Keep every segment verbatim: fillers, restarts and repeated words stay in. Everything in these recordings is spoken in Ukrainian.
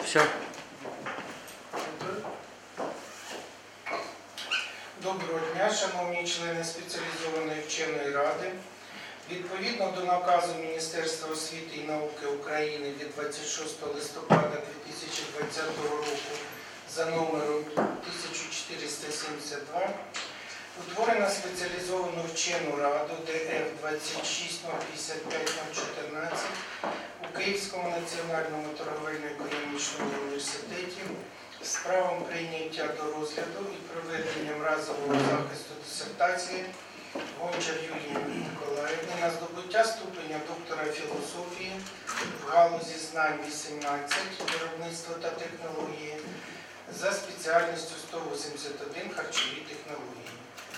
Все. Доброго дня, шановні члени спеціалізованої вченої ради. Відповідно до наказу Міністерства освіти і науки України від двадцять шостого листопада дві тисячі двадцятого року за номером тисяча чотириста сімдесят два, утворена спеціалізовану вчену раду Д Ф двадцять шість нуль п'ятдесят п'ять нуль чотирнадцять у Київському національному торговельно-економічному університеті з правом прийняття до розгляду і проведенням разового захисту дисертації Гончар Юлії Миколаївни на здобуття ступеня доктора філософії в галузі знань вісімнадцять, виробництво та технології, за спеціальністю сто вісімдесят один харчові технології.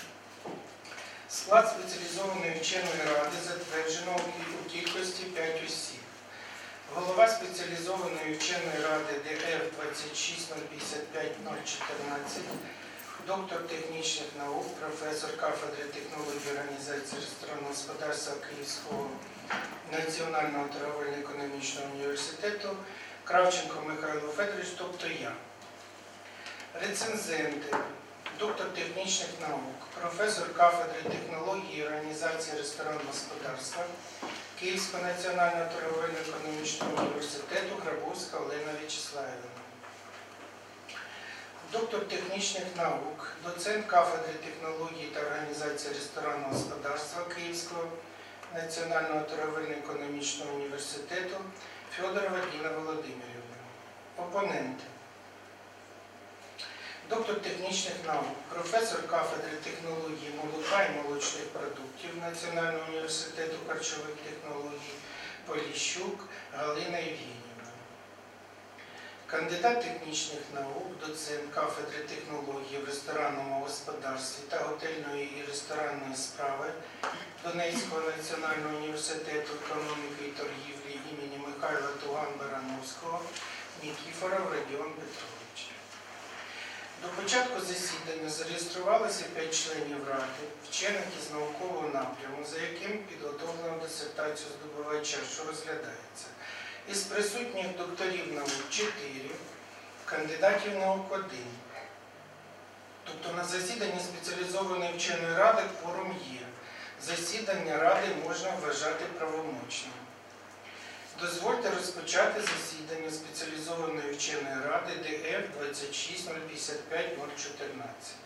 Склад спеціалізованої вченої ради затверджено у кількості п'ять осіб. Голова спеціалізованої вченої ради Д Ф двадцять шість нуль п'ятдесят п'ять нуль чотирнадцять, доктор технічних наук, професор кафедри технології організації ресторанного господарства Київського національного торговельно-економічного університету Кравченко Михайло Федорович, тобто я. Рецензенти: доктор технічних наук, професор кафедри технології і організації ресторанного господарства Київського національного торговельно-економічного університету Грабовська Олена В'ячеславівна. Доктор технічних наук, доцент кафедри технології та організації ресторанного господарства Київського національного торговельно-економічного університету Федорова Діна Володимирівна. Опоненти: доктор технічних наук, професор кафедри технології молока і молочних продуктів Національного університету харчових технологій Поліщук Галина Євгенівна. Кандидат технічних наук, доцент кафедри технології в ресторанному господарстві та готельної і ресторанної справи Донецького національного університету економіки і торгівлі імені Михайла Туган-Барановського Нікіфоров Радіон Петрович. До початку засідання зареєструвалося п'ять членів ради, вчених із наукового напряму, за яким підготовлено дисертацію здобувача, що розглядається. Із присутніх докторів наук чотири, кандидатів наук один. Тобто на засіданні спеціалізованої вченої ради кворум є. Засідання ради можна вважати правомочним. Дозвольте розпочати засідання спеціалізованої вченої ради Д Ф двадцять шість нуль п'ятдесят п'ять нуль чотирнадцять.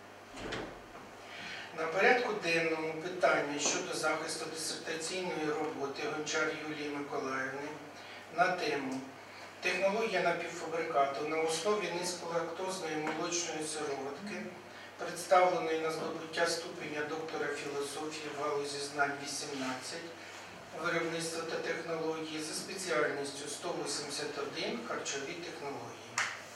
На порядку денному питання щодо захисту дисертаційної роботи Гончар Юлії Миколаївни на тему «Технологія напівфабрикату на основі низьколактозної молочної сироватки, представленої на здобуття ступеня доктора філософії в галузі знань вісімнадцять, виробництво та технології за спеціальністю сто вісімдесят один харчові технології».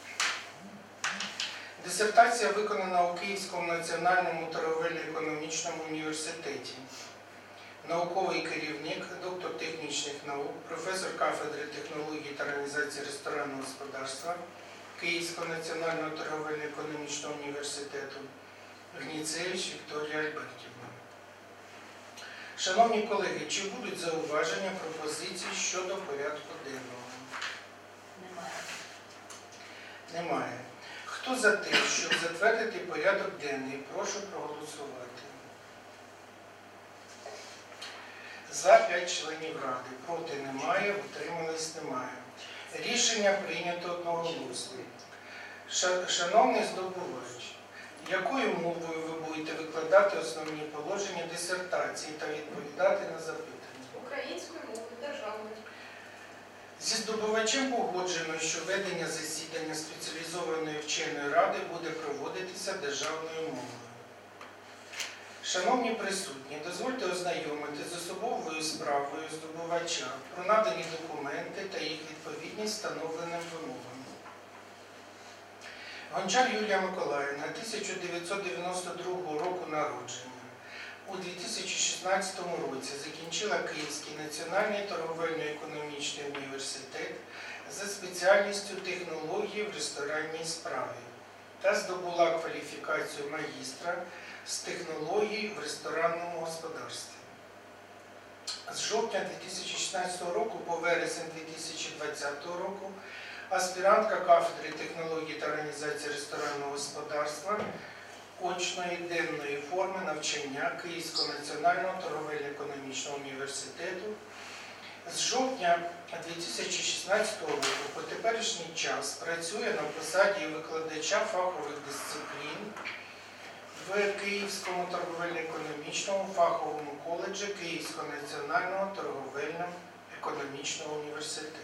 Дисертація виконана у Київському національному торговельно-економічному університеті. Науковий керівник, доктор технічних наук, професор кафедри технології та організації ресторанного господарства Київського національного торговельно-економічного університету Гніцевич Вікторія Альбертівна. Шановні колеги, чи будуть зауваження, пропозиції щодо порядку денного? Немає. Немає. Хто за те, щоб затвердити порядок денний, прошу проголосувати. За п'ять членів ради. Проти немає, утримались немає. Рішення прийнято одноголосно. Шановний здобувач, якою мовою ви будете викладати основні положення дисертації та відповідати на запитання? Українською мовою державною. Зі здобувачем погоджено, що ведення засідання спеціалізованої вченої ради буде проводитися державною мовою. Шановні присутні, дозвольте ознайомити з особовою справою здобувача про надані документи та їх відповідність встановленим вимогам. Гончар Юлія Миколаївна, тисяча дев'ятсот дев'яносто другого року народження. У дві тисячі шістнадцятому році закінчила Київський національний торговельно-економічний університет за спеціальністю технології в ресторанній справі та здобула кваліфікацію магістра з технологій в ресторанному господарстві. З жовтня дві тисячі шістнадцятого року по вересень дві тисячі двадцятого року аспірантка кафедри технології та організації ресторанного господарства очної денної форми навчання Київського національного торговельно-економічного університету з жовтня дві тисячі шістнадцятого року по теперішній час працює на посаді викладача фахових дисциплін в Київському торговельно-економічному фаховому коледжі Київського національного торговельно-економічного університету.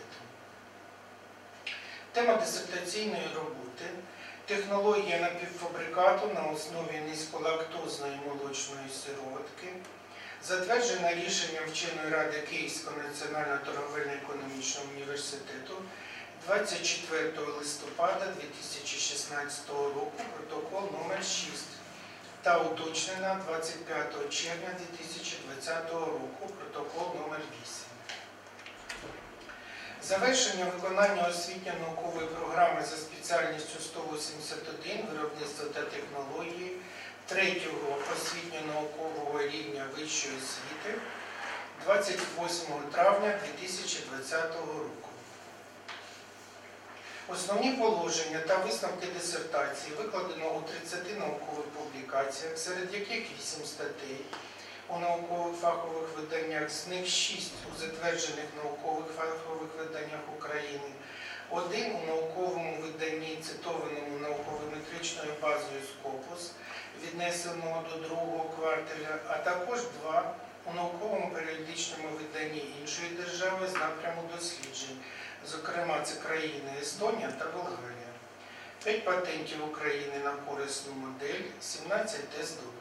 Тема дисертаційної роботи – технологія напівфабрикату на основі низьколактозної молочної сироватки, затверджена рішенням вченої ради Київського національного торговельно-економічного університету двадцять четвертого листопада дві тисячі шістнадцятого року, протокол номер шість, та уточнена двадцять п'ятого червня дві тисячі двадцятого року, протокол номер вісім. Завершення виконання освітньо-наукової програми за спеціальністю сто вісімдесят один «Виробництво та технології» третього освітньо-наукового рівня вищої освіти двадцять восьмого травня дві тисячі двадцятого року. Основні положення та висновки дисертації викладено у тридцяти наукових публікаціях, серед яких вісім статей у наукових фахових виданнях, з них шість у затверджених наукових фахових виданнях України, один у науковому виданні, цитованому науково-метричною базою Scopus, віднесеного до другого кварталя, а також два у науковому періодичному виданні іншої держави з напряму досліджень, зокрема це країни Естонія та Болгарія, п'ять патентів України на корисну модель, сімнадцять тест-доповідей.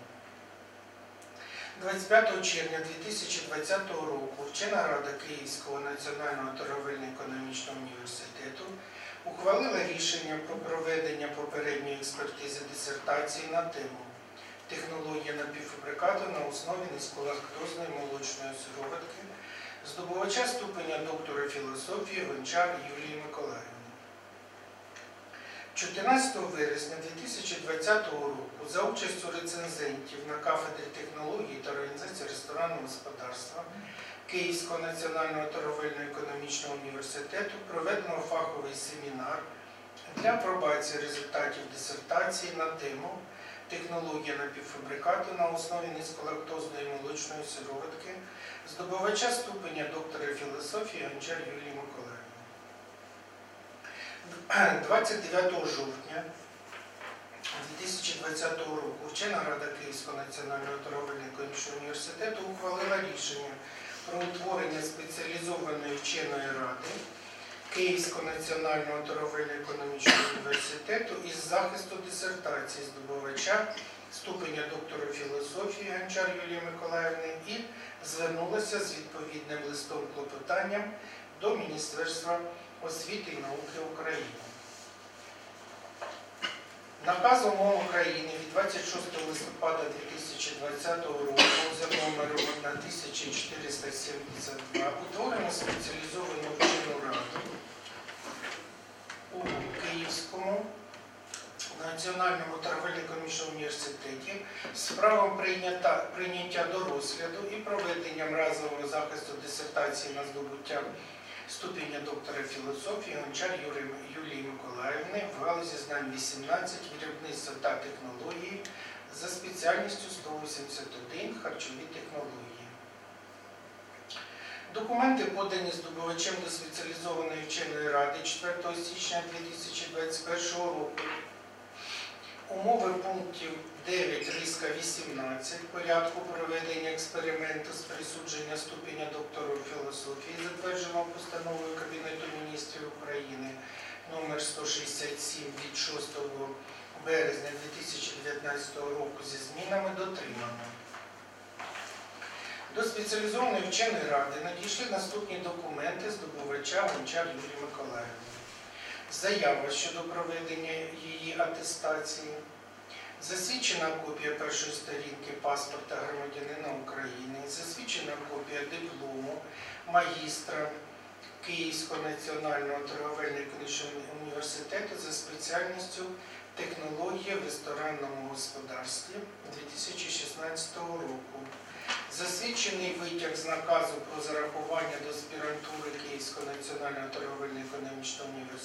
двадцять п'ятого червня дві тисячі двадцятого року вчена рада Київського національного торговельно-економічного університету ухвалила рішення про проведення попередньої експертизи дисертації на тему «Технологія напівфабрикату на основі низьколактозної молочної сироватки» здобувача ступеня доктора філософії Гончар Юлії Миколаївни. чотирнадцятого вересня дві тисячі двадцятого року за участю рецензентів на кафедрі технології та організації ресторанного господарства Київського національного торговельно-економічного університету проведено фаховий семінар для апробації результатів дисертації на тему «Технологія напівфабрикату на основі низьколактозної молочної сироватки» здобувача ступеня доктора філософії Гончар Юлії Миколаївни. двадцять дев'ятого жовтня дві тисячі двадцятого року вчена рада Київського національного торговельно-економічного університету ухвалила рішення про утворення спеціалізованої вченої ради Київського національного торговельно-економічного університету із захисту дисертації здобувача ступеня доктора філософії Гончар Юлії Миколаївни і звернулася з відповідним листом клопотанням до Міністерства освіти і науки України. Наказом МОН України від двадцять шостого листопада дві тисячі двадцятого року за номером тисяча чотириста сімдесят два утворено спеціалізовану вчену раду у Київському національному торговельно-економічному університеті з правом прийняття, прийняття до розгляду і проведенням разового захисту дисертації на здобуття ступеня доктора філософії Гончар Юлії Миколаївни в галузі знань вісімнадцять, виробництво та технології за спеціальністю сто вісімдесят один харчові технології. Документи, подані здобувачем до спеціалізованої вченої ради четвертого січня дві тисячі двадцять першого року. Умови пунктів дев'ять риска вісімнадцять порядку проведення експерименту з присудження ступеня доктора філософії, затвердженого постановою Кабінету міністрів України номер сто шістдесят сім від шостого березня дві тисячі дев'ятнадцятого року зі змінами дотримано. До спеціалізованої вченої ради надійшли наступні документи здобувача Гончар Юлії Миколаївни. Заява щодо проведення її атестації, засвідчена копія першої сторінки паспорта громадянина України, засвідчена копія диплому магістра Київського національного торговельно-економічного університету за спеціальністю технологія в ресторанному господарстві дві тисячі шістнадцятого року. Засвідчений витяг з наказу про зарахування до аспірантури Київського національного торговельно-економічного університету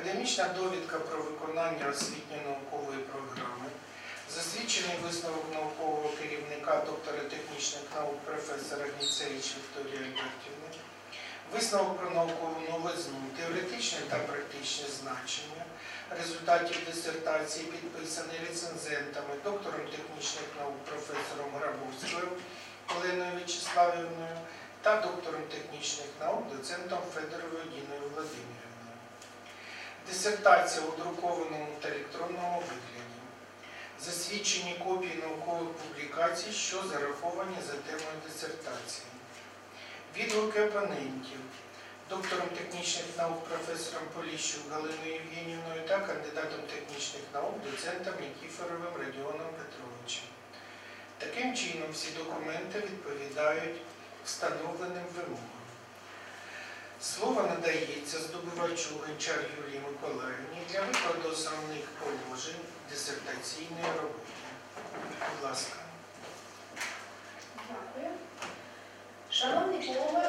академічна довідка про виконання освітньо-наукової програми, засвідчений висновок наукового керівника, доктора технічних наук, професора Гніцевич Вікторії Альбертівни, висновок про наукову новизну, теоретичне та практичне значення результатів дисертації, підписаний рецензентами, доктором технічних наук, професором Грабовською Оленою Вячеславівною та доктором технічних наук, доцентом Федоровою Діною Владимирівною. Дисертація у друкованому та електронному вигляді. Засвідчені копії наукових публікацій, що зараховані за темою дисертації. Відгуки опонентів. Доктором технічних наук професором Поліщук Галиною Євгенівною та кандидатом технічних наук доцентом Нікіфоровим Радіоном Петровичем. Таким чином, всі документи відповідають встановленим вимогам. Слово надається здобувачу Гончар Юлії Миколаївні для викладу основних положень дисертаційної роботи. Будь ласка. Дякую. Шановні голови,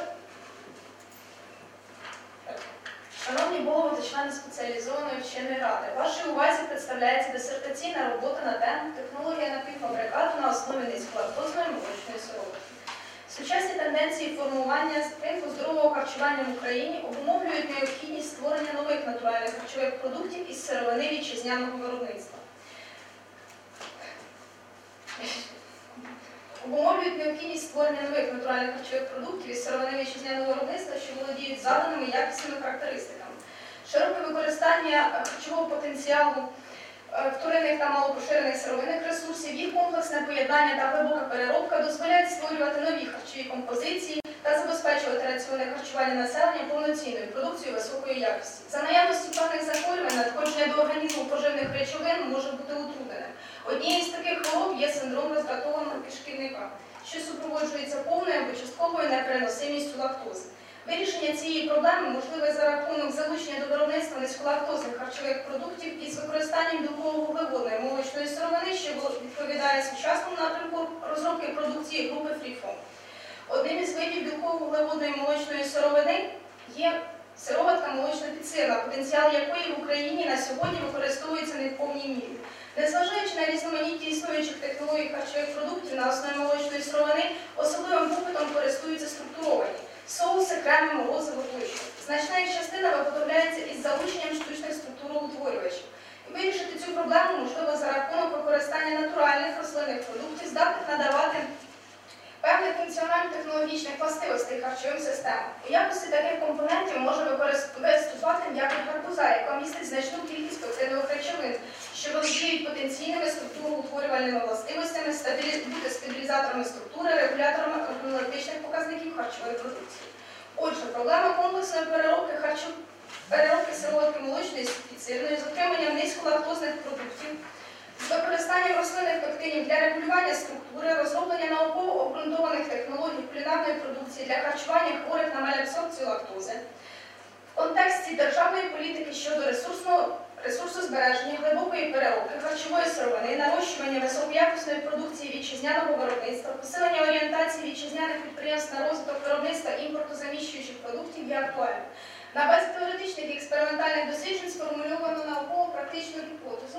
Шановні голови та члени спеціалізованої вченої ради, вашій увазі представляється дисертаційна робота на тему «Технологія напівфабрикату на основі низьколактозної молочної сироватки». Сучасні тенденції формування ринку здорового харчування в Україні обумовлюють необхідність створення нових натуральних харчових продуктів із сировини вітчизняного виробництва. Обумовлюють необхідність створення нових натуральних харчових продуктів із сировини вітчизняного виробництва, що володіють заданими якісними характеристиками. Широке використання харчового потенціалу вторинних та малопоширених сировинних ресурсів, їх комплексне поєднання та глибока переробка дозволяють створювати нові харчові композиції та забезпечувати раціонне харчування населення повноцінною продукцією високої якості. За наявності певних захворювань надходження до організму поживних речовин може бути утрудненим. Однією з таких хвороб є синдром роздратованого кишківника, що супроводжується повною або частковою непереносимістю лактози. Вирішення цієї проблеми можливе за рахунок залучення до виробництва низьколактозних харчових продуктів із використанням білково-вуглеводної молочної сировини, що відповідає сучасному напрямку розробки продукції групи Freeform. Одним із видів білково-вуглеводної молочної сировини є сироватка молочно-підсирна, потенціал якої в Україні на сьогодні використовується не в повній мірі. Незважаючи на різноманіття існуючих технологій харчових продуктів на основі молочної сировини, особливим попитом користуються структуровані соуси, креми, морозиво тощо. Значна їх частина виготовляється із залученням штучних структуроутворювачів. І вирішити цю проблему можливо за рахунок використання натуральних рослинних продуктів, здатних надавати певних функціонально-технологічних властивостей харчовим системам. У якості таких компонентів може виступати м'якоть гарбуза, яка містить значну кількість пектинових речовин, що володіють потенційними структуроутворювальними властивостями, бути стабілізаторами структури, регуляторами органолептичних показників харчової продукції. Отже, проблема комплексної переробки харчов... переробки сироватки молочної підсирної з отриманням низьколактозних продуктів, з використанням рослинних пектинів для регулювання структури, розроблення науково обґрунтованих технологій кулінарної продукції для харчування хворих на малябсорбцію лактози, в контексті державної політики щодо ресурсного ресурсозбереження, глибокої переробки харчової сировини, нарощування високоякісної продукції вітчизняного виробництва, посилення орієнтації вітчизняних підприємств на розвиток виробництва імпортозаміщуючих продуктів є актуальним. На базі теоретичних і експериментальних досліджень сформульовано науково-практичну гіпотезу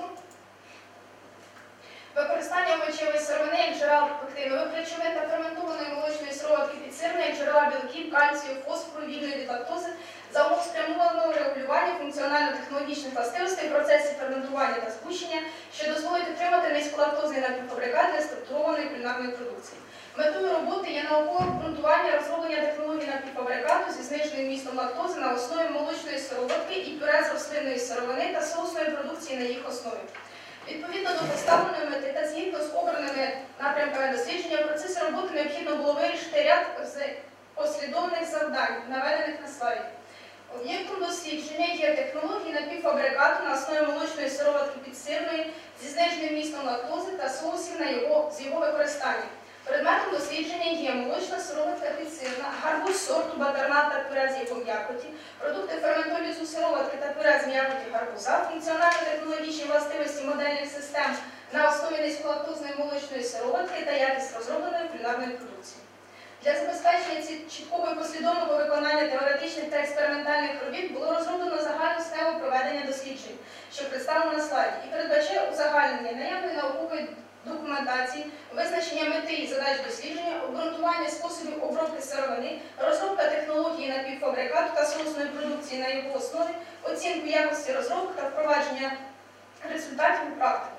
використання овочевої сировини як джерела пектинових речовин та ферментованої молочної сироватки підсирної як джерела білків, кальцію, фосфору, вільної від лактози за умов спрямованого регулювання функціонально-технологічних властивостей в процесі ферментування та збущення, що дозволить отримати низьколактозний напівфабрикат для структурованої кулінарної продукції. Метою роботи є наукове обґрунтування розроблення технологій напівфабрикату зі зниженим вмістом лактози на основі молочної сироватки і пюре з рослинної сировини та соусної продукції на їх основі. Відповідно до поставленої мети та згідно з обраними напрямками дослідження, в процесі роботи необхідно було вирішити ряд послідовних завдань, наведених на слайді. Об'єктом дослідження є технології напівфабрикату на основі молочної сироватки підсирної зі зниженим вмістом лактози та соусів на його, з його використанням. Предметом дослідження є молочна сироватка підсирна, гарбуз сорту батернат та пюре з його м'якоті, продукти ферментолізу сироватки та пюре з м'якоті гарбуза, функціонально-технологічні властивості модельних систем на основі низьколактозної молочної сироватки та якість розробленої кулінарної продукції. Для забезпечення чіткого і послідовного виконання теоретичних та експериментальних робіт було розроблено загальну схему проведення дослідження. досліджень, що представлено на слайді, і передбачає узагальнення наявної наукової документації, визначення мети і задач дослідження, обґрунтування способів обробки сировини, розробка технології напівфабрикату та соусної продукції на його основі, оцінку якості розробки та впровадження результатів у практику.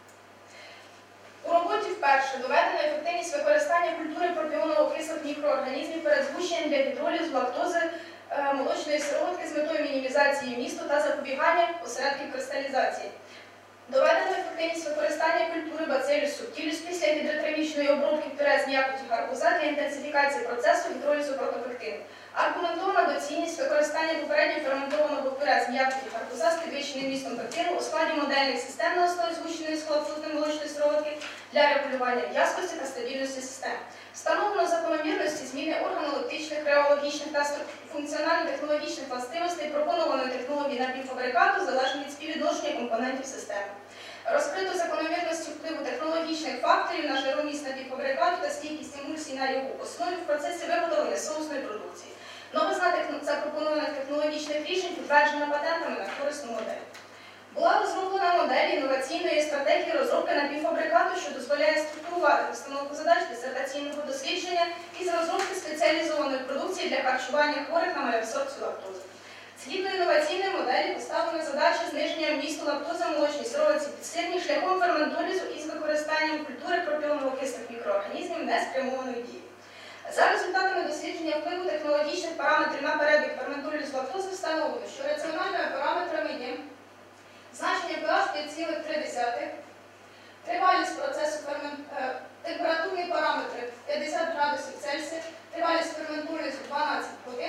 У роботі вперше доведена ефективність використання культури пропіоново-кислих мікроорганізмів перед згущенням для гідролізу лактози е, молочної сироватки з метою мінімізації вмісту та запобігання осередків кристалізації. Доведена ефективність використання культури бацилюс субтілюс після гідротравічної обробки пюре з м'якоті гарбуза для інтенсифікації процесу гідролізу протопектину. Аргументована доцільність використання попередньо ферментованого пюре з м'якоті гарбуза з підвищеним містом пектину у складі модельних систем на основі згущеної схолофрутної молочної сироватки для регулювання в'язкості та стабільності систем. Встановлено закономірності зміни органолептичних, реологічних та функціонально-технологічних властивостей пропонованої технології напівфабрикату залежно від співвідношення компонентів системи. Розкрито закономірності впливу технологічних факторів на жироміст напівфабрикату та стійкість емульсій на його основі в процесі виготовлення соусної продукції. Новизна запропонованих технологічних рішень підтверджена патентами на корисну модель. Була розроблена модель інноваційної стратегії розробки напівфабрикату, що дозволяє структурувати постановку задач дисертаційного дослідження із розробки спеціалізованої продукції для харчування хворих на малябсорбцію лактози. Згідно інноваційної моделі поставлена задача зниження вмісту лактози в молочній сироватці підсирній шляхом ферментолізу із використанням культури пропіоново-кислих мікроорганізмів неспрямованої дії. За результатами дослідження впливу технологічних параметрів на перебіг ферментолізу лактози встановлено, що раціональними параметрами є значення pH п'ять цілих три десятих, тривалість процесу фермент... температурні параметри п'ятдесят градусів Цельсія, тривалість ферментолізу дванадцять годин.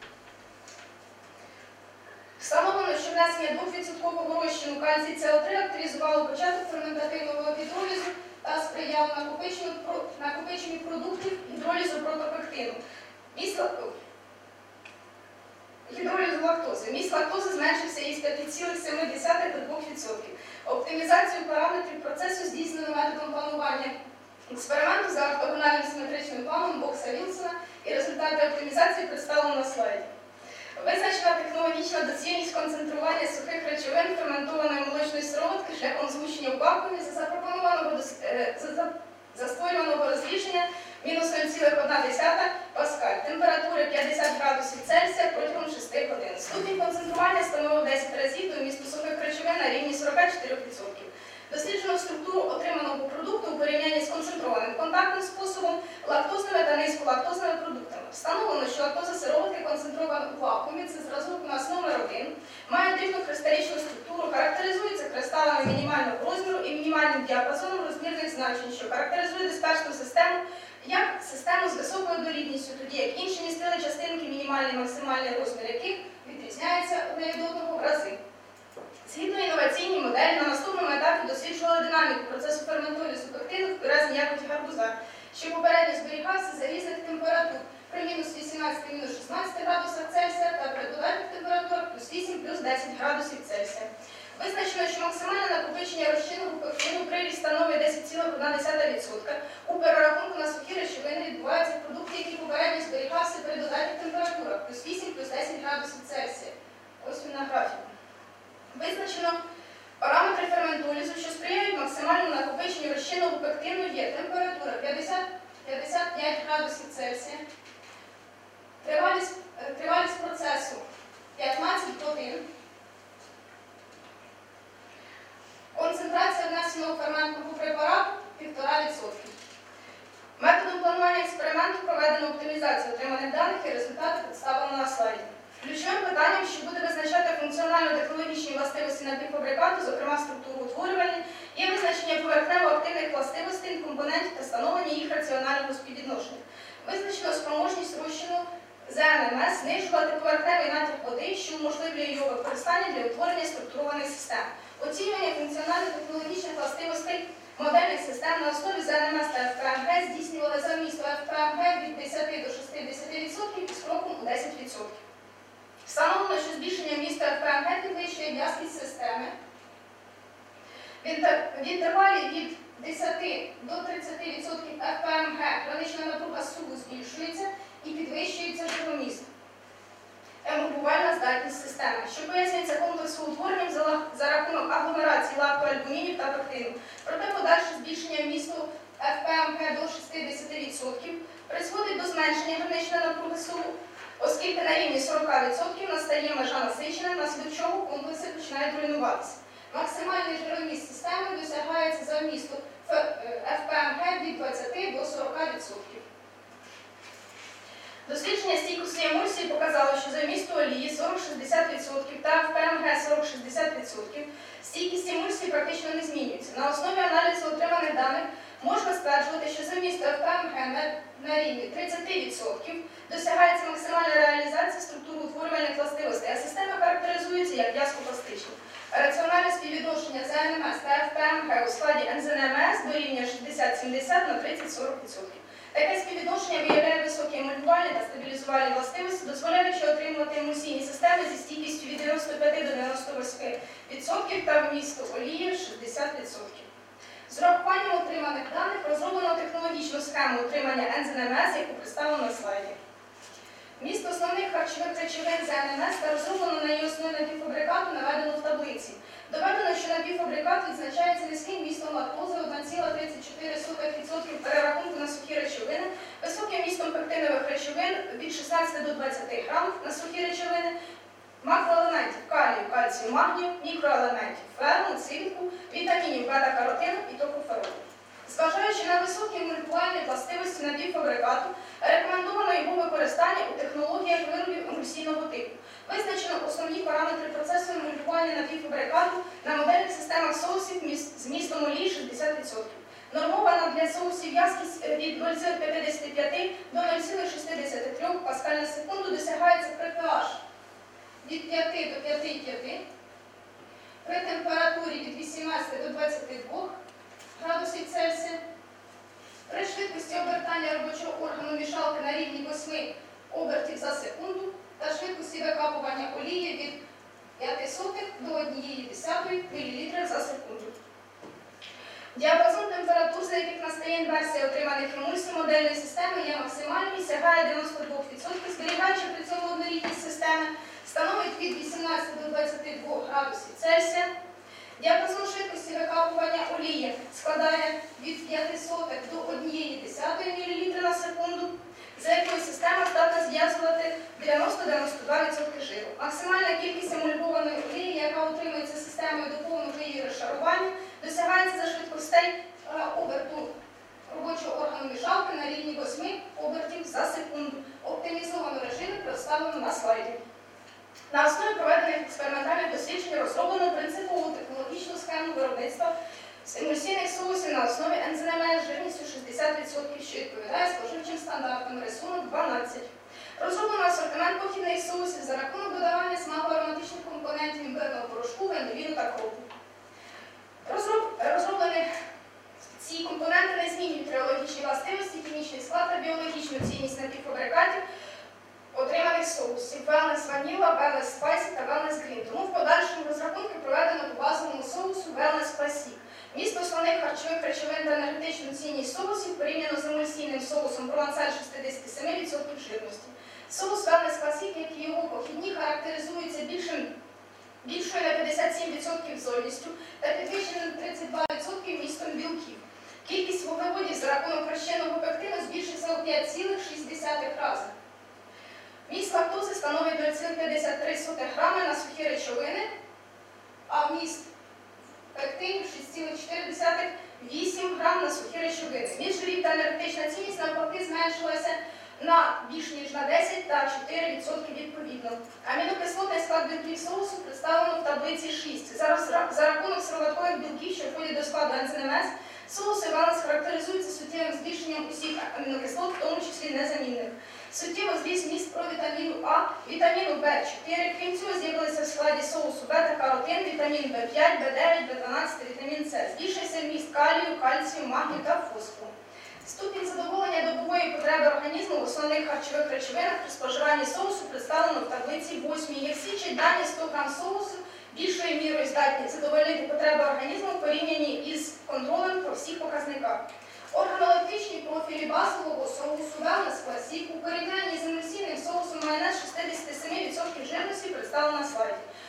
Встановлено, що внесення двохвідсоткового розчину кальцій С О три активізувало початок ферментативного гідролізу та сприяло накопиченню, накопиченню продуктів гідролізу протопектину. Міст гідролізу лактози. Міст лактози зменшився із п'яти цілих семи десятих до двох відсотків. Оптимізацію параметрів процесу здійснено методом планування експерименту за ортогональним симетричним планом Бокса-Вілсона, і результати оптимізації представлено на слайді. Визначена технологічна доцільність концентрування сухих речовин ферментованої молочної сироватки шляхом згущення в вакуумі за запропонованого за, за створюваного розрішення мінус нуль цілих одна десята паскаль, температури п'ятдесят градусів Цельсія протягом шести годин. Ступінь концентрування становив десять разів до вмісту сухих речовин на рівні сорок чотири відсотки. Досліджено структуру отриманого продукту у порівнянні з концентрованим контактним способом, лактозними та низьколактозними продуктами. Встановлено, що лактоза сироватки концентрована у вакуумі, це зразок у нас номер один, має дивну кристалічну структуру, характеризується кристалами мінімального розміру і мінімальним діапазоном розмірних значень, що характеризує дисперсну систему як систему з високою дорідністю, тоді як інші містили частинки, мінімальний і максимальний розмір яких відрізняється одне від одного в рази. Згідно інноваційній моделі, на наступному етапі досліджували динаміку процесу ферментолізу пектину в пюре з м'якоті гарбуза, що попередньо зберігався за різних температур при мінус вісімнадцять мінус шістнадцять градусах Цельсія та при додатних температурах плюс вісім плюс десять градусів Цельсія. Визначено, що максимальне накопичення розчинного пектину приріст становить десять цілих одна десята відсотка. У перерахунку на сухі речовини відбувається в продукті, який попередньо зберігався при додатних температурах плюс вісім плюс десять градусів Цельсія. Ось він на графіку. Визначено параметри ферментолізу, що сприяють максимальному накопиченню розчинного пектину є температура п'ятдесят - п'ятдесят п'ять градусів Цельсія, тривалість, тривалість процесу п'ятнадцять годин, концентрація внесеного ферментного препарату півтора відсотка. Методом планування експерименту проведено оптимізацію отриманих даних і результати представлено на слайді. Ключовим питанням, що буде визначати функціонально-технологічні властивості напівфабрикату, зокрема структуру утворювання, є визначення поверхнево-активних властивостей, компонентів та встановлення їх раціонального співвідношення. Визначено спроможність розчину З Н М С знижувати поверхневий натяк води, що уможливлює його використання для утворення структурованих систем. Оцінювання функціонально-технологічних властивостей модельних систем на основі З Н М С та Ф П М Г здійснювали за вмісту Ф П М Г від десяти до шістдесяти відсотків із кроком у десять відсотків. Встановлено, що збільшення вмісту Ф П М Г підвищує в'язкість системи. В інтервалі від десяти до тридцяти відсотків Ф П М Г гранична напруга суву збільшується і підвищується жироміст. Емульгувальна здатність системи, що пояснюється комплексоутворенням концентрації лактоальбумінів та пектину. Проте подальше збільшення вмісту еф пе ем ге до шістдесят відсотків призводить до зменшення граничної напруги суму, оскільки на рівні сорок відсотків настає межа насичення, внаслідок чого комплекси починають руйнуватися. Максимальний жироміст системи досягається за вмісту еф пе ем ге від двадцяти до сорока відсотків. Дослідження стійкості емульсії показало, що за вмісту олії сорок-шістдесят відсотків та еф пе ем ге сорок-шістдесят відсотків стійкість емульсії практично не змінюється. На основі аналізу отриманих даних можна стверджувати, що за вмісту еф пе ем ге на, на рівні тридцять відсотків досягається максимальна реалізація структуроутворювальних властивостей, а система характеризується як в'язкопластична. Раціональне співвідношення зе ен ем ес та еф пе ем ге у складі ен зет ем ес дорівнює шістдесят-сімдесят на тридцять-сорок відсотків. Таке співвідношення виявляє високі емульгувальні та стабілізувальні властивості, дозволяючи отримувати емульсійні системи зі стійкістю від дев'яноста п'яти до дев'яноста восьми відсотків та вмісту олії шістдесят відсотків. З урахуванням отриманих даних розроблено технологічну схему отримання ен зет ем ес, яку представлено на слайді. Вміст основних харчових речовин зе ен ем ес та розроблено на її основі напівфабрикату наведено в таблиці. Доведено, що напівфабрикат відзначається низьким вмістом лактози одна ціла тридцять чотири відсотка перерахунку на сухі речовини, високим вмістом пектинових речовин від шістнадцяти до двадцяти грамів на сухі речовини, макроелементів калію, кальцію, магнію, мікроелементів ферну, цинку, вітамінів бета-каротину і токоферолу. Зважаючи на високі молекулярні властивості напівфабрикату, рекомендовано його використання у технологіях виробів емульсійного типу. Визначено основні параметри процесу емульгування напівфабрикату на модельних системах соусів з вмістом олії шістдесят відсотків. Нормована для соусів в'язкість від нуль цілих п'ятдесят п'ять до нуль цілих шістдесят три паскаль на секунду досягається при pH від п'яти до п'яти цілих п'яти, при температурі від вісімнадцяти до двадцяти двох градусів Цельсія, при швидкості обертання робочого органу мішалки на рівні восьми обертів за секунду та швидкості викапування олії від п'яти сотих до однієї десятої мілілітрів за секунду. Діапазон температур, за яких настає інверсія отриманих емульсій модельної системи, є максимальним і сягає дев'яноста двох відсотків, зберігаючи при цьому однорідність системи, становить від вісімнадцяти до двадцяти двох градусів Цельсія. Діапазон швидкості викапування олії складає від п'яти сотих до однієї десятої мілілітра на секунду, за якою система здатна зв'язувати дев'яносто до дев'яноста двох відсотків жиру. Максимальна кількість емульгованої олії, яка утримується системою до повного її розшарування, досягається за швидкостей оберту робочого органу мішалки на рівні восьми обертів за секунду. Оптимізовану режими представлено на слайді. На основі проведених експериментальних досліджень розроблено принципову технологічну схему виробництва з емульсійних соусів на основі ен зет ем ес жирністю шістдесят відсотків, що відповідає споживчим стандартам, рисунок дванадцять. Розроблено асортимент похідних соусів за рахунок додавання смако-ароматичних компонентів імбирного порошку, ваніліну та кропу. Розроб... Розроблені ці компоненти не змінюють реологічні властивості, хімічний склад та біологічну цінність напівфабрикатів отриманих соусів Wellness Vanilla, Wellness Spicy та Wellness Green. Тому в подальшому розрахунки проведено по базовому соусу Wellness Classic. Місто основних харчових речовин та енергетичну цінність соусів порівняно з емульсійним соусом Провансаль шістдесят сім відсотків жирності. Соус Wellness Classic, як і його похідні, характеризується більшим, більшою на п'ятдесят сім відсотків зольністю та підвищеним на тридцять два відсотки вмістом білків. Кількість вуглеводів за рахунок розчинного пектину збільшиться у п'ять цілих шість десятих рази. Вміст лактози становить нуль цілих п'ятдесят три грами на сухі речовини, а вміст пектинів шість цілих чотири десятих – вісім грам на сухі речовини. Вміст жирів та енергетична цінність навпаки зменшилася на більш ніж на десять та чотири відсотки відповідно. Амінокислотний склад білків соусу представлено в таблиці шість. Зараз за рахунок сироваткових білків, що входять до складу ен зет ем ес, соуси Wellness характеризуються суттєвим збільшенням усіх амінокислот, в тому числі незамінних. Суттєво зріс вміст провітаміну А, вітаміну Б чотири, крім цього з'явилися в складі соусу бета-каротин, вітамін Б п'ять, Б дев'ять, Б дванадцять, вітамін С. Збільшився вміст калію, кальцію, магнію та фосфору. Ступінь задоволення добової потреби організму в основних харчових речовинах при споживанні соусу представлено в таблиці восьмій. Як свідчать дані, сто грам соусу більшою мірою здатні задовольнити потреби організму в порівнянні із контролем по всіх показниках. Органолептичні профілі базового соусу Wellness Classic у порівнянні з емульсійним соусом майонез шістдесят сім відсотків жирності представлено на слайді. Можна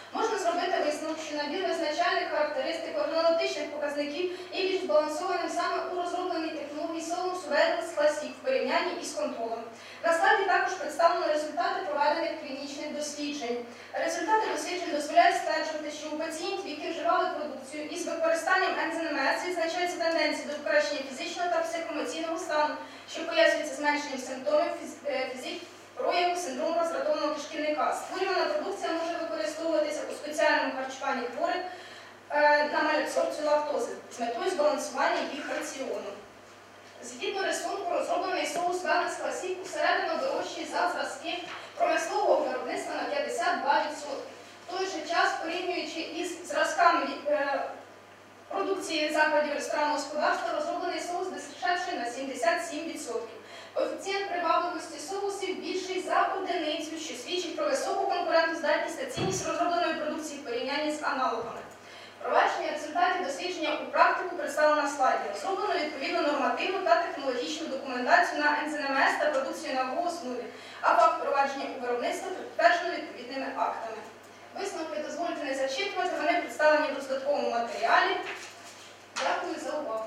зробити висновок, що набір визначальних характеристик органолептичних показників є більш збалансованим саме у розробленій технології соусу Wellness Classic в порівнянні із контролем. На слайді також представлено результати проведених клінічних досліджень. Результати досліджень дозволяють стверджувати, що у пацієнтів, які вживали продукцію із використанням ензенемез, відзначається тенденція до покращення фізичного та психоемоційного стану, що пояснюється зменшенням симптомів фізик прояву синдрому роздратованого кишківника. Створювана продукція може використовуватися у спеціальному харчуванні хворих на малабсорбцію лактози з метою збалансування їх раціону. Згідно рисунку, розроблений соус Wellness Classic усередину дорожчий за зразки промислового виробництва на п'ятдесят два відсотки. В той же час, порівнюючи із зразками продукції закладів ресторанного господарства, розроблений соус дешевший на сімдесят сім відсотків. Коефіцієнт привабливості соусів більший за одиницю, що свідчить про високу конкурентоздатність та цінність розробленої продукції в порівнянні з аналогами. Провадження результатів дослідження у практику представлено на слайді. Розроблено відповідну нормативну та технологічну документацію на ензенемез та продукцію на основі, а факт провадження у виробництво підтверджено відповідними актами. Висновки дозвольте не зачитувати, вони представлені в роздатковому матеріалі. Дякую за увагу.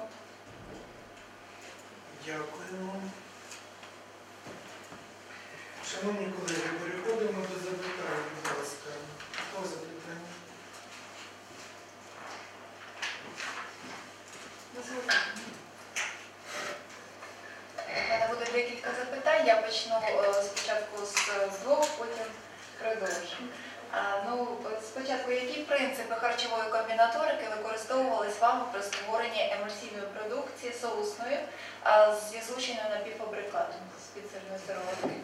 Дякуємо. Шановні колеги, переходимо до запитань, будь ласка. Хто запитання? У мене буде декілька запитань. Я почну е, спочатку з двох, потім продовжу. А, ну, спочатку, які принципи харчової комбінаторики використовувались вами при створенні емульсійної продукції соусної а, зі злученою напівфабрикатом з підсильної сироватки?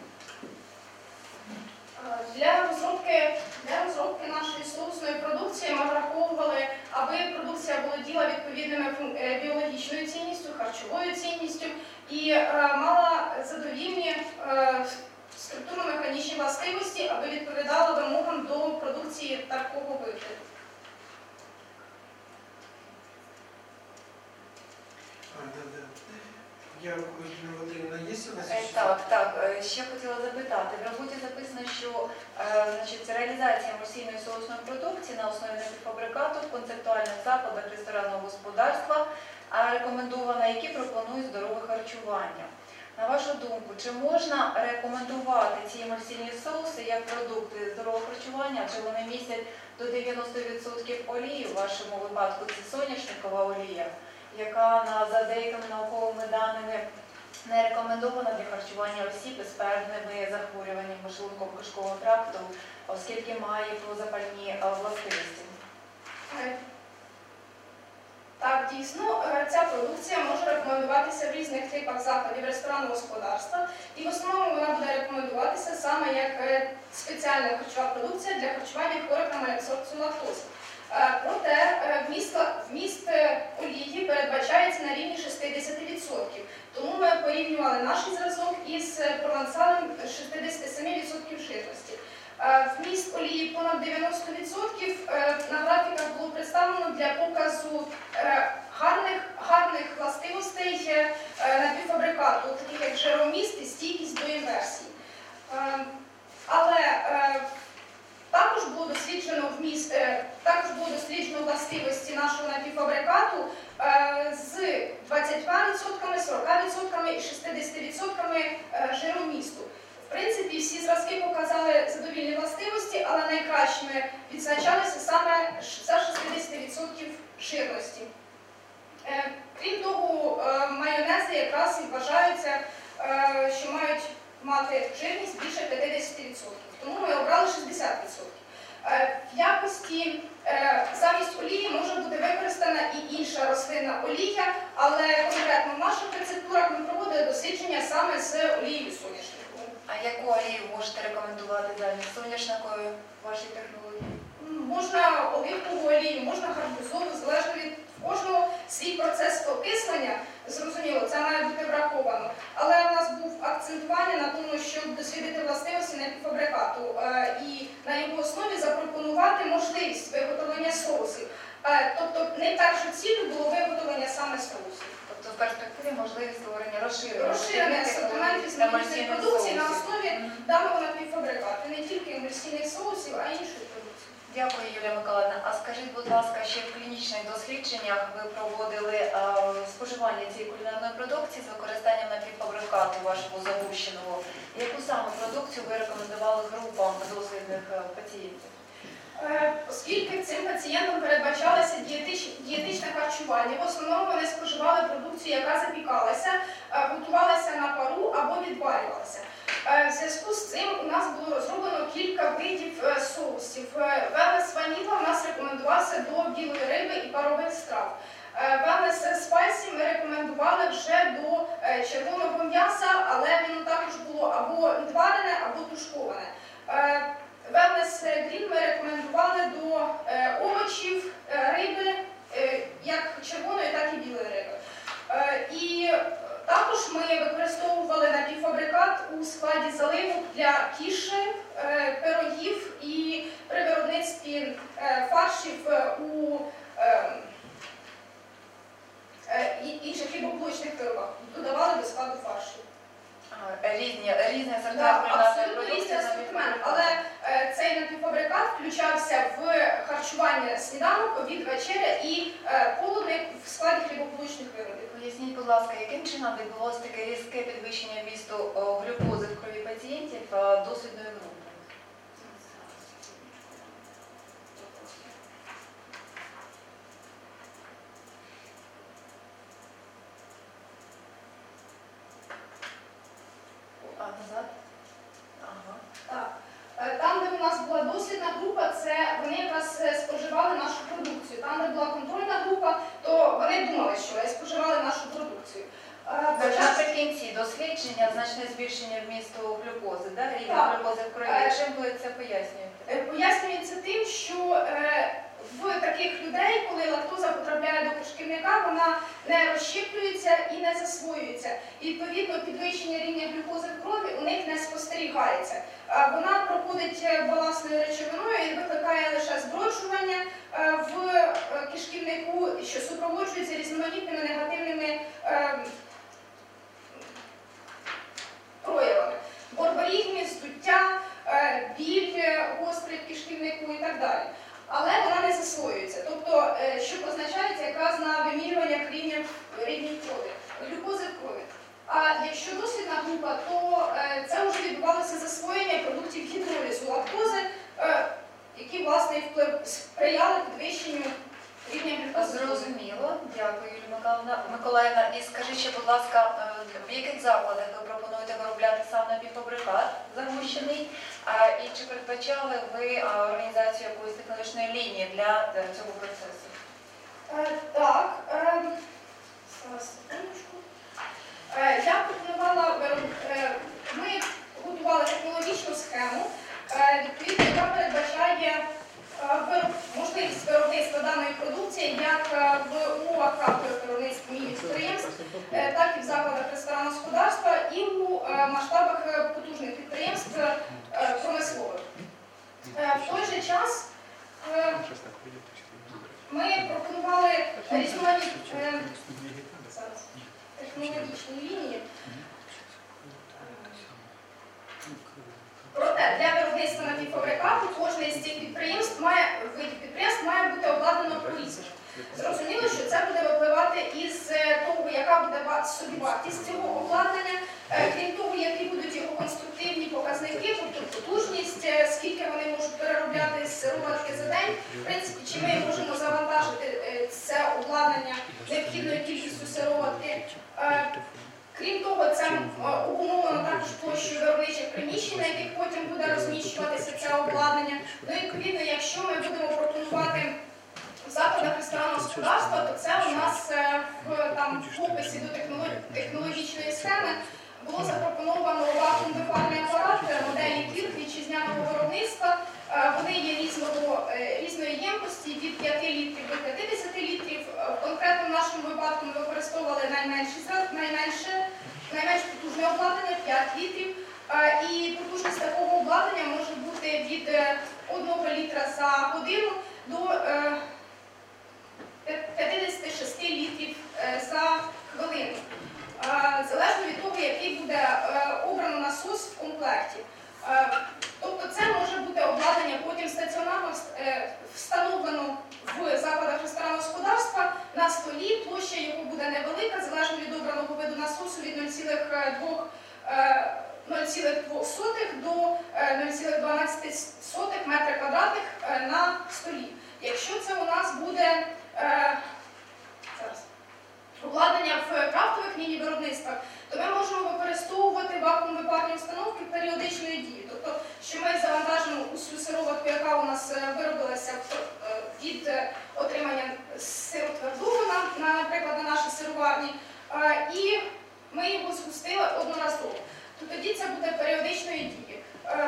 Для розробки, для розробки нашої соусної продукції ми враховували, аби продукція володіла відповідними біологічною цінністю, харчовою цінністю і е, мала задовільні е, структурно-механічні властивості, аби відповідала вимогам до продукції такого вигляду. Дякую, Ірина Валеріївна. Є у вас Е, ще? Так, так. Е, Ще хотіла запитати. В роботі записано, що е, значить, реалізація емульсійної соусної продукції на основі напівфабрикату в концептуальних закладах ресторанного господарства а, рекомендована, які пропонують здорове харчування. На вашу думку, чи можна рекомендувати ці емульсійні соуси як продукти здорового харчування, чи вони містять до дев'яноста відсотків олії, в вашому випадку це соняшникова олія, яка за деякими науковими даними не рекомендована для харчування осіб із певними захворюваннями шлунково-кишкового тракту, оскільки має прозапальні властивості? Так, дійсно, ця продукція може рекомендуватися в різних типах закладів ресторанного господарства, і в основному вона буде рекомендуватися саме як спеціальна харчова продукція для харчування хворих на малабсорбцію лактози. Проте вміст, вміст олії передбачається на рівні шістдесят відсотків. Тому ми порівнювали наш зразок із провансалем шістдесят сім відсотків жирності. Вміст олії понад дев'яносто відсотків на графіках було представлено для показу гарних, гарних властивостей напівфабрикату, таких як жироміст і стійкість до інверсії. Але також було досліджено вміст, також було досліджено властивості нашого напівфабрикату з двадцятьма відсотками, сорока відсотками і шістдесятьма відсотками жиромісту. В принципі, всі зразки показали задовільні властивості, але найкращими відзначалися саме за шістдесят відсотків жирності. Крім того, майонези якраз і вважаються, що мають мати жирність більше п'ятдесят відсотків. Тому ми обрали шістдесят відсотків. В якості замість олії може бути використана і інша рослинна олія, але конкретно в наших рецептурах ми проводили дослідження саме з олією соняшниковою. А яку олію можете рекомендувати замість соняшникової в вашій технології? Можна оливкову олію, можна гарбузову, залежно від кожного свій процес окислення, зрозуміло, це має бути враховано. Але у нас був акцентування на тому, щоб дослідити властивості напівфабрикату і на його основі запропонувати можливість виготовлення соусів. Тобто не першою цілею було виготовлення саме соусів. Тобто в перспективі можливість створення розширеного Розширений асортимент різноманітної продукції на основі даного напівфабрикату. Не тільки емульсійних соусів, а й іншої продукції. Дякую, Юлія Миколаївна. А скажіть, будь ласка, ще в клінічних дослідженнях ви проводили е, споживання цієї кулінарної продукції з використанням напівфабрикату вашого загущеного. Яку саме продукцію ви рекомендували групам дослідних е, пацієнтів? Е, Оскільки цим пацієнтам передбачалося дієтич- дієтичне харчування, в основному вони споживали продукцію, яка запікалася, е, готувалася на пару або відварювалася. Е, В зв'язку з цим у нас було розроблено кілька видів е, соусів. Велес ваніла у нас рекомендувався до білої риби і парових страв. Велес спайсі ми рекомендували вже до е, червоного м'яса, але воно також було або відварене, або тушковане. Е, Велес грін ми рекомендували до е, овочів, е, риби, е, як червоної, так і білої риби. Е, і також ми використовували напівфабрикат у складі заливок для кіші, е, пирогів і при виробництві е, фаршів е, у е, е, і- інших хлібобулочних виробах. Додавали до складу фаршів. А, Різні, різні Да, сорта кулінарної абсолютно продукції. різний асортимент, напівфабрикату. але е, цей напівфабрикат включався в харчування сніданок, обід, вечеря і е, полудник в складі хлібобулочних виробів. Поясніть, будь ласка, яким чином відбулося таке різке підвищення вмісту о, глюкози в крові пацієнтів а, дослідної групи? А, назад? Ага. Так. Е, Там, де у нас була дослідна група, це вони якраз е, споживали нашу продукцію. Там, де була контрольна група, то вони думали, що вони споживали нашу продукцію. Е, Тож почав- наприкінці дослідження значне збільшення вмісту глюкози, да? Рівня Так. глюкози в крові. Е, Чим ви це пояснюєте? Е, Пояснюється тим, що е, в таких людей, коли лактоза потрапляє до кишківника, вона не розщеплюється і не засвоюється. І, відповідно, підвищення рівня глюкози в крові у них не спостерігається. Е, Вона проходить е, баласною речовиною і викликає лише зброджування е, в е, кишківнику, що супроводжується різноманітними негативними е, проявами. Борборігмі, здуття, е, біль е, гострий в кишківнику і так далі. Але вона не засвоюється. Тобто, е, що позначається якраз на вимірюваннях рівня рівня крові, глюкози в крові. А якщо дослідна група, то е, це вже відбувалося засвоєння продуктів гідролізу лактози, е, які, власне, і вплив- сприяли підвищенню рівня глюкози. в крові. Зрозуміло. Дякую, Юлія Миколаївна. Миколаївна. І скажіть ще, будь ласка, е, в яких закладах ви пропонуєте виробляти сам напівфабрикат загущений? А, І чи передбачали ви а, організацію якоїсь технологічної лінії для е, цього процесу? Е, Так, е, зараз, секундочку. Е, Я пропонувала, вироб- е, ми готували технологічну схему, е, відповідно, яка передбачає е, вироб- можливість виробництва даної продукції як е, в умовах крafтових виробництв міні-підприємств, е, так і в закладах ресторанного господарства і у е, масштабах е, потужних підприємств е, промислових. Е, В той же час е, ми пропонували різноманітні е, зараз, технологічні лінії. Проте для виробництва напівфабрикату кожне з цих підприємств має видів підприємств має бути обладнано по-різному. Зрозуміло, що це буде випливати із е, того, яка буде ва- собівартість цього обладнання, е, крім того, які будуть його конструктивні показники, тобто потужність, е, скільки вони можуть переробляти сироватки за день, в принципі, чи ми можемо завантажити е, це обладнання необхідною кількістю сироватки. Е, Крім того, це е, обумовлено також площею виробничих приміщень, на яких потім буде розміщуватися це обладнання. Ну і відповідно, якщо ми будемо пропонувати в закладах ресторанного господарства, то це у нас е, в там в описі до технолог- технологічної схеми було запропоновано вакуум-вифарний апарат моделі Кірк вітчизняного виробництва. Е, Вони є різного, е, різної ємкості від п'яти літрів до п'ятдесят літрів. Е, В конкретному нашому випадку ми використовували найменші, за- найменше, найменш потужне обладнання п'ять літрів. Е, І потужність такого обладнання може бути від е, одного літра за годину до е, п'ятдесят шість літрів е, за хвилину. Е, Залежно від того, який буде е, обрано насос в комплекті. Е, Тобто це може бути обладнання потім стаціонарного, е, столі, площа його буде невелика, залежно від обраного виду насосу, від нуль цілих двох сотих до нуль цілих дванадцять сотих метра квадратних на столі. Якщо це у нас буде е, зараз, обладнання в крафтових міні-виробництвах, то ми можемо використовувати вакуум-випарні установки періодичної дії. Тобто, що ми завантажимо усю сироватку, яка у нас виробилася від отримання сиру твердого, наприклад, на нашій сироварні, і ми його згустили одноразово. То тоді це буде періодичної дії.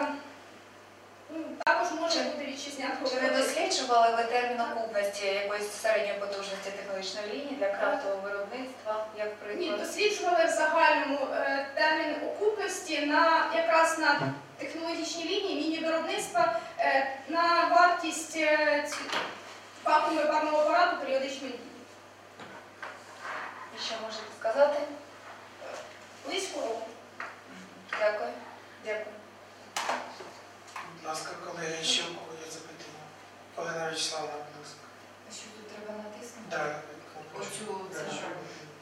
Також може бути вітчизняного Чи ви досліджували ви термін окупності якоїсь середньої потужності технологічної лінії для крафтового виробництва, як Ні, приклад? досліджували в загальному е, термін окупності на якраз на технологічній лінії, міні-виробництва, е, на вартість е, вакуум-випарного апарату періодичної дії. І що можете сказати? Близько року. Дякую. Дякую. Будь ласка, колеги, ще у кого є запитання? Олена Вячеславовна, будь ласка. Що тут треба натиснути? Да, Оцю це що?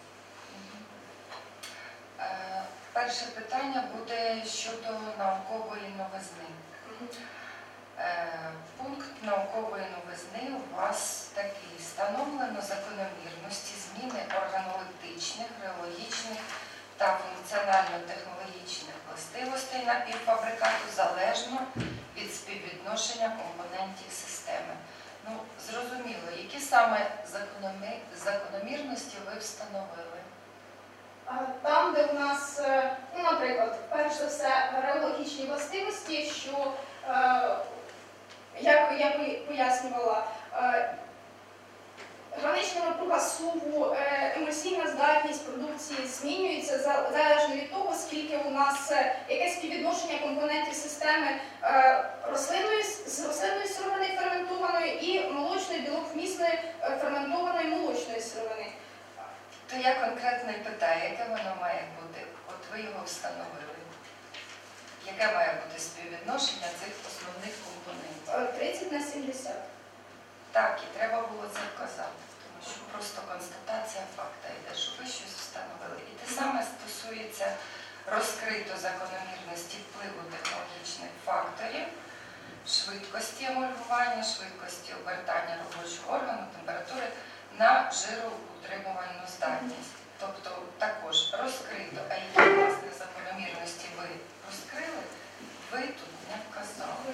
Е, Перше питання буде щодо наукової новизни. Е, Пункт наукової новизни у вас такий: встановлено закономірності зміни органолептичних, реологічних та функціонально-технологічних властивостей напівфабрикату залежно від співвідношення компонентів системи. Ну, зрозуміло, які саме закономі- закономірності ви встановили? А Там, де у нас, е, ну, наприклад, перш за все, реологічні властивості, що, е, як я пої- пояснювала, е, гранична напруга суву, е, емульсійна здатність продукції змінюється за- залежно від того, скільки у нас, е, яке співвідношення компонентів системи е, рослинної, з рослинної сировини ферментованої і молочної білоквмісної е, ферментованої молочної сировини. То я конкретно і питаю, яке воно має бути? От ви його встановили. Яке має бути співвідношення цих основних компонентів? Е, тридцять на сімдесят. Так, і треба було це вказати, тому що просто констатація факта йде, що ви щось встановили. І те саме стосується розкрито закономірності впливу технологічних факторів, швидкості емульгування, швидкості обертання робочого органу, температури на жироутримувальну здатність. Тобто також розкрито, а які власне закономірності ви розкрили, ви тут не вказали.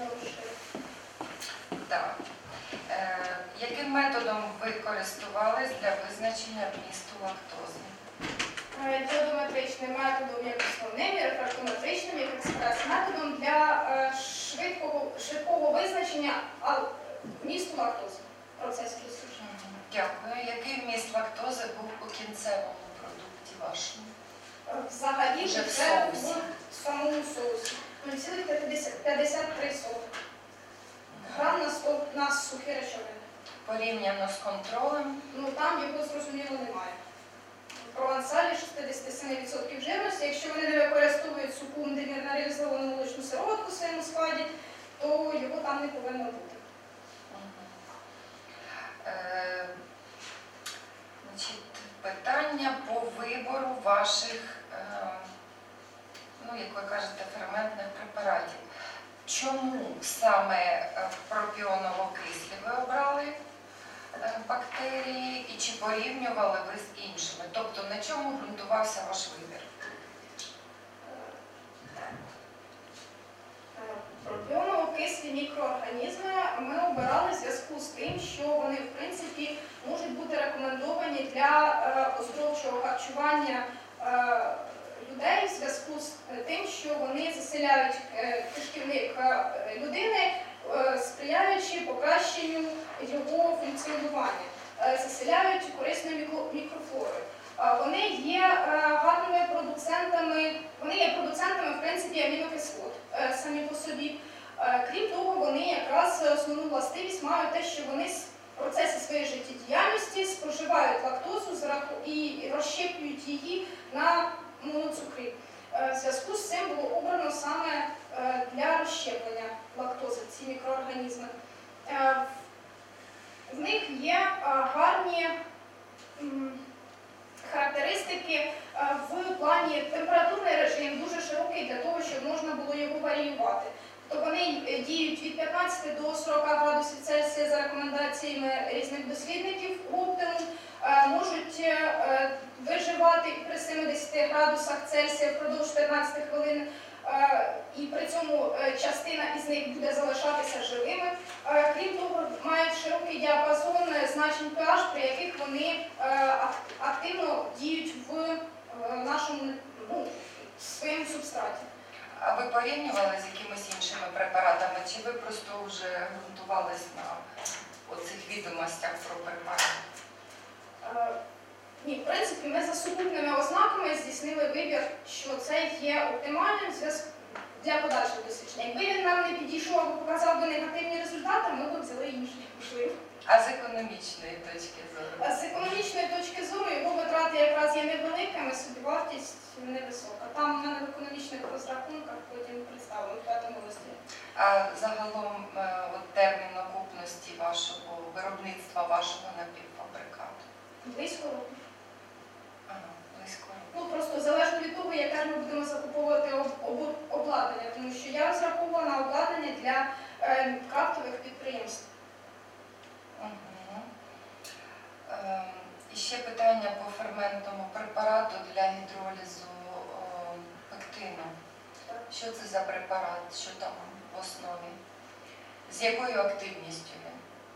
Так. Е, яким методом ви користувались для визначення вмісту лактози? Діодометричним методом як основним, і рефрактометричним як експрес-методом для е, швидкого, швидкого визначення а, вмісту лактози в процесі дослідження. Дякую. Який вміст лактози був у кінцевому продукті вашому? Е, Взагалі Вже в це соусі. в самому соусі нуль цілих п'ятдесят три грам на сто на сухі речовини. Порівняно з контролем? Ну там його зрозуміло немає. В провансалі шістдесят сім відсотків жирності. Якщо вони не використовують суху демінералізовану молочну сироватку в своєму складі, то його там не повинно бути. Е, значить, питання по вибору ваших, е, ну, як ви кажете, ферментних препаратів. Чому саме е, пропіоново-кислі ви обрали е, бактерії і чи порівнювали ви з іншими? Тобто на чому ґрунтувався ваш вибір? Пропіоново-кислі мікроорганізми ми обирали в зв'язку з тим, що вони в принципі можуть бути рекомендовані для е, оздоровчого харчування е, людей в зв'язку з тим, що вони заселяють е, кишківник е, людини, е, сприяючи покращенню його функціонування, е, заселяють корисною мікро- мікрофлорою. Е, Вони є е, гарними продуцентами, вони є продуцентами в принципі амінокислот е, самі по собі. Е, Крім того, вони якраз основну властивість мають те, що вони в процесі своєї життєдіяльності споживають лактозу за раху- і розщеплюють її на моноцукри. Е, В зв'язку з цим було обрано саме е, для розщеплення лактози ці мікроорганізми. Е, В них є е, гарні м, характеристики е, в плані температурний режим дуже широкий для того, щоб можна було його варіювати. Тобто вони е, діють від п'ятнадцяти до сорока градусів Цельсія за рекомендаціями різних дослідників оптимум, е, можуть е, виживати при семидесяти градусах Цельсія впродовж п'ятнадцяти хвилин, е, і при цьому е, частина із них буде залишатися живими. Е, Крім того, мають широкий діапазон значень pH, при яких вони е, ак- активно діють в е, нашому, ну, своєму субстраті. А ви порівнювали з якимись іншими препаратами, чи ви просто вже ґрунтувались на оцих відомостях про препарат? Е, Ні, в принципі, ми за сукупними ознаками здійснили вибір, що це є оптимальним зв'язку для подальшого дослідження. Якби він нам не підійшов або показав би негативні результати, ми б взяли інші, можливо. А з економічної точки зору? З економічної точки зору його витрати якраз є невеликими, собівартість невисока. Там в мене в економічних розрахунках потім представлено в п'ятому розділі. А загалом е, от термін окупності вашого виробництва, вашого напівфабрикату? Близько року. Ага, близько. Ну, просто залежно від того, яке ж ми будемо закуповувати об- об- обладнання, тому що я розраховувала на обладнання для е, крафтових підприємств. Угу. Ем, і ще питання по ферментному препарату для гідролізу о, пектину. Так. Що це за препарат, що там в основі? З якою активністю він?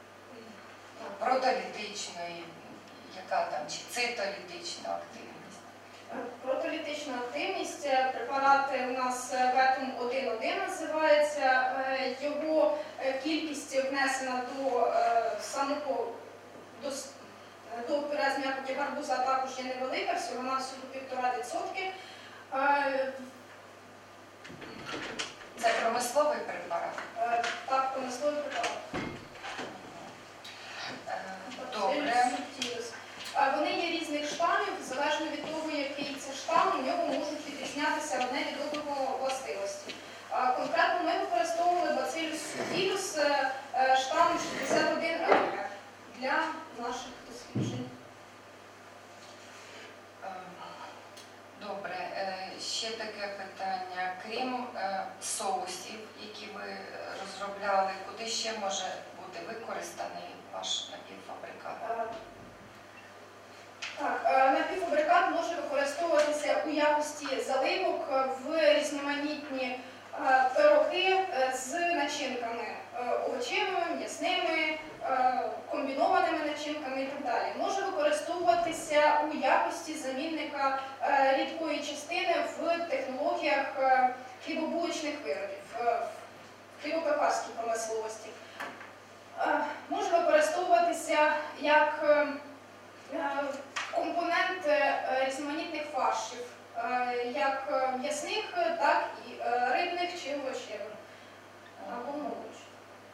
Протолітичної, яка там, чи цитолітична активність? Е, Протолітична активність, е, препарат у нас ветум один один називається, е, його е, кількість внесена до е, самого до, с- до пюре з м'якоті гарбуза також є невелика, всього на всього півтора відсотки. Е, Це промисловий препарат? е, Так, промисловий препарат. Е, Добре. Е, Вони є різних штамів, залежно від того, який це штам, у нього можуть відрізнятися одне від одного властивості. Е, Конкретно ми використовували Bacillus subtilis, е, е, штам шістдесят один АГ для наших досліджень. Е, Добре. Е, Ще таке питання. Крім е, соусів, які ви розробляли, куди ще може бути використаний ваш напівфабрикат? Е, Так, е, напівфабрикат може використовуватися у якості заливок в різноманітні е, пироги е, з начинками е, овочевими, м'ясними, е, комбінованими начинками і так далі. Може використовуватися у якості замінника е, рідкої частини в технологіях е, хлібобулочних виробів, е, в хлібопекарській промисловості. Е, Може використовуватися як е, е, компонент е, різноманітних фаршів, е, як е, м'ясних, е, так і е, рибних чи овочевих або молочних.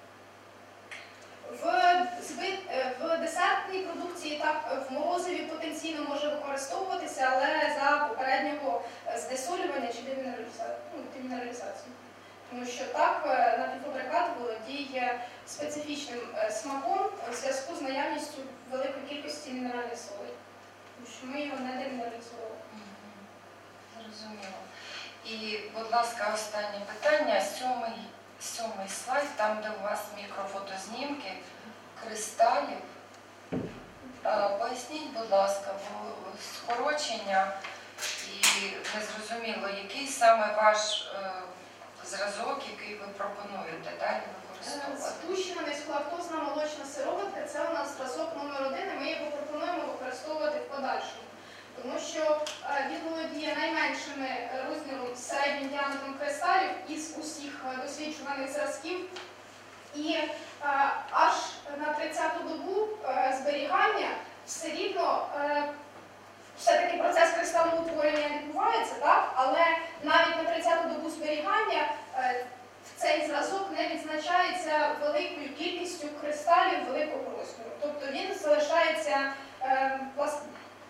В, зби- е, в десертній продукції так в морозиві потенційно може використовуватися, але за попереднього е, здесолювання чи демінераліза- ну, демінералізації. Тому що так е, напівфабрикат володіє специфічним е, смаком у зв'язку з наявністю великої кількості мінеральних солей. Тому що ми його не демінералізували. Мгм. Зрозуміло. І, будь ласка, останнє питання. Сьомий, сьомий слайд, там, де у вас мікрофотознімки кристалів. Е, Поясніть, будь ласка, бо скорочення і незрозуміло, який саме ваш е, зразок, який ви пропонуєте далі використовувати? Спущена низьколактозна молочна сироватка – це у нас зразок номер один, і ми його пропонуємо використовувати в подальшому. Тому що е, він володіє найменшими е, розміром середнім діаметром кристалів із усіх е, досліджуваних зразків. І е, аж на тридцяту добу е, зберігання все рівно е, все-таки процес кристалоутворення відбувається, так? Але навіть на тридцяту добу зберігання е, цей зразок не відзначається великою кількістю кристалів великого розміру. Тобто він залишається е, власне,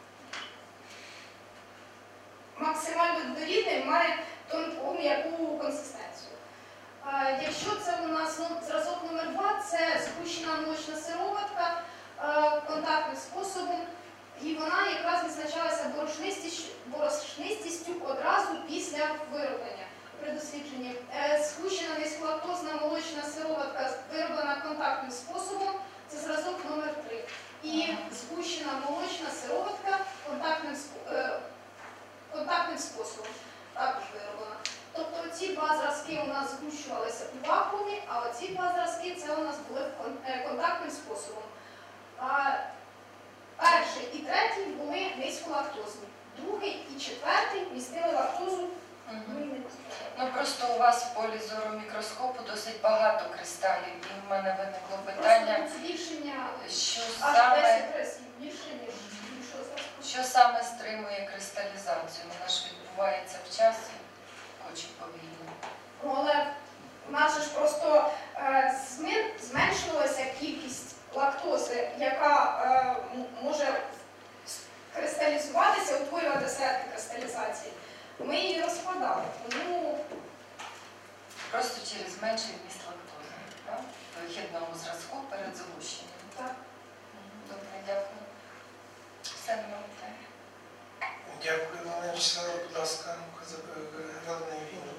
максимально дорідним, має тонку м'яку консистенцію. Е, якщо це у нас ну, зразок номер два, це спущена молочна сироватка е, контактним способом. І борошнистістю, борошнистістю одразу після вироблення. При дослідженні Е, згущена низьколактозна молочна сироватка, вироблена контактним способом, це зразок номер три. І згущена молочна сироватка контактним, сп- е, контактним способом також вироблена. Тобто ці два зразки у нас згущувалися у вакуумі, а оці два зразки це у нас були кон- е, контактним способом. А перший і третій були низьколактозні. Другий і четвертий містили лактозу. Мгм. Ну, і не Ну просто у вас в полі зору мікроскопу досить багато кристалів, і в мене виникло питання, Просто збільшення що аж саме, десять разів більше, ніж іншого зразку. що саме стримує кристалізацію. Вона ж відбувається в часі, хоч і повільно. Ну, але в нас же ж просто е, змін- зменшувалася кількість лактози, яка е, м- може кристалізуватися, утворювати середки кристалізації. Ми її розкладали. Тому Просто через менший вміст лактози, так? В вихідному зразку перед згущенням. так. Добре, дякую. Все, нема питань. Дякую, Галина Вячеслава. Будь ласка, Галина Євгенівна.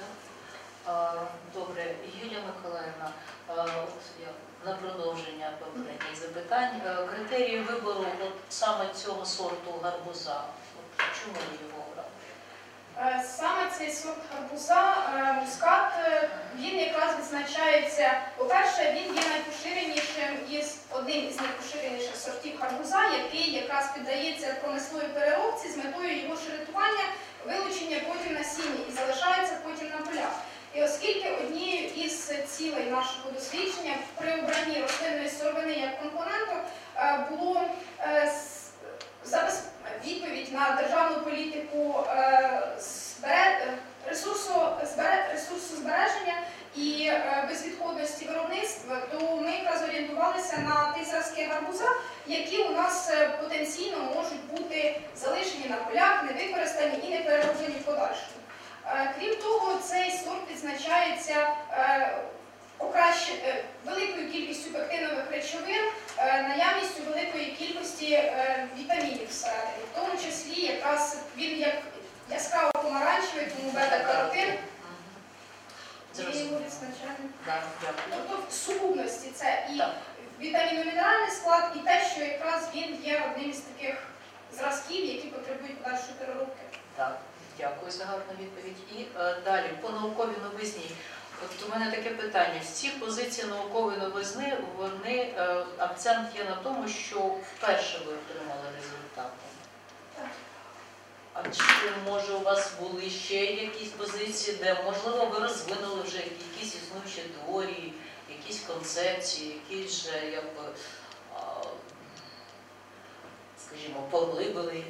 А, Добре, Юлія Миколаївна, а, от я на продовження попередніх запитань. Е, Критерії вибору от саме цього сорту гарбуза. От чому ви його обрали? Е, Саме цей сорт гарбуза, е, мускат, е, він якраз відзначається, по-перше, він є найпоширенішим із одним із найпоширеніших сортів гарбуза, який якраз піддається промисловій переробці з метою його ширитування, вилучення потім насіння і залишається потім на полях. І оскільки однією із цілей нашого дослідження при обранні рослинної сировини як компоненту е, було е, с- забез- відповідь на державну політику е, збере- е, ресурсу, збере- ресурсозбереження і е, безвідходності виробництва, то ми якраз орієнтувалися на ті зразки гарбуза, які у нас е, потенційно можуть бути залишені на полях, не використані і не перероблені в подальшому. Е, Крім того, цей сорт відзначається е, покраще- е, великою кількістю пектинових речовин, е, наявністю великої кількості е, вітамінів всередині, в тому числі якраз він як яскраво помаранчевий, тому бета-каротин, Мгм. і його Зрозуміло. відзначаємо. Да, дякую. Тобто в сукупності це і Так. вітамінно-мінеральний склад, і те, що якраз він є одним із таких зразків, які потребують подальшої переробки. Так, дякую за гарну відповідь. І е, далі, по науковій новизні. От у мене таке питання. Всі позиції наукової новизни, вони, е, акцент є на тому, що вперше ви отримали результати. Так. А чи, може, у вас були ще якісь позиції, де, можливо, ви розвинули вже якісь існуючі теорії, якісь концепції, якісь же, якби, а, скажімо, поглибили?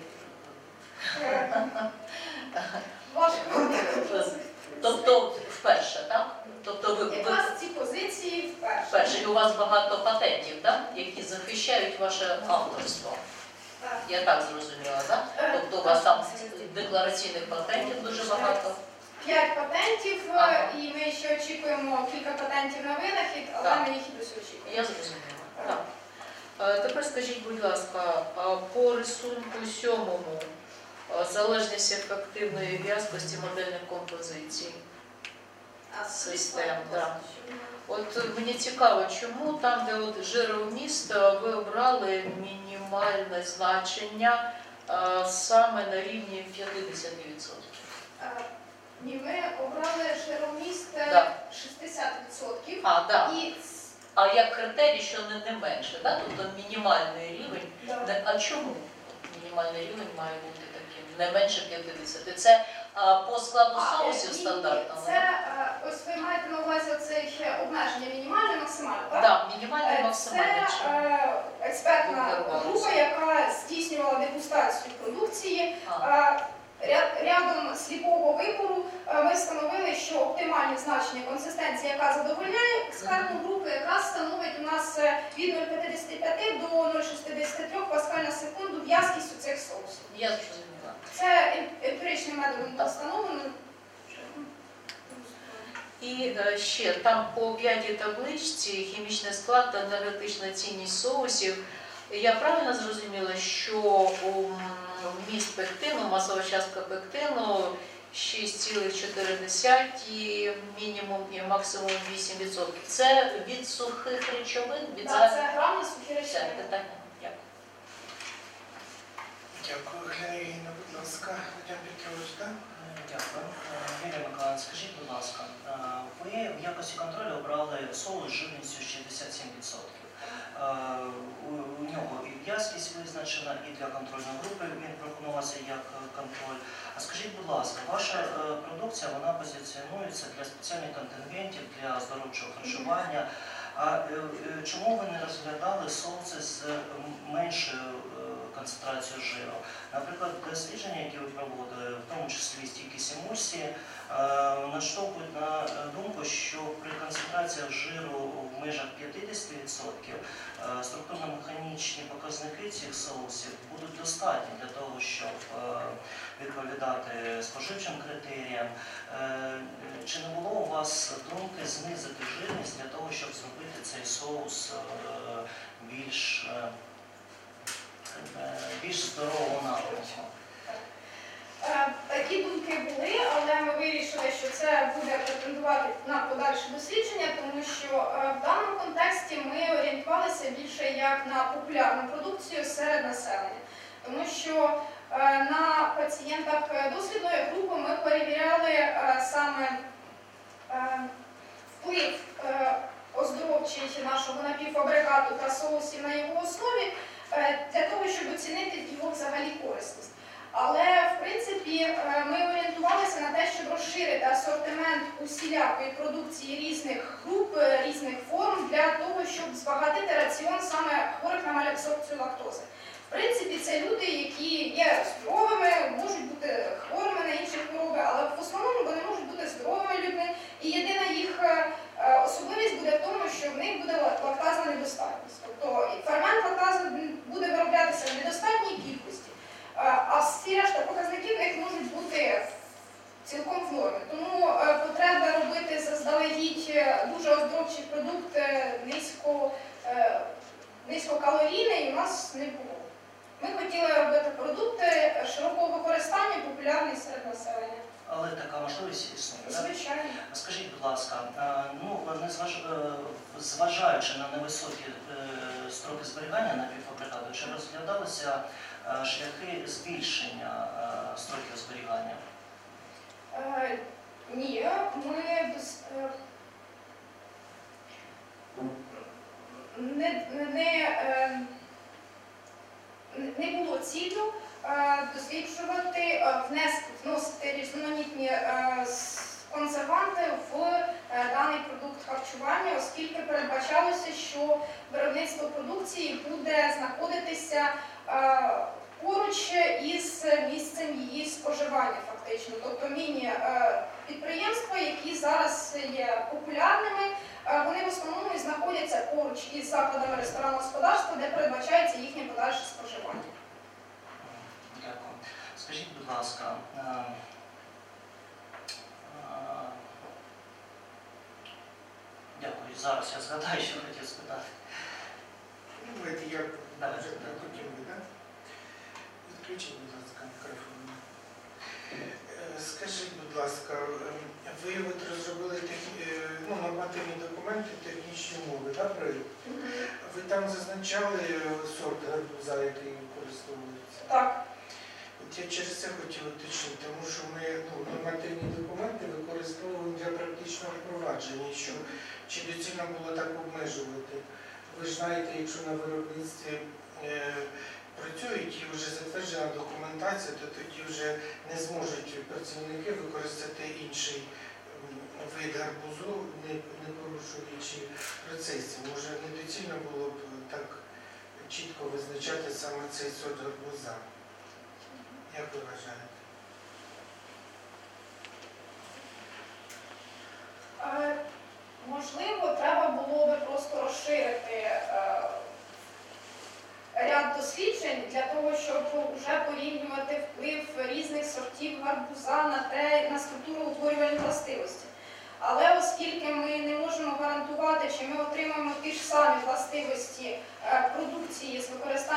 Важко. Тобто вперше, так? Тобто ви, ви Якраз ці позиції вперше. вперше, і у вас багато патентів, так? Які захищають ваше авторство. Так. Я так зрозуміла, так? Е, Тобто у вас там деклараційних патентів дуже багато. П'ять патентів, е, Ага. і ми ще очікуємо кілька патентів на винахід, але Так. ми їх і досі очікуємо. Я зрозуміла. Так. Е, Тепер скажіть, будь ласка, а по рисунку сьомому е, залежність ефективної в'язкості модельних композицій. А, Систем, будь ласка, так. щоб ми- От мені цікаво, чому там, де от жировміст, е, ви обрали мінімальне значення е, саме на рівні п'ятдесят відсотків. Е, Ні, ми обрали жироміст е, Да. шістдесят відсотків. А, так. І ц- А як критерій, що не, не менше, так? Тобто мінімальний рівень. да. Не- А чому мінімальний рівень має бути таким? Не менше п'ятдесят? Це а, по складу А, соусів ні, стандартному? Це е, ось ви маєте на увазі оце ще обмеження мінімальне, максимальне, так? Так, мінімальний Е, максимальний. Це чому? е, експертна Виконувалося. група, яка здійснювала дегустацію продукції. А, Е, ря- Рядом сліпого вибору е, ми встановили, що оптимальне значення консистенції, яка задовольняє експертну групу, якраз становить у нас е, від нуль цілих п'ятдесят п'ять до нуль цілих шістдесят три паскаль на секунду в'язкість у цих соусів. я зрозуміла. Це ем- емпіричним методом було встановлено. І е, ще там по п'ятій табличці хімічний склад та енергетична цінність соусів. Я правильно зрозуміла, що ум, вміст пектину, масова частка пектину шість цілих чотири десятих, мінімум і максимум вісім відсотків. Це від сухих речовин, від Так, це грами сухі Все, речовини. питання. Дякую. Дякую, Галина, будь ласка. Вадим Петрович, так? Дякую. Юлія Миколаївна, скажіть, будь ласка, ви в якості контролю обрали соус з жирністю шістдесят сім відсотків. У нього і в'язкість визначена, і для контрольної групи він пропонувався як контроль. А скажіть, будь ласка, ваша продукція, вона позиціонується для спеціальних контингентів, для здоровчого харчування. А чому ви не розглядали соуси з меншою концентрацією жиру? Наприклад, дослідження, які ви проводили, в тому числі стійкість емульсії, наштовхують на думку, що при концентраціях жиру в межах п'ятдесят відсотків структурно-механічні показники цих соусів будуть достатні для того, щоб відповідати споживчим критеріям. Чи не було у вас думки знизити жирність для того, щоб зробити цей соус більш, більш здорового напрямку? Такі думки були, але ми вирішили, що це буде претендувати на подальше дослідження, тому що в даному контексті ми орієнтувалися більше як на популярну продукцію серед населення. Тому що на пацієнтах дослідної групи ми перевіряли саме вплив оздоровчий нашого напівфабрикату та соусів на його основі для того, щоб оцінити його взагалі корисність. Але, в принципі, ми орієнтувалися на те, щоб розширити асортимент усілякої продукції різних груп, різних форм для того, щоб збагатити раціон саме хворих на малабсорбцію лактози. В принципі, це люди, які є здоровими, можуть бути хворими на інші хвороби, але в основному вони можуть бути здоровими людьми. І єдина їх особливість буде в тому, що в них буде лактазна недостатність. Тобто фермент лактази буде вироблятися в недостатній кількості. А всі решта показників в них можуть бути цілком в нормі. Тому потреби робити заздалегідь дуже оздоровчий продукт низько, низькокалорійний у нас не було. Ми хотіли робити продукти широкого використання, популярні серед населення. Але така можливість існує, так? Звичайно. Скажіть, будь ласка, ну, незваж... зважаючи на невисокі строки зберігання напівфабрикату, чи розглядалися шляхи збільшення строків зберігання? Е, ні, ми без, е, не, не, е, не було цілю е, досліджувати, е, внести, вносити різноманітні е, консерванти в е, даний продукт харчування, оскільки передбачалося, що виробництво продукції буде знаходитися е, поруч із місцем її споживання фактично. Тобто міні-підприємства, які зараз є популярними, вони в основному і знаходяться поруч із закладами ресторанного господарства, де передбачається їхнє подальше споживання. Дякую. Скажіть, будь ласка, дякую. Зараз я згадаю, що хотів спитати. Давайте я Давай. вже хотів би, так? Відключіть, будь ласка, мікрофон. Скажіть, будь ласка, ви от розробили техні... ну, нормативні документи, технічні умови, так, проєкт? Ви там зазначали сорт гарбуза, який використовується? Так. От я через це хотів уточнити, тому що ми ну, нормативні документи використовуємо для практичного впровадження, що чи доцільно було так обмежувати. Ви ж знаєте, якщо на виробництві е, працюють і вже затверджена документація, то тоді вже не зможуть працівники використати інший вид гарбузу, не, не порушуючи процесів. Може, недоцільно було б так чітко визначати саме цей сорт гарбуза. Як ви вважаєте? Е, можливо, треба було би просто розширити е, ряд досліджень для того, щоб вже порівнювати вплив різних сортів гарбуза на те, на структуроутворювальні властивості. Але оскільки ми не можемо гарантувати, чи ми отримаємо ті ж самі властивості продукції з використанням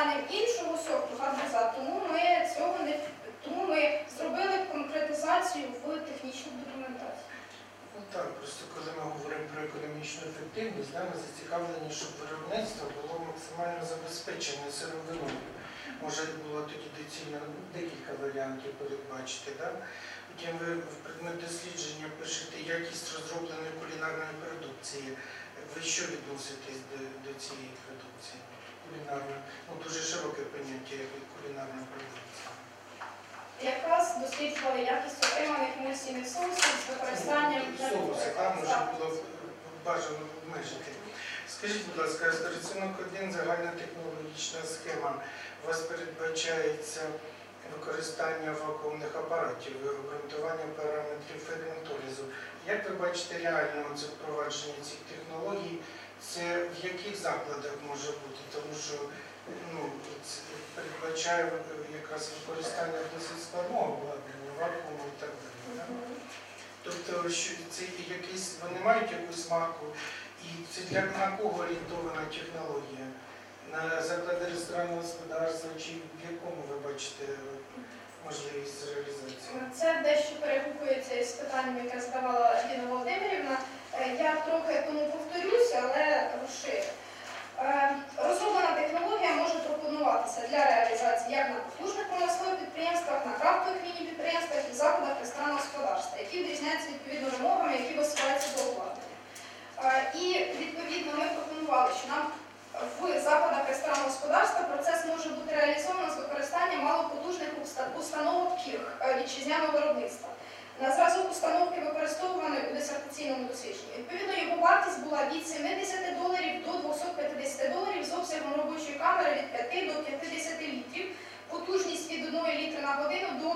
Просто коли ми говоримо про економічну ефективність, да, ми зацікавлені, щоб виробництво було максимально забезпечене сировиною. Може було тоді доцільно декілька варіантів передбачити. Да? Потім ви в предмет дослідження пишете якість розробленої кулінарної продукції. Ви що відноситесь до, до цієї продукції? Кулінарна, ну дуже широке поняття, як кулінарна продукція. Якраз досліджували якість отриманих емульсійних соусів з використанням Соуси, там може було б бажано обмежити. Скажіть, будь ласка, рисунок один, загальна технологічна схема. У вас передбачається використання вакуумних апаратів, обґрунтування параметрів ферментолізу. Як ви бачите реально це впровадження цих технологій? Це в яких закладах може бути? Тому що ну, це передбачає якраз використання досить складного обладнання, вакууму і так далі. Да? Тобто, що це якісь, вони мають якусь марку, і це для на кого орієнтована технологія? На заклади ресторанного господарства чи в якому ви бачите можливість реалізації? Це дещо перегукується із питанням, яке задавала Ліна Володимирівна. Я трохи тому повторюся, але розширю. Розроблена технологія може пропонуватися для реалізації як на потужних промислових підприємствах, на крафтових міні-підприємствах і закладах ресторанного господарства, які відрізняються відповідно вимогами, які висуваються до обладнання. І відповідно ми пропонували, що нам в закладах ресторанного господарства процес може бути реалізовано з використанням малопотужних установок кірг вітчизняного виробництва. На зразок установки, використовуваної у дисертаційному дослідженні. Відповідно, його вартість була від сімдесят доларів до двохсот п'ятдесят доларів з обсягом робочої камери від п'яти до п'ятдесяти літрів, потужність від одного літра на годину до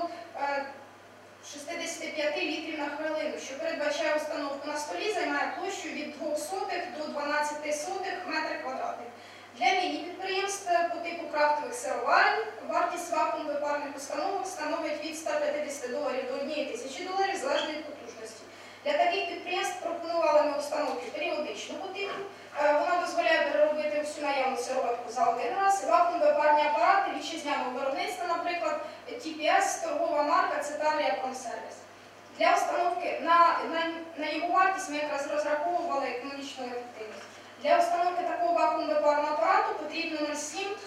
шістдесят п'ять літрів на хвилину, що передбачає установку на столі, займає площу від двох сотих до дванадцяти сотих метрів квадратних. Для міні-підприємств по типу крафтових сироварень вартість вакуум-випарних установок становить від ста п'ятдесяти доларів до однієї тисячі доларів залежно від потужності. Для таких підприємств пропонували ми установки періодичного типу. Вона дозволяє переробити всю наявну сироватку за один раз. Вакуум-випарні апарати вітчизняного виробництва, наприклад, ті пі ес, торгова марка Циталія Промсервіс. Для установки на, на, на його вартість ми якраз розраховували економічну ефективність. Для установки такого вакуум-випарного апарату потрібно нуль цілих сім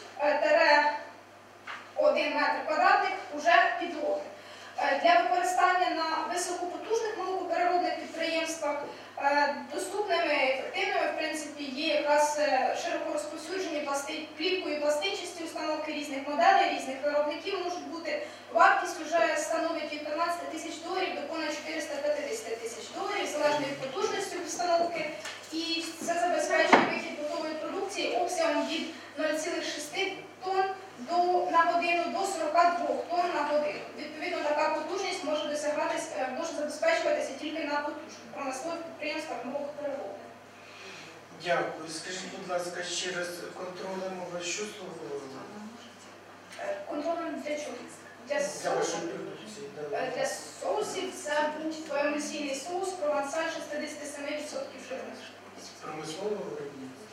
один метр квадратних уже підлоги. Для використання на високопотужних молокопереробних підприємствах доступними і ефективними в принципі, є якраз широко розповсюджені пласти... плівкою і пластичністю установки різних моделей, різних виробників можуть бути. Вартість вже становить від п'ятнадцяти тисяч доларів до понад чотирьохсот п'ятдесят тисяч доларів, залежно від потужності установки. І це забезпечує вихід готової продукції обсягом від нуль цілих шість тонн до, на годину до сорока двох тонн на годину. Відповідно, така потужність може досягатися, може забезпечуватися тільки на потужних промислових підприємствах молокопереробних. Дякую. Скажіть, будь ласка, ще раз, контролем ви що слугували? Контролем для чого? Для Для соусів. вашої продукції, да. Для соусів це був емульсійний соус провансаль шістдесят сім відсотків жирності. Промислового виробництва.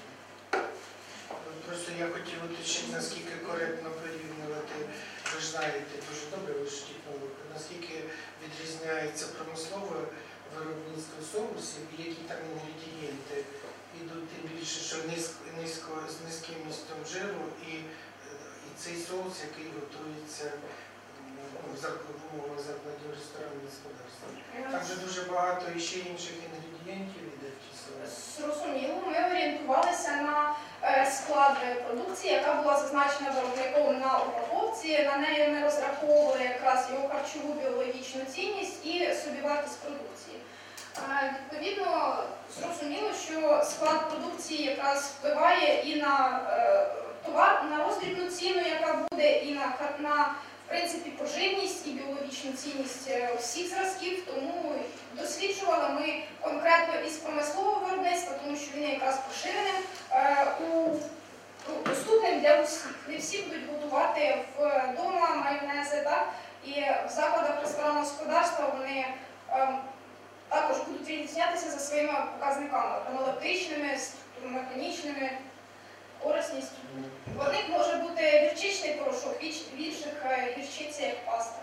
Просто я хотів уточнити, наскільки коректно порівнювати, ви ж знаєте дуже добре, ви ж технолог, наскільки відрізняється промислове виробництво соусів і які там інгредієнти йдуть, тим більше, що низько, низько, з низьким містом жиру і, і цей соус, який готується ну, в умовах закладів ресторанного господарства. Там же дуже багато і ще інших інгредієнтів йде в ті соуси. Зрозуміло, ми орієнтувалися на склад продукції, яка була зазначена виробником на упаковці. На неї ми розраховували якраз його харчову біологічну цінність і собівартість продукції. Відповідно, зрозуміло, що склад продукції якраз впливає і на товар, на роздрібну ціну, яка буде, і на, на в принципі, поживність і біологічну цінність всіх зразків, тому досліджували ми конкретно із промислового виробництва, тому що він є якраз поширеним, у, доступним для усіх. Не всі будуть готувати вдома майонези, так? І в закладах ресторанного господарства вони також будуть відрізнятися за своїми показниками органолептичними, структурно-механічними, корисністю. В одних може бути гірчичний порошок, в інших гірчиця як паста.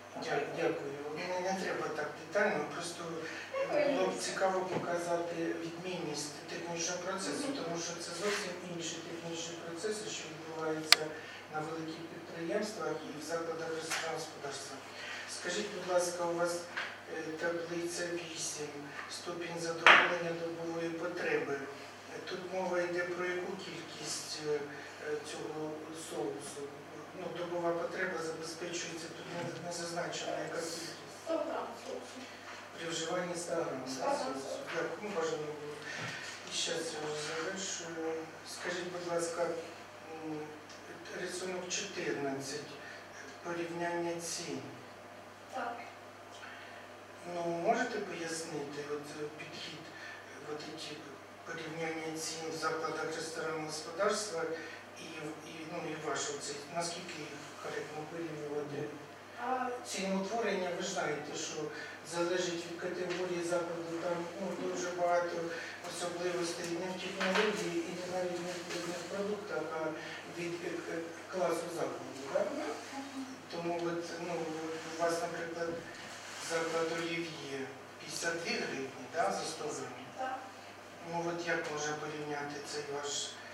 Дя- Дякую. Мені не треба так детально, просто було б цікаво показати відмінність технічного процесу, тому що це зовсім інші технічні процеси, що відбуваються на великих підприємствах і в закладах ресторанного господарства. Скажіть, будь ласка, у вас е, таблиця вісім, ступінь задоволення добової потреби. Тут мова йде про яку кількість е, е, цього соусу? Ну, добова потреба забезпечується, тут не, не зазначена яка кількість. сто грам соусу. При вживанні ста грам сто да, грам соусу. соусу. Дякую, ну, бажано було. І зараз я вже завершую. Скажіть, будь ласка, м, рисунок чотирнадцять, порівняння цін. Так. Ну, можете пояснити от, е, підхід е, от, ці порівняння цін в закладах ресторанного господарства і, і, ну, і вашого, це, наскільки їх коректно порівнювати? А, Ціноутворення, ви ж знаєте, що залежить від категорії закладу, там ну, дуже багато особливостей не в технології і не навіть не в не в продуктах, а від е, е, класу закладу. Так? Тому от, ну, у вас, наприклад, заклад олів'є п'ятдесят дві гривні да, за сто гривень. так. Ну от як можна порівняти цей ваш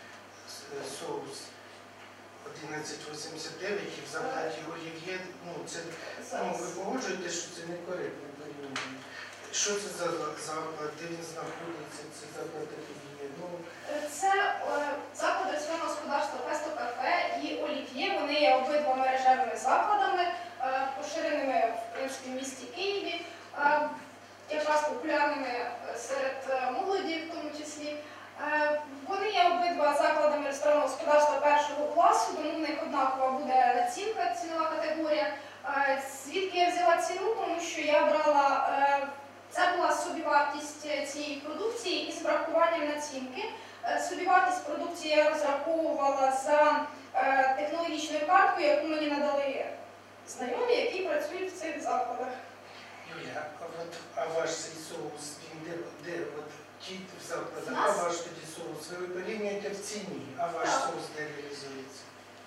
е, соус одинадцять вісімдесят дев'ять і в закладі олів'є, ну це ну, Зараз. ви погоджуєте, що це некоректне порівняння? Що це за заклад, де він знаходиться, це заклад олів'є? Ну, Це е, заклади ресторанного господарства Песто Кафе і Олів'є. Вони є обидва мережевими закладами, е, поширеними в принципі, в місті Києві, е, якраз популярними серед е, молоді в тому числі. Е, Вони є обидва закладами ресторанного господарства першого класу, тому в них однакова буде націнка, цінова категорія. Е, Звідки я взяла ціну? Тому що я брала, е, це була собівартість цієї продукції із врахуванням націнки. Е, Собівартість продукції я розраховувала за е, технологічною карткою, яку мені надали знайомі, які працюють в цих закладах. Юля, а, от, а ваш цей соус, він де, де от, ті в закладах, а Нас? ваш тоді соус, ви порівнюєте в ціні, а ваш Так. соус де реалізується?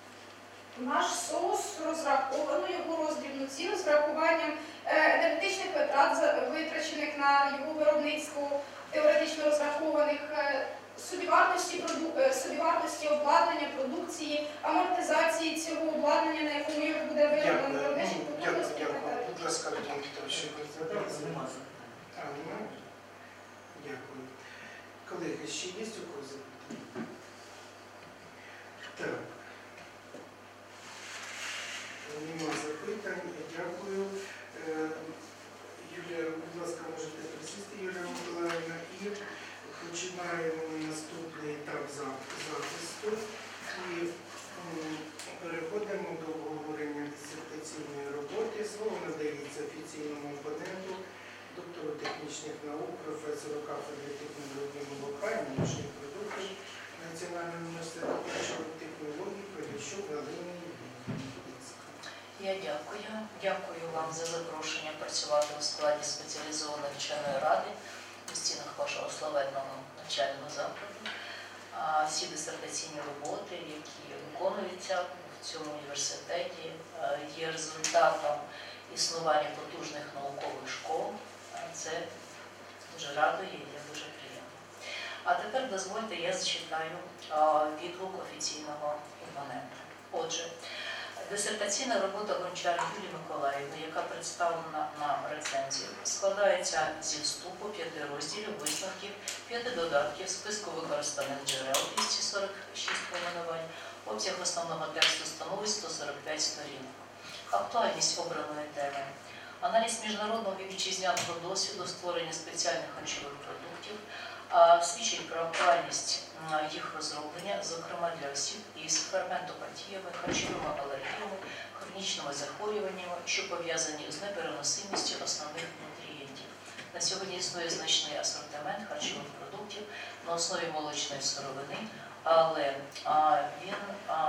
Наш соус розраховано, його роздрібну ціну з врахуванням е, енергетичних витрат, за- витрачених на його виробництво, теоретично розрахованих е, собівартості, проду- е, собівартості обладнання, продукції, амортизації цього обладнання, на якому його буде вироблено Дякую, виробничі ну, дякую, потужності. і так дякую. далі. Будь ласка, Вадим Вікторович, ви задали? Нема А, немає? Дякую. Колеги, ще є у кого запитання? Так. Нема запитань. Дякую. Е, Юлія, будь ласка, можете присісти, Юлія Миколаївна. І починаємо наступний етап зап- захисту. І м, переходимо до обговорення дисертаційної роботи. Слово надається офіційному опоненту, доктору технічних наук, професору кафедри технології молока і молочних продуктів Національного університету харчових технологій Поліщук Галині Євгенівні. Будь ласка. Я дякую. Дякую вам за запрошення працювати у складі спеціалізованої вченої ради у стінах вашого славетного навчального закладу. А всі дисертаційні роботи, які виконуються в цьому університеті, е, є результатом існування потужних наукових школ. Е, Це дуже радує і є дуже приємно. А тепер дозвольте, я зачитаю е, відгук офіційного опонента. Отже, дисертаційна робота Гончар Юлії Миколаївни, яка представлена на рецензії, складається зі вступу, п'яти розділів, висновків, п'яти додатків, списку використаних джерел двісті сорок шість найменувань, обсяг основного тексту становить сто сорок п'ять сторінок. Актуальність обраної теми. Аналіз міжнародного і вітчизняного досвіду створення спеціальних харчових продуктів а, свідчить про актуальність м, їх розроблення, зокрема для осіб із ферментопатіями, харчовими алергіями, хронічними захворюваннями, що пов'язані з непереносимістю основних нутрієнтів. На сьогодні існує значний асортимент харчових продуктів на основі молочної сировини, але а, він а,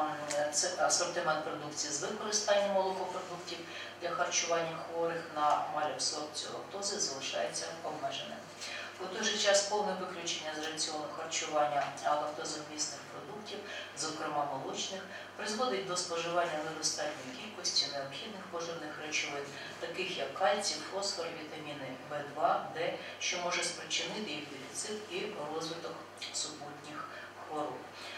це асортимент продукції з використанням молокопродуктів для харчування хворих на малябсорбцію лактози залишається обмеженим. У той же час повне виключення з раціону харчування лактозомісних продуктів, зокрема молочних, призводить до споживання недостатньої кількості необхідних поживних речовин, таких як кальцій, фосфор, вітаміни В два, Д, що може спричинити їх дефіцит і розвиток супутніх хвороб.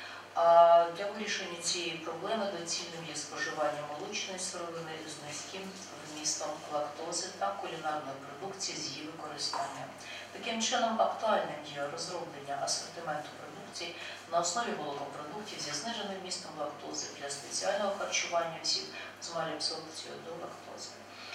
А для вирішення цієї проблеми доцільним є споживання молочної сировини з низьким вмістом лактози та кулінарної продукції з її використанням. Таким чином, актуальним є розроблення асортименту продукції на основі молокопродуктів зі зниженим вмістом лактози для спеціального харчування осіб з малябсорбцією до лактози.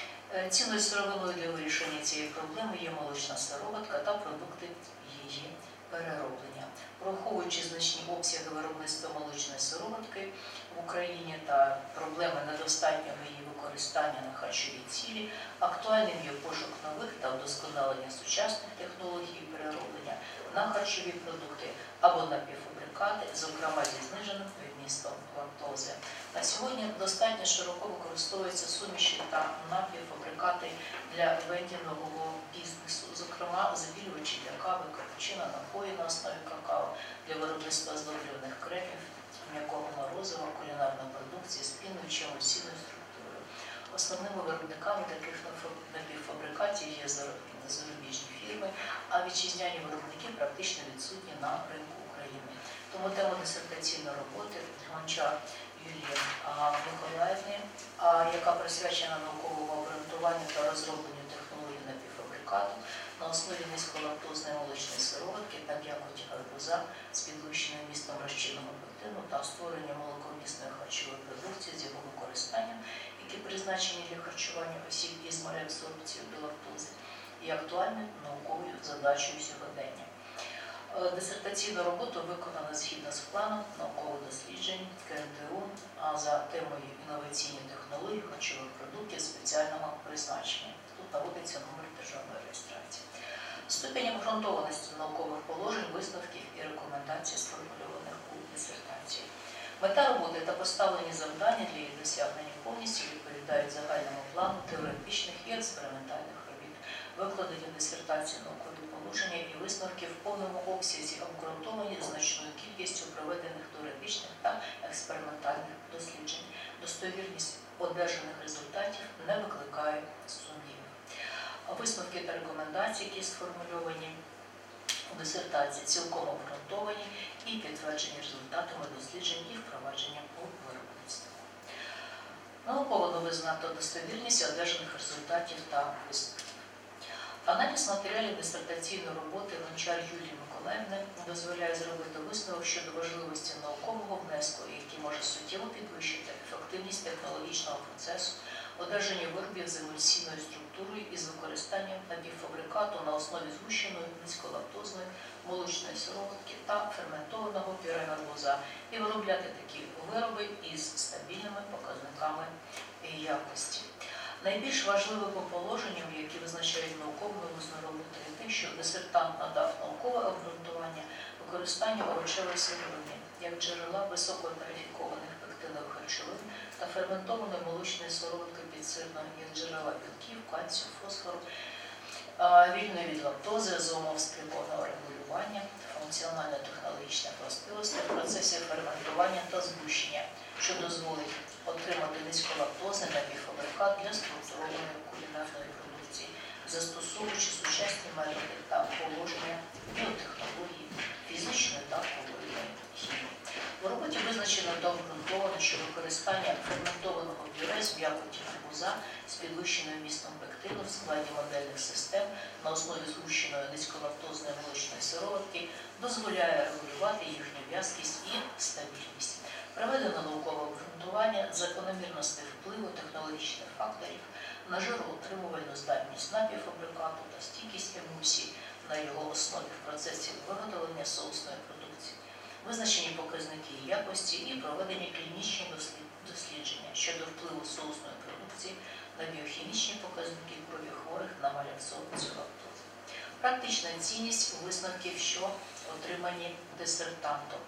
Цінною сировиною для вирішення цієї проблеми є молочна сироватка та продукти її перероблення. Враховуючи значні обсяги виробництва молочної сироватки в Україні та проблеми недостатнього її використання на харчові цілі, актуальним є пошук нових та вдосконалення сучасних технологій перероблення на харчові продукти або напівфабрикати, зокрема зі зниженим вмістом лактози. На сьогодні достатньо широко використовуються суміші та напівфабрикати для вендінгового бізнесу, зокрема забілювачі для кави, капучино, напої на основі какао, для виробництва оздоблюваних кремів, м'якого морозива, кулінарної продукції з піною чи емульсійною структурою. Основними виробниками таких напівфабрикатів є зарубіжні фірми, а вітчизняні виробники практично відсутні на ринку України. Тому тема дисертаційної роботи Гончар Юлії Миколаївни, яка присвячена науковому обґрунтуванню та розробленню технологій напівфабрикату на основі низьколактозної молочної сироватки та м'якоті гарбуза з підвищеним вмістом розчинного пектину та створення молокомісної харчової продукції з його використанням, які призначені для харчування осіб із малябсорбцією до лактози, і актуальною науковою задачею сьогодення. Дисертаційну роботу виконано згідно з планом наукових досліджень КНТУ за темою інноваційні технології харчових продуктів спеціального призначення. Тут наводиться номер державної реєстрації. Ступінь обґрунтованості наукових положень, висновків і рекомендацій, сформульованих у дисертації. Мета роботи та поставлені завдання для її досягнення повністю відповідають загальному плану теоретичних і експериментальних робіт, викладені в дисертації наукові положення і висновки в повному обсязі обґрунтовані значною кількістю проведених теоретичних та експериментальних досліджень. Достовірність одержаних результатів не викликає сумнівів. Висновки та рекомендації, які сформульовані у дисертації, цілком обґрунтовані і підтверджені результатами досліджень і впровадження у виробництво. Науково визнато достовірність одержаних результатів та висновків. Аналіз матеріалів дисертаційної роботи Гончар Юлії Миколаївни дозволяє зробити висновок щодо важливості наукового внеску, який може суттєво підвищити ефективність технологічного процесу, одержання виробів з емульсійною структурою із використанням напівфабрикату на основі згущеної низьколактозної молочної сироватки та ферментованого пюре гарбуза і виробляти такі вироби із стабільними показниками якості. Найбільш важливим положенням, які визначають наукову новизну роботи, є те, що дисертант надав наукове обґрунтування використання овочевої сировини як джерела висококваліфікованих пектинових речовин та ферментованої молочної сироватки підсирної як джерела білків, кальцію, фосфору, вільної від лактози, з умов спрямованого регулювання, функціонально-технологічних властивостей в процесі ферментування та згущення, що дозволить отримати низьколактозний напівфабрикат для структурованої кулінарної продукції, застосовуючи сучасні методи та положення біотехнології, фізичної та повільної хімії. В роботі визначено та обґрунтовано, що використання ферментованого пюре з м'якоті гарбуза з підвищеним вмістом пектину в складі модельних систем на основі згущеної низьколактозної молочної сироватки дозволяє регулювати їхню в'язкість і стабільність. Проведено наукове обґрунтування закономірності впливу технологічних факторів на жироутримувальну здатність напівфабрикату та стійкість емульсій на його основі в процесі виготовлення соусної продукції, визначені показники якості і проведені клінічні дослідження щодо впливу соусної продукції на біохімічні показники крові хворих на малябсорбцію лактози. Практична цінність висновків, що отримані дисертантом.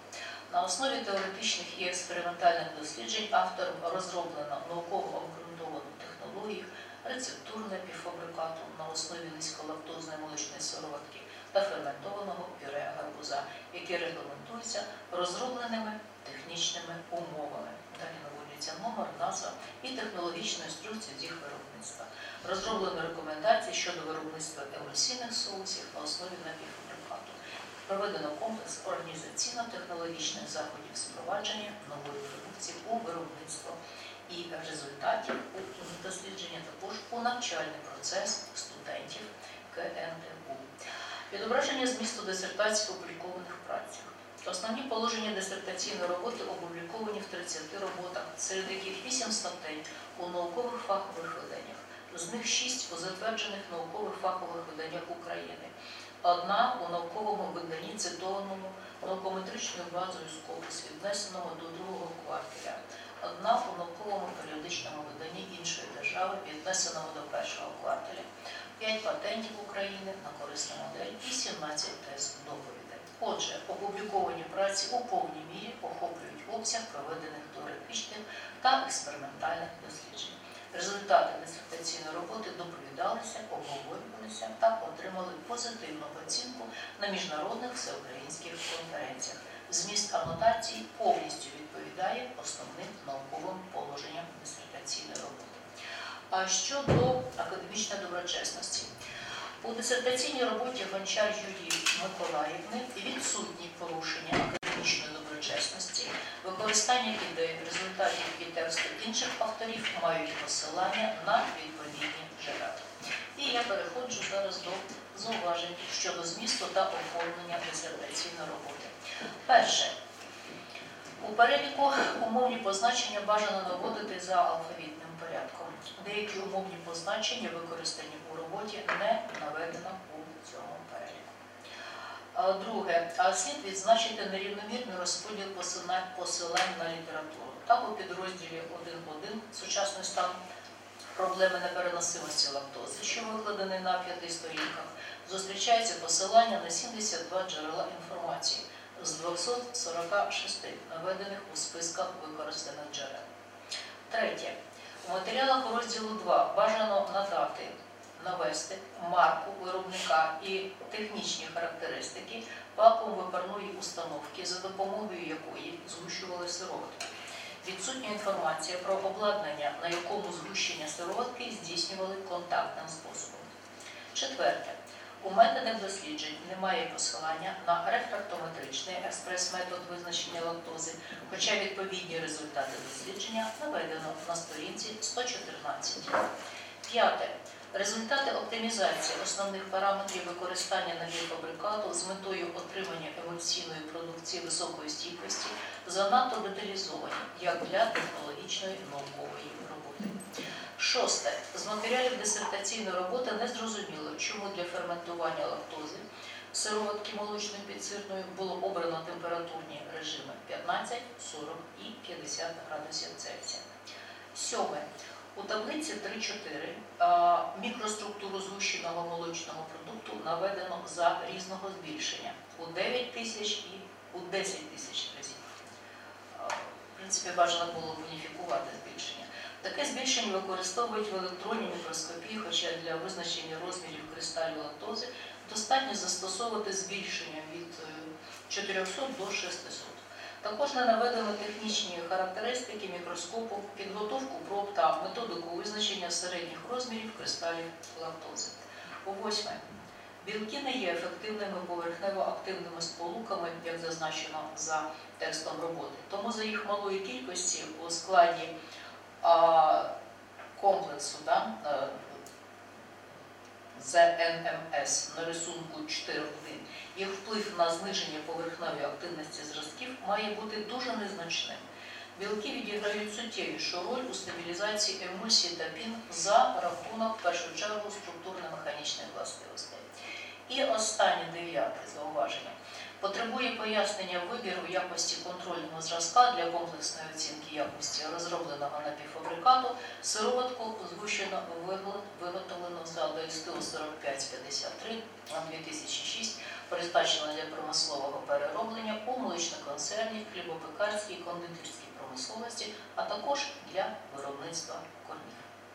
На основі теоретичних і експериментальних досліджень автором розроблено науково обґрунтовану технологію рецептурне півфабрикату на основі низьколактозної молочної сироватки та ферментованого пюре гарбуза, які регламентуються розробленими технічними умовами. Далі наводиться номер, назва і технологічна інструкція з їх виробництва. Розроблено рекомендації щодо виробництва емульсійних соусів на основі напівфабрикату. Проведено комплекс організаційно-технологічних заходів з впровадження нової продукції у виробництво і результатів дослідження також у навчальний процес студентів ка ен те у. Відображення змісту дисертації в опублікованих працях. Основні положення дисертаційної роботи опубліковані в тридцяти роботах, серед яких вісім статей у наукових фахових виданнях, з них шість у затверджених наукових фахових виданнях України, одна у науковому виданні, цитованому наукометричною базою «Скопус», віднесеному до другого кварталя, одна у науковому періодичному виданні іншої держави, віднесеному до першого кварталя, п'ять патентів України на корисну модель і сімнадцять тез доповідей. Отже, опубліковані праці у повній мірі охоплюють обсяг проведених теоретичних та експериментальних досліджень. Результати дисертаційної роботи доповідалися, обговорювалися та отримали позитивну оцінку на міжнародних всеукраїнських конференціях. Зміст анотації повністю відповідає основним науковим положенням дисертаційної роботи. А щодо академічної доброчесності. У дисертаційній роботі Гончар Юлії Миколаївни відсутні порушення академічної доброчесності, використання ідей, результатів і тексту інших авторів мають посилання на відповідні джерела. І я переходжу зараз до зауважень щодо змісту та оформлення дисертаційної роботи. Перше. У переліку умовні позначення бажано наводити за алфавітним порядком. Деякі умовні позначення, використані у роботі, не наведено у цьому переліку. Друге. Слід відзначити нерівномірний розподіл посилань на літературу. Так, у підрозділі один один «Сучасний стан проблеми непереносимості лактози», що викладений на п'яти сторінках, зустрічається посилання на сімдесят два джерела інформації з двохсот сорока шести, наведених у списках використаних джерел. Третє. У матеріалах розділу два бажано надати, навести марку виробника і технічні характеристики вакуум-випарної установки, за допомогою якої згущували сироватку. Відсутня інформація про обладнання, на якому згущення сироватки здійснювали контактним способом. Четверте. У методах досліджень немає посилання на рефрактометричний експрес-метод визначення лактози, хоча відповідні результати дослідження наведено на сторінці сто чотирнадцять. П'яте. Результати оптимізації основних параметрів використання напівфабрикату з метою отримання емульсійної продукції високої стійкості занадто деталізовані, як для технологічної наукової роботи. Шосте. З матеріалів дисертаційної роботи не зрозуміло, чому для ферментування лактози сироватки молочної підсирної було обрано температурні режими п'ятнадцять, сорок і п'ятдесят градусів Цельсія. Сьоме. У таблиці три чотири мікроструктуру згущеного молочного продукту наведено за різного збільшення у дев'ять тисяч і у десять тисяч разів. В принципі, бажано було уніфікувати збільшення. Таке збільшення використовують в електронній мікроскопії, хоча для визначення розмірів кристалів лактози достатньо застосовувати збільшення від чотирьохсот до шестисот. Також не наведено технічні характеристики мікроскопу, підготовку проб та методику визначення середніх розмірів кристалів лактози. Восьме. Білки не є ефективними поверхнево-активними сполуками, як зазначено за текстом роботи. Тому за їх малої кількості у складі а, комплексу да, зет ен ем ес на рисунку чотири один їх вплив на зниження поверхневої активності зразків має бути дуже незначним. Білки відіграють суттєвішу роль у стабілізації емульсії та пін за рахунок, в першу чергу, структурно-механічних властивостей. І останнє, дев'яте зауваження. Потребує пояснення вибіру якості контрольного зразка для комплексної оцінки якості розробленого напівфабрикату сироватку згущено виготовлено за ДСТУ сорок п'ять п'ятдесят три на дві тисячі шість, призначено для промислового перероблення у молочно-концерній, хлібопекарській, кондитерській промисловості, а також для виробництва кормів.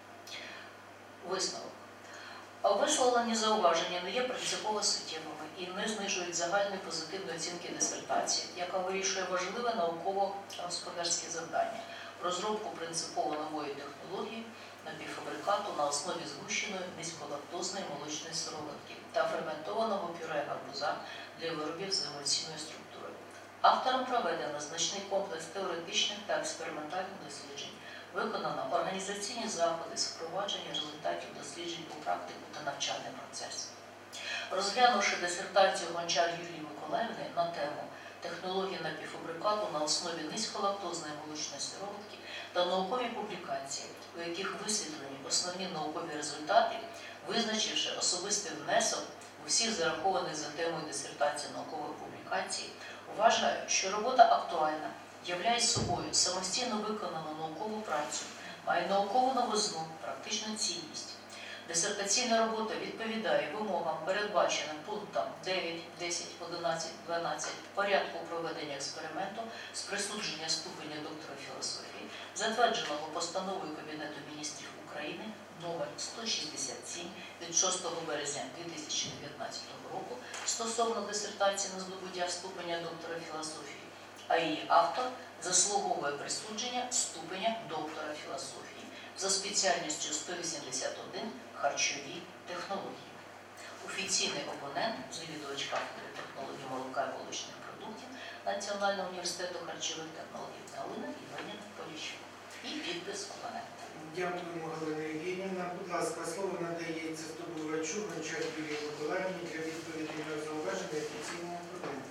Висновок. Висловлені зауваження не є принципово суттєвими і не знижують загальної позитивної оцінки дисертації, яка вирішує важливе науково-господарське завдання – розробку принципово нової технології напівфабрикату на основі згущеної низьколактозної молочної сироватки та ферментованого пюре гарбуза для виробів з емульсійною структурою. Автором проведено значний комплекс теоретичних та експериментальних досліджень. Виконано організаційні заходи з впровадження результатів досліджень у практику та навчальний процес. Розглянувши дисертацію Гончар Юлії Миколаївни на тему «Технології напівфабрикату на основі низьколактозної молочної сироватки» та наукові публікації, у яких висвітлені основні наукові результати, визначивши особистий внесок у всіх зарахованих за темою дисертації наукових публікацій, вважаю, що робота актуальна, являє собою самостійно виконану наукову працю, має наукову новизну, практичну цінність. Дисертаційна робота відповідає вимогам, передбаченим пунктам дев'ять, десять, одинадцять, дванадцять порядку проведення експерименту з присудження ступеня доктора філософії, затвердженого постановою Кабінету міністрів України номер сто шістдесят сім від шостого березня дві тисячі дев'ятнадцятого року стосовно дисертації на здобуття ступеня доктора філософії, а її автор заслуговує присудження ступеня доктора філософії за спеціальністю сто вісімдесят один харчові технології. Офіційний опонент, завідувач кафедри технології молока і молочних продуктів Національного університету харчових технологій Галина Іванівна Поліщук. І підпис опонента. Дякуємо, Галина Євгенівна. Будь ласка, слово надається здобувачу Гончар Юлії Миколаївні для відповіді на зауваження офіційного опонента.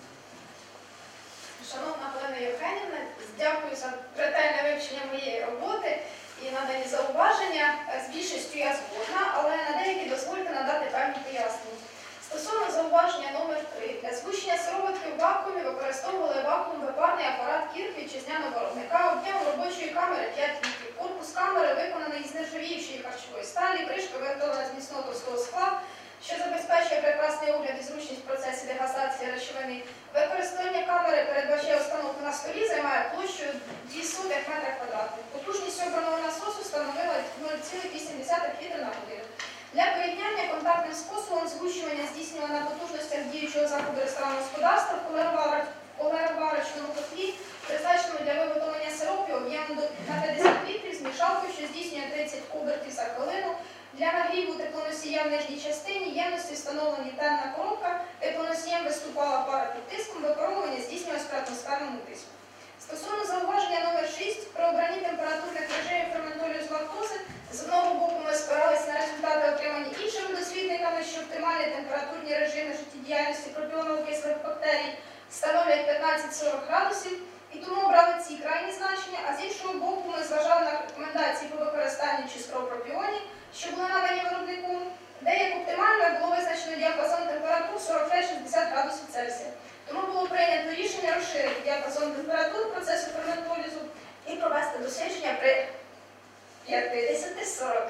Шановна Галина Євгенівна, дякую за ретельне вивчення моєї роботи і надані зауваження. З більшістю я згодна, але на деякі дозвольте надати певні пояснення. Стосовно зауваження номер три. Для згущення сироватки в вакуумі використовували вакуум-випарний апарат Кірх вітчизняного виробника об'ємом робочої камери п'ять літрів. Корпус камери виконаний з нержавіючої харчової сталі, кришка виготовлена з міцного товстого скла, що забезпечує прекрасний огляд і зручність в процесі дегазації речовини. Використання камери передбачає установку на столі, займає площу дві сотих метра квадратних. Потужність обраного насосу становила нуль цілих вісім десятих літра на годину. Для порівняння контактним способом згущування здійснювали на потужностях діючого закладу ресторанного господарства в колероварочному котлі, призначеному для виготовлення сиропів об'ємом на п'ятдесят літрів з мішалкою, що здійснює тридцять обертів за хвилину. Для нагріву теплоносія в нижній частині ємності встановлені темна коробка, теплоносієм виступала пара під тиском, випаровування здійснювалося при атмосферному тиску. Стосовно зауваження номер шість, при обранні температурних режимів ферментолію з лактози, з одного боку ми спиралися на результати, отримані іншими дослідниками, що оптимальні температурні режими життєдіяльності пропіоново-кислих бактерій становлять п'ятнадцять сорок градусів, і тому обрали ці крайні значення, а з іншого боку ми зважали на рекомендації по використанню чистого пропіонів, що були надані виробнику, де як оптимально було визначено діапазон температур сорок п'ять - шістдесят градусів Цельсія. Тому було прийнято рішення розширити діапазон температур процесу ферментолізу і провести дослідження при п'ятдесят, сорок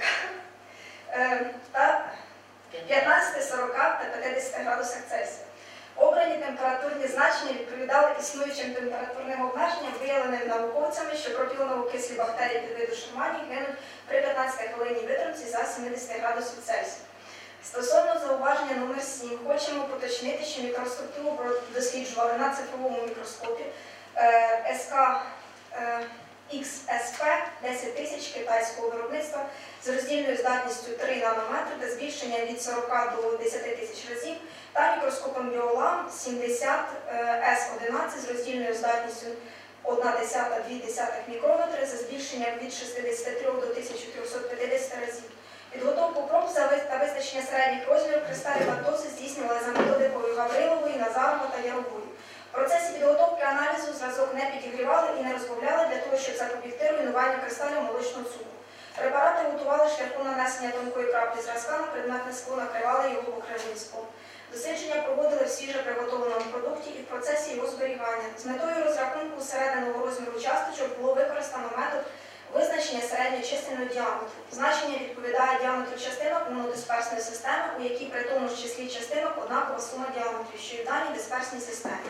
та п'ятнадцять, сорок та п'ятдесят градусах Цельсія. Обрані температурні значення відповідали існуючим температурним обмеженням, виявленим науковцями, що пропіоново-кислі бактерії підвиду Шерманії гинуть при п'ятнадцятій хвилині витримці за сімдесят градусів Цельсія. Стосовно зауваження номер сім, хочемо поточнити, що мікроструктуру досліджували на цифровому мікроскопі ес ка ікс ес пі десять тисяч китайського виробництва з роздільною здатністю три нанометри та збільшенням від сорока до десяти тисяч разів, та мікроскопом Біолам сімдесят ес одинадцять з роздільною здатністю одна десята - дві десятих мікрометри за збільшенням від шістдесяти трьох до тисячі трьохсот п'ятдесят разів. Підготовку проб та визначення середніх розмірів кристалів лактози здійснювали за методикою Гаврилової, Назарова та Ярової. В процесі підготовки аналізу зразок не підігрівали і не розбавляли для того, щоб запобігти руйнуванню кристалів молочного цукру. Препарати готували шляхом нанесення тонкої краплі зразка на предметне скло, накривали його покривним склом. Дослідження проводили в свіже приготованому продукті і в процесі його зберігання. З метою розрахунку середнього розміру часточок було використано метод визначення середньої чисельного діаметру. Значення відповідає діаметру частинок монодисперсної системи, у якій при тому ж числі частинок однакова сума діаметрів, що і в даній дисперсній системі.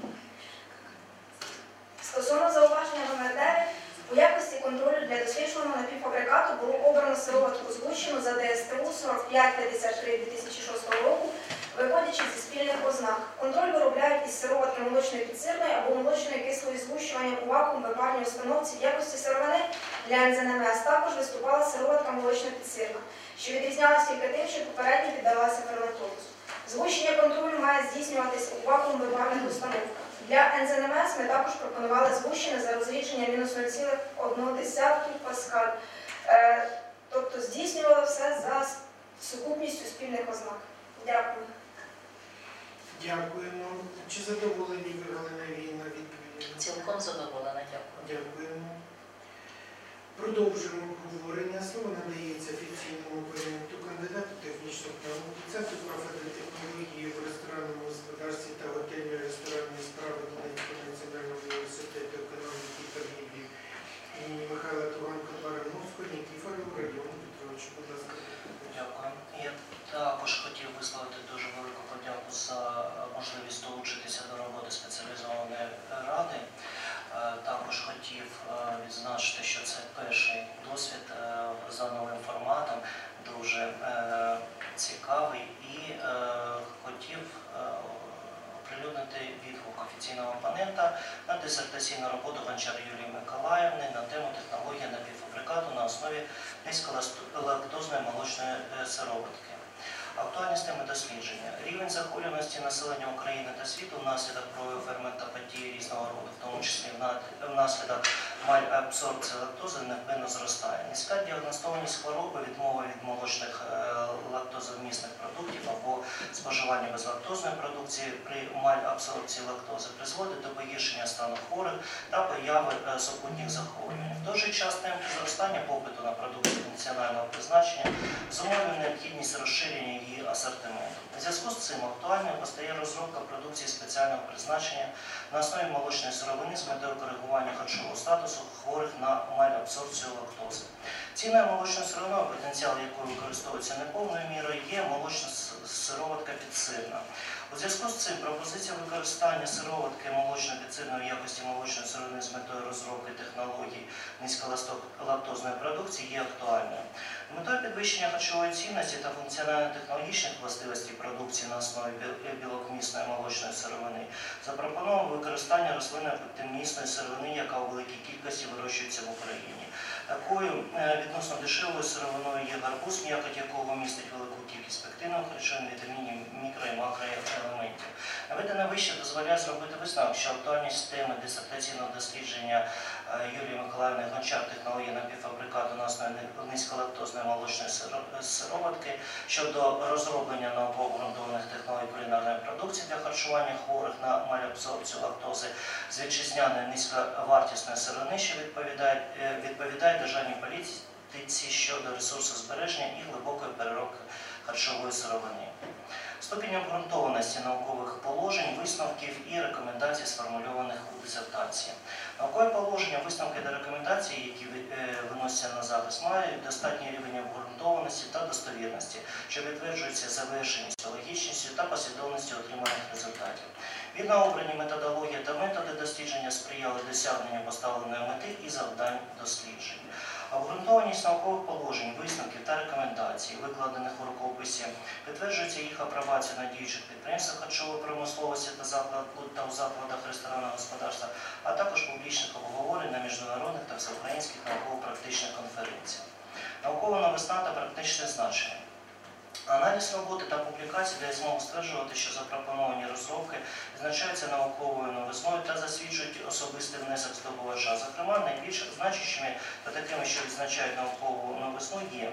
Стосовно зауваження номер дев'ять, у якості контролю для досліджуваного напівфабрикату було обрано сироватку згущену за Д С Т У сорок п'ять п'ятдесят три дві тисячі шостого року, виходячи зі спільних ознак. Контроль виробляють із сироватки молочної підсирної або молочної кислої згущування у вакуум-випарній установці в якості сировини для Н З Н М С. Також виступала сироватка молочна підсирна, що відрізнялася тільки тим, що попередньо піддавалася ферментозу. Згущення контролю має здійснюватися у вакуум-випарних установках. Для Н З Н М С ми також пропонували згущене за розрідження мінус нуль цілих одна десята паскаль. Е, тобто здійснювало все за сукупністю спільних ознак. Дякую. Дякуємо. Чи задоволені ви, Галина Іванівна, відповідями? Цілком задоволена, дякую. Дякуємо. Продовжуємо обговорення. Слово надається офіційному керівнику кандидату технічних наук, доценту кафедри технології в ресторанному господарстві та готельної ресторанної справи Донецького національного університету економіки і торгівлі імені Михайла Туганка-Барановського Нікіфору Радіону Петровичу. Будь ласка. Дякую. Я також хотів висловити дуже велику подяку за можливість долучитися до роботи спеціалізованої ради. Також хотів відзначити, що це перший досвід за новим форматом, дуже цікавий, і хотів оприлюднити відгук офіційного опонента на дисертаційну роботу Гончар Юлії Миколаївни на тему технологія напівфабрикату на основі низьколактозної молочної сироватки. Актуальність теми дослідження. Рівень захворюваності населення України та світу внаслідок прояву ферментопатії різного роду, в тому числі внаслідок мальабсорбції лактози, невпинно зростає. Низька діагностованість хвороби, відмова від молочних лактозовмісних продуктів або споживання безлактозної продукції при мальабсорбції лактози призводить до погіршення стану хворих та появи супутніх захворювань. В той же час темпи зростання попиту на продукти національного призначення зумовлює необхідність розширення її асортименту. У зв'язку з цим актуальною постає розробка продукції спеціального призначення на основі молочної сировини з метою коригування харчового статусу хворих на мальабсорбцію лактози. Цінною молочною сировиною, потенціал якої використовується неповною мірою, є молочна сироватка підсирна. У зв'язку з цим пропозиція використання сироватки молочно-підсирної в якості молочної сировини з метою розробки технологій низьколактозної продукції є актуальною. З метою підвищення харчової цінності та функціонально-технологічних властивостей продукції на основі білокмісної молочної сировини запропоновано використання рослинно-темнісної сировини, яка у великій кількості вирощується в Україні. Такою відносно дешевою сировиною є гарбуз, м'якоть якого містить велику кількість пектинових речовин, вітамінів, мікро- і макроелементів. Наведене вище дозволяє зробити висновок, що актуальність теми дисертаційного дослідження Юлії Миколаївни Гончар технології напівфабрикату на основі низьколактозної молочної сироватки щодо розроблення науково обґрунтованих технологій кулінарної продукції для харчування хворих на мальабсорбцію лактози з вітчизняної низьковартісної сировини, що відповідає, відповідає державній політиці щодо ресурсозбереження і глибокої переробки харчової сировини. Ступінь обґрунтованості наукових положень, висновків і рекомендацій, сформульованих у дисертації. Наукові положення, висновки та рекомендації, які виносяться на захист, мають достатній рівень обґрунтованості та достовірності, що підтверджується завершеністю, логічністю та послідовністю отриманих результатів. Відно обрані методологія та методи дослідження сприяли досягненню поставленої мети і завдань досліджень. Обґрунтованість наукових положень, висновків та рекомендацій, викладених у рукописі, підтверджується їх апробація на діючих підприємствах харчової промисловості та, заклад, та у закладах ресторанного господарства, а також публічних обговорень на міжнародних та всеукраїнських науково-практичних конференціях. Наукова новизна та практичне значення. Аналіз роботи та публікації дає змогу стверджувати, що запропоновані розробки відзначаються науковою новизною та засвідчують особистий внесок здобувача. Зокрема, найбільш значущими та такими, що відзначають наукову новизну, є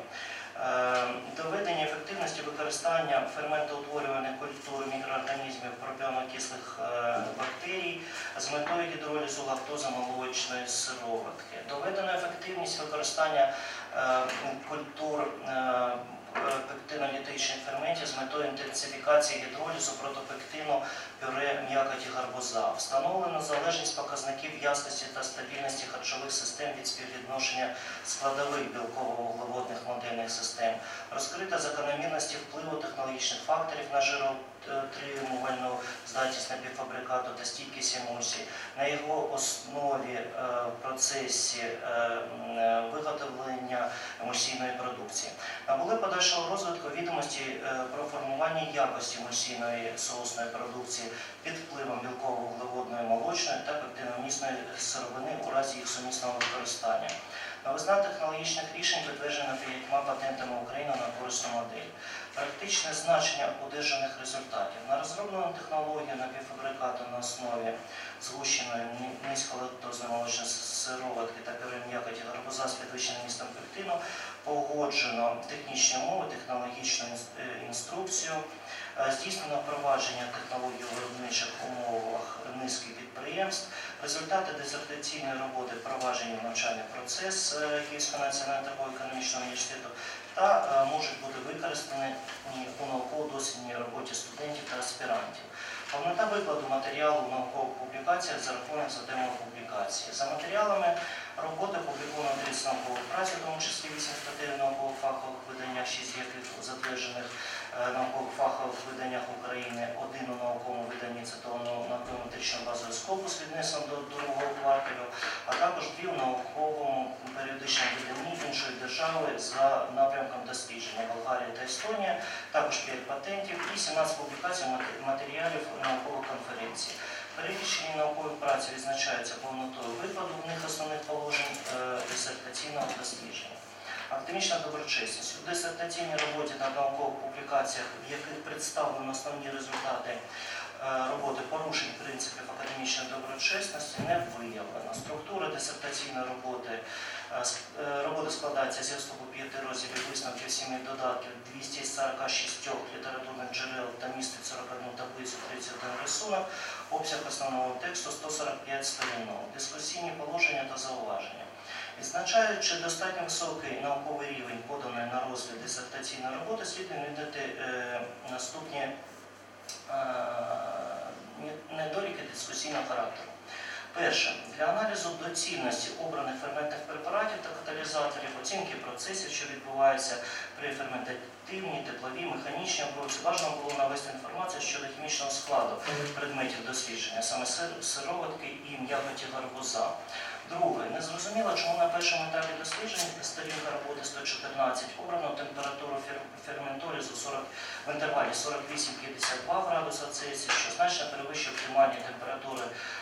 доведення ефективності використання ферментоутворюваних культур мікроорганізмів пропіонокислих бактерій з метою гідролізу лактози молочної сироватки. Доведена ефективність використання культур пектинолітичних ферментів з метою інтенсифікації гідролізу протопектину пюре м'якоті гарбуза. Встановлено залежність показників ясності та стабільності харчових систем від співвідношення складових білково-вуглеводних модельних систем. Розкрита закономірності впливу технологічних факторів на жироутримувальну здатність напівфабрикату та стійкість емульсій. На його основі в процесі виготовлення емульсійної продукції. Набули подальшого розвитку відомості про формування якості емульсійної соусної продукції під впливом білково-вуглеводної молочної та пектиномісної сировини у разі їх сумісного використання. Новизна технологічних рішень підтверджена п'ятьма патентами України на корисну модель. Практичне значення одержаних результатів. На розроблену технологію напівфабрикату на основі згущеної низьколактозної молочної сироватки та пюре м'якоті гарбуза з підвищеним містом пектину погоджено технічні умови, технологічну інструкцію, здійснено впровадження технологій у виробничих умовах низки підприємств, результати дисертаційної роботи впроваджені в навчальний процес Київського національного торгово-економічного університету та можуть бути використані у науково-дослідній роботі студентів та аспірантів. Повнота викладу матеріалу в наукових публікаціях за рахунок затемної публікації. За матеріалами роботи опубліковано тридцять наукових праць, у тому числі вісім статей в наукових фахових виданнях, шість з яких у затверджених наукових фахових виданнях України, один у науковому виданні цитованого на геометричному базовому скопу з віднесом до другого кварталу, а також дві у науковому періодичному виданні іншої держави за напрямком дослідження Болгарія та Естонія, також п'ять патентів і сімнадцять публікацій матеріалів наукових конференцій. Перелічені наукові праці відзначаються повнотою викладу в них основних положень дисертаційного дослідження. Академічна доброчесність. У дисертаційній роботі та наукових публікаціях, в яких представлено основні результати роботи порушень принципів академічної доброчесності, не виявлено. Структура дисертаційної роботи робота складається зі вступу п'яти розділів, висновків семи додатків, двісті сорок шість літературних джерел та містить сорок одну таблицю, тридцять один рисунок, обсяг основного тексту сто сорок п'ять сторінок, дискусійні положення та зауваження. Відзначаючи достатньо високий науковий рівень поданої на розгляд дисертаційної роботи, слід відмітити е, наступні е, недоліки дискусійного характеру. Перше. Для аналізу доцільності обраних ферментних препаратів та каталізаторів, оцінки процесів, що відбуваються при ферментативній, тепловій, механічній обробці, бажано було навести інформацію щодо хімічного складу предметів дослідження, саме сироватки і м'якоті гарбуза. Друге. Незрозуміло, чому на першому етапі досліджень сторінка роботи сто чотирнадцять обрано температуру ферментолізу в інтервалі сорок вісім - п'ятдесят два градуса Цельсія, що значно перевищує оптимальні температури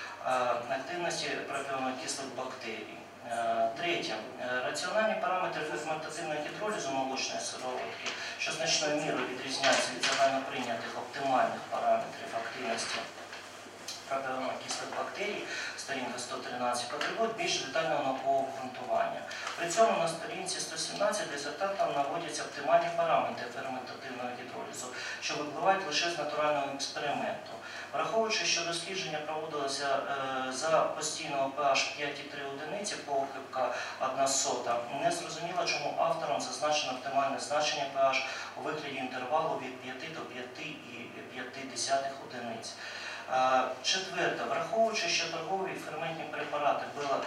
активності пропіонокислих бактерій. Третє. Раціональні параметри ферментативного гідролізу молочної сироватки, що значною мірою відрізняються від загальноприйнятих оптимальних параметрів активності пропіонокислих бактерій, сторінка сто тринадцять, потребують більш детального наукового обґрунтування. При цьому на сторінці сто сімнадцять дисертантам наводяться оптимальні параметри ферментативного гідролізу, що випливають лише з натурального експерименту. Враховуючи, що дослідження проводилося е, за постійного pH п'ять і три одиниці, похибка одна сота, не зрозуміло, чому авторам зазначено оптимальне значення pH у вигляді інтервалу від п'яти до п'яти і п'яти десятих одиниць. Четверте. Враховуючи, що торгові ферментні препарати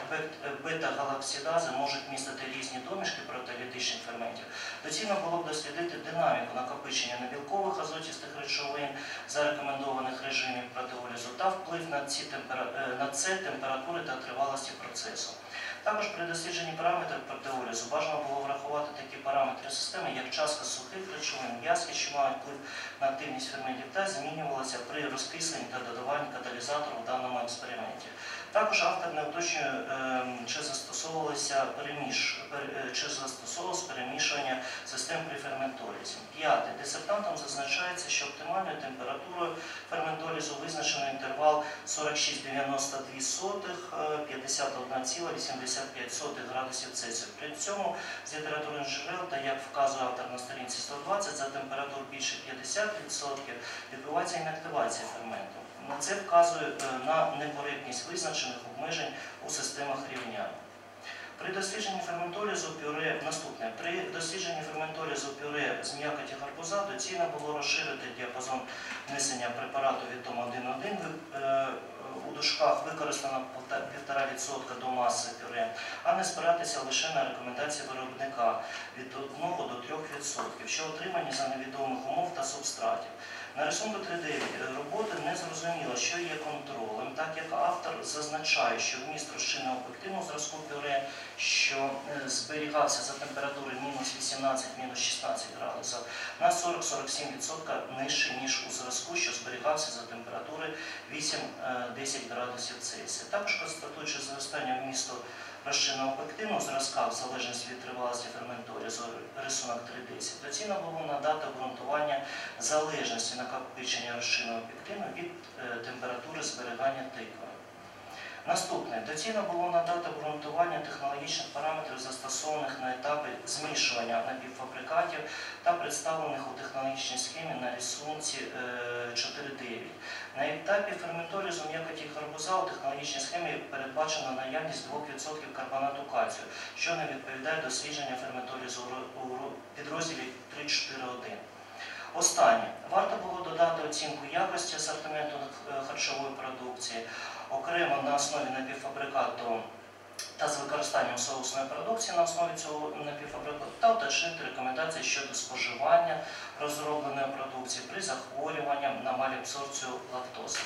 бета-галаксидази можуть містити різні домішки протеолітичних ферментів, доцільно було б дослідити динаміку накопичення небілкових азотістих речовин за рекомендованих режимів протеолізу та вплив на, ці темпера... на це температури та тривалості процесу. Також при дослідженні параметрів протеолізу бажано було врахувати такі параметри системи, як частка сухих речовин, в'язкість, що мають вплив на активність ферментів, та змінювалася при розкисленні та додаванні каталізатору в даному експерименті. Також автор не уточнює, чи застосовувалося переміш... чи застосовувалося перемішування систем при ферментолізі. П'яте. Дисертантом зазначається, що оптимальною температурою ферментолізу визначено інтервал сорок шість цілих дев'яносто дві сотих - п'ятдесят один цілих вісімдесят п'ять сотих градусів Цельсія. При цьому з літературних джерел, та як вказує автор на сторінці сто двадцять, за температур більше п'ятдесят відсотків відбувається інактивація ферменту. На це вказує на некоректність визначених обмежень у системах рівняння. При дослідженні ферментолізу пюре наступне. При дослідженні ферментолізу пюре з м'якоті гарбуза доцільно було розширити діапазон внесення препарату від Том один один. У дужках використано півтора відсотка до маси пюре, а не спиратися лише на рекомендації виробника від одного до трьох відсотків, що отримані за невідомих умов та субстратів. На рисунку три дев'ять роботи не зрозуміло, що є контролем, так як автор зазначає, що вміст розчинного пектину зразку пюре, що зберігався за температури мінус вісімнадцять - мінус шістнадцять градусів, на сорок - сорок сім відсотків нижче, ніж у зразку, що зберігався за температури вісім - десять градусів Цельсія. Також констатуючи зростання вмісту розчинного пектину зразка в залежності від тривалості ферментолізу, рисунок три десять, доцільно було надати обґрунтування залежності накопичення розчинного пектину від е, температури зберігання тикви. Наступне. Доцільно було надати обґрунтування технологічних параметрів, застосованих на етапі змішування напівфабрикатів та представлених у технологічній схемі на рисунці чотири дев'ять. На етапі ферментолізу м'якоті гарбуза у технологічній схемі передбачена наявність двох відсотків карбонату кальцію, що не відповідає дослідженню ферментолізу у підрозділі три чотири один. Останнє. Варто було додати оцінку якості асортименту харчової продукції, окремо на основі напівфабрикату та з використанням соусної продукції на основі цього напівфабрикату та уточнити рекомендації щодо споживання розробленої продукції при захворюванні на малабсорбцію лактози.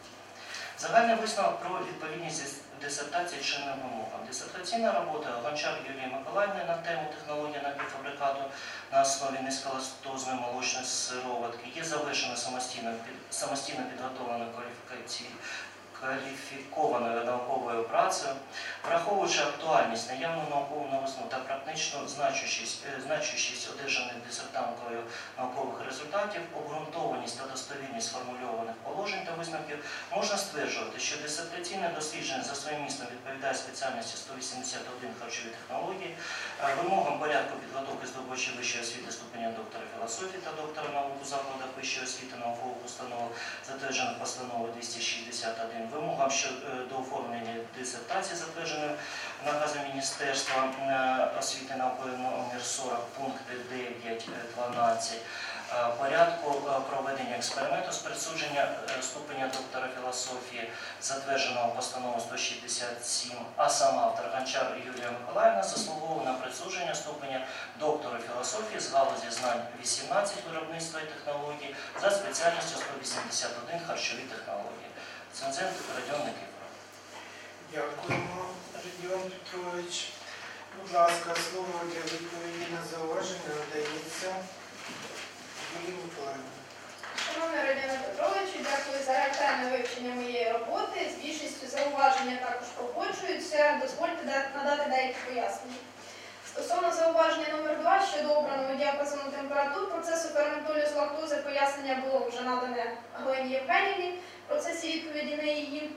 Загальний висновок про відповідність дисертації чинним вимогам. Дисертаційна робота Гончар Юлії Миколаївни на тему технології напівфабрикату на основі низьколактозної молочної сироватки є завершена самостійно, самостійно підготовленою кваліфікацією кваліфікованою науковою працею, враховуючи актуальність, наявну наукову новизну та практичну значущість, значущість одержаних дисертанткою наукових результатів, обґрунтованість та достовірність сформульованих положень та висновків, можна стверджувати, що дисертаційне дослідження за своїм містом відповідає спеціальності сто вісімдесят один харчові технології, вимогам порядку підготовки здобувачів вищої освіти ступеня доктора філософії та доктора наук у закладах вищої освіти наукових установ, затверджених постановою двісті шістдесят один, вимогам щодо оформлення дисертації, затвердженої наказом Міністерства освіти і науки номер сорок, пункти дев'ять дванадцять, порядку проведення експерименту з присудження ступеня доктора філософії, затвердженого постановою сто шістдесят сім, а сам автор Гончар Юлія Миколаївна заслуговував на присудження ступеня доктора філософії з галузі знань вісімнадцять виробництва і технологій за спеціальністю сто вісімдесят один харчові технології. Цензент Родіон Никифоров. Дякуємо, Родіон Петрович. Будь ласка, слово для відповіді на зауваження надається Юлії Миколаївні. Шановний Родіон Петрович, дякую за ретельне вивчення моєї роботи. З більшістю зауваження також погоджуються. Дозвольте надати деякі пояснення. Стосовно зауваження номер два щодо обраного діапазону температур процесу ферментолізу лактози, пояснення було вже надане Галині Євгенівні в процесі відповіді на її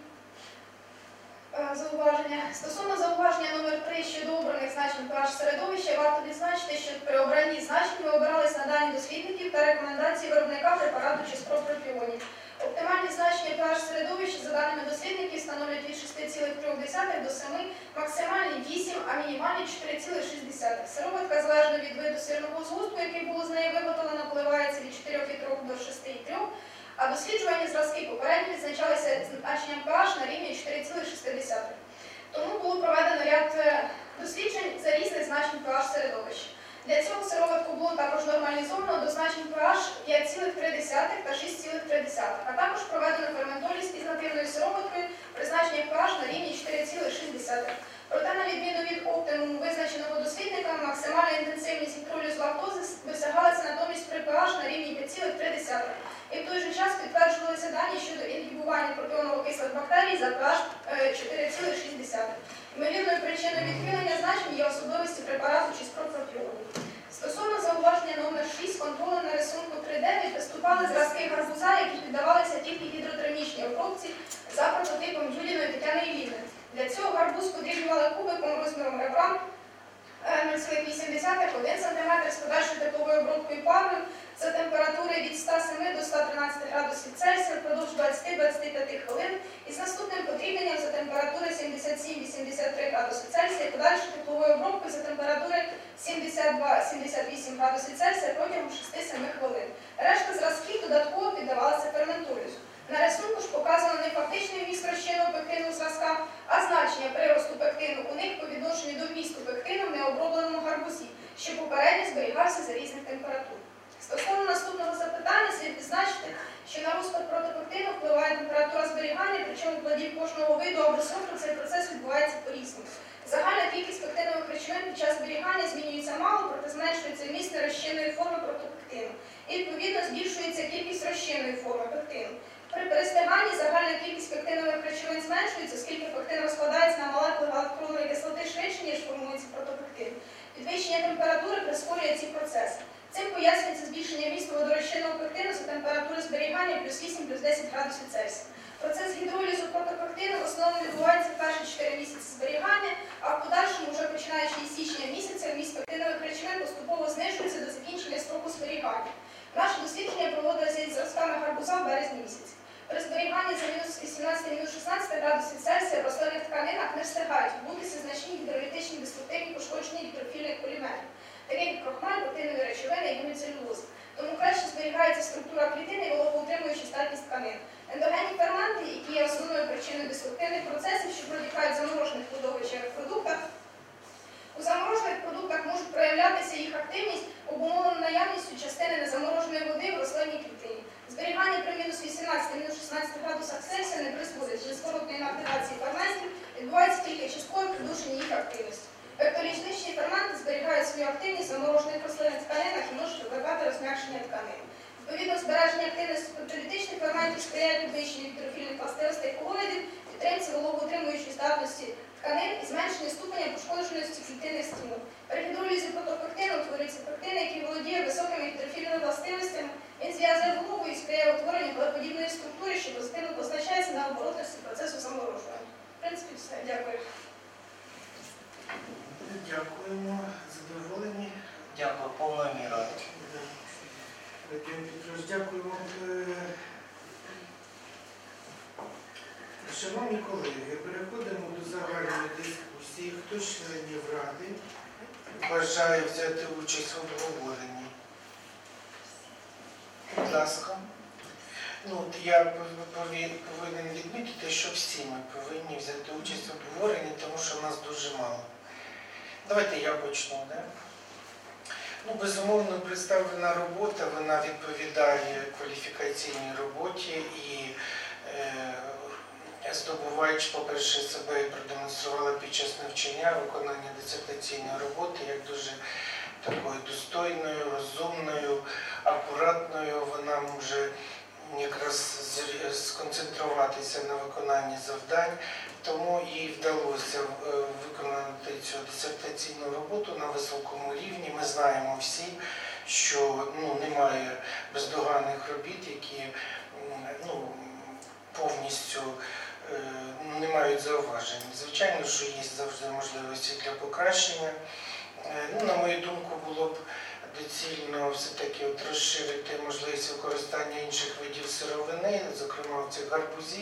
зауваження. Стосовно зауваження номер три щодо обраних значень pH середовища, варто відзначити, що при обранні значень ми обирались на дані дослідників та рекомендації виробника препарату чи спропропіонів. Оптимальні значення pH середовища за даними дослідників становлять від шести цілих трьох десятих до семи, максимальні вісім, а мінімальні чотири цілих шість десятих. Сироватка залежно від виду сирного згустку, який було з неї виготовлено, коливається від чотирьох цілих трьох до шести цілих трьох, а досліджувані зразки попередньо відзначалися значенням pH на рівні чотири цілих шість десятих. Тому було проведено ряд досліджень за різних значень pH середовища. Для цього сироватку було також нормалізовано до значень pH п'ять цілих три десятих та шість цілих три десятих, а також проведено ферментоліз із нативною сироваткою при значеннях pH на рівні чотири цілих шість десятих. Проте, на відміну від оптимуму, визначеного дослідниками, максимальна інтенсивність гідролізу лактози досягалася натомість при pH на рівні п'ять цілих три десятих. І в той же час підтверджувалися дані щодо інгібування пропіоново-кислих бактерій за pH чотири цілих шість десятих. Ймовірною причиною відхилення значень є особливості препарату чи спропропіонів. Стосовно зауваження номер шість, контролем на рисунку три дев'ять виступали зразки гарбуза, які піддавалися тільки гідротермічній обробці за прототипом Юліної Тетяни Іллівни. Для цього гарбуз подрібнювали кубиком розміром ребра нуль цілих вісім десятих - один сантиметр з подальшою тепловою обробкою парою за температури від ста семи до ста тринадцяти градусів Цельсія впродовж двадцяти - двадцяти п'яти хвилин із наступним подрібненням за температури сімдесят сім - вісімдесят три градуси Цельсія і подальшою тепловою сімдесят два - сімдесят вісім градусів Цельсія протягом шести-семи хвилин. Решта зразків додатково піддавалася ферментолізу. На рисунку ж показано не фактичний вміст розчинного пектину в зразках, а значення приросту пектину у них по відношенню до вмісту пектину в необробленому гарбузі, що попередньо зберігався за різних температур. Стосовно наступного запитання слід відзначити, що на розпад протопектину впливає температура зберігання, причому у плодів кожного виду або сорту цей процес відбувається по-різному. Загальна кількість пектинових речовин під час зберігання змінюється мало, проте зменшується вміст нерозчинної форми протопектину. І, відповідно, збільшується кількість розчинної форми пектину. При перестиганні загальна кількість пектинових речовин зменшується, оскільки пектин розкладається на молекули галактонової кислоти швидше, ніж формується протопектин. Підвищення температури прискорює ці процеси. Цим пояснюється збільшення вмісту водорозчинного пектину за температури зберігання плюс вісім плюс десять градусів Цельсія. Процес гідролізу протопектину в основному відбувається в перші чотири місяці зберігання, а в подальшому, вже починаючи із січня місяця, вміст пектинових речовин поступово знижується до закінчення строку зберігання. Наше дослідження проводилося із зразками гарбуза в березні місяці. При зберіганні за мінус вісімнадцять - мінус шістнадцять градусів Цельсія в рослинних тканинах не встигають відбутися значні гідролітичні деструктивні пошкодження гідрофільних полімерів, таких як крохмаль, пектинові речовини і геміцелюлоза. Тому краще зберігається структура клітини і вологоутримуюча здатність тканин. Ендогенні ферменти, які є основною причиною деструктивних процесів, що протікають в заморожених плодових продуктах, у заморожених продуктах можуть проявлятися їх активність, обумовлена наявністю частини незамороженої води в рослинній клітині. Зберігання при мінус вісімнадцять - мінус шістнадцять градусах Цельсія не призводить до зворотної інактивації ферментів, відбувається тільки часткове придушення їх активності. Пектолізничні ферменти зберігають свою активність в заморожених рослинних тканинах і можуть викликати розм'якшення тканин. Відповідно, збереження активності пектолітичних ферментів сприяє підвищенню гідрофільних властивостей колоїдів, підтримці вологоутримуючої здатності тканин і зменшенню ступеня пошкодженості клітинних стінок. При гідролізі протопектину утворюється пектин, який володіє високими гідрофільними властивостями. Він зв'язує вологу і сприяє утворенню глеподібної структури, що позитивно позначається на оборотності процесу заморожування. В принципі, все. Дякую. Дякуємо. Задоволені. Дякую, повною мірою. Вадим Петрович, дякуємо. Е, Шановні колеги, переходимо до загальної дискусії. Хто з членів Ради бажає взяти участь в обговоренні? Будь ласка. Ну, от я повинен відмітити, що всі ми повинні взяти участь в обговоренні, тому що в нас дуже мало. Давайте я почну, да? Ну, безумовно, представлена робота, вона відповідає кваліфікаційній роботі і е, здобувач, по-перше, себе продемонструвала під час навчання, виконання дисертаційної роботи, як дуже такою достойною, розумною, акуратною. Вона може якраз сконцентруватися на виконанні завдань, тому їй вдалося виконати цю дисертаційну роботу на високому рівні. Ми знаємо всі, що ну, немає бездоганних робіт, які ну, повністю не мають зауважень. Звичайно, що є завжди можливості для покращення. Ну, на мою думку, було б доцільно все-таки от розширити можливість використання інших видів сировини, зокрема цих гарбузів.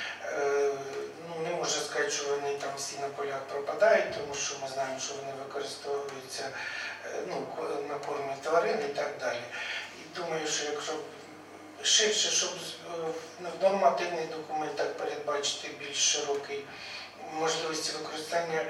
Ну, не можу сказати, що вони там всі на полях пропадають, тому що ми знаємо, що вони використовуються ну, на кормі тварин і так далі. І думаю, що якщо ширше, щоб в нормативних документах передбачити більш широкий можливості використання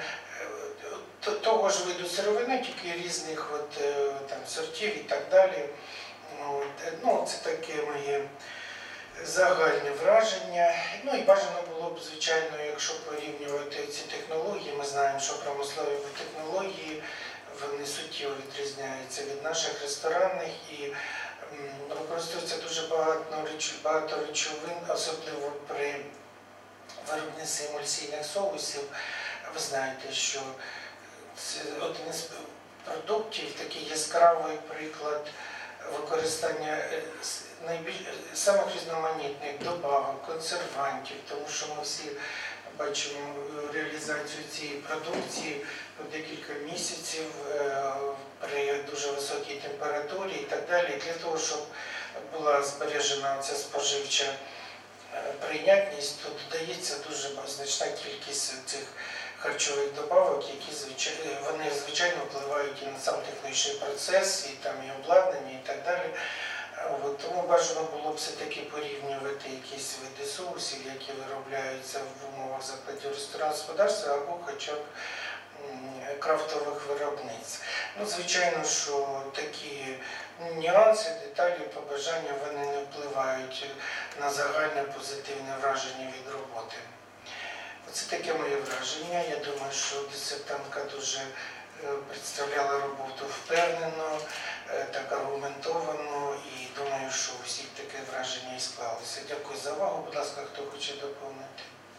того ж виду сировини, тільки різних от, там, сортів і так далі. От, ну, це таке моє загальне враження. Ну і бажано було б, звичайно, якщо порівнювати ці технології, ми знаємо, що промислові технології, вони суттєво відрізняються від наших ресторанних і використовується дуже багато, багато речовин, особливо при виробництві емульсійних соусів. Ви знаєте, що це один із продуктів, такий яскравий приклад використання найбільш самих різноманітних добавок, консервантів, тому що ми всі бачимо реалізацію цієї продукції по декілька місяців при дуже високій температурі і так далі, для того, щоб була збережена ця споживча прийнятність, то додається дуже значна кількість цих харчових добавок, які звичайно, вони звичайно впливають і на сам більший процес, і там і обладнання, і так далі. От, тому бажано було б все-таки порівнювати якісь види соусів, які виробляються в умовах закладів ресторанного господарства, або хоча б м, крафтових виробництв. Ну, звичайно, що такі нюанси, деталі, побажання, вони не впливають на загальне позитивне враження від роботи. Це таке моє враження. Я думаю, що дисертантка дуже представляла роботу впевнено, так аргументовано, і думаю, що у всіх таке враження і склалося. Дякую за увагу. Будь ласка, хто хоче доповнити?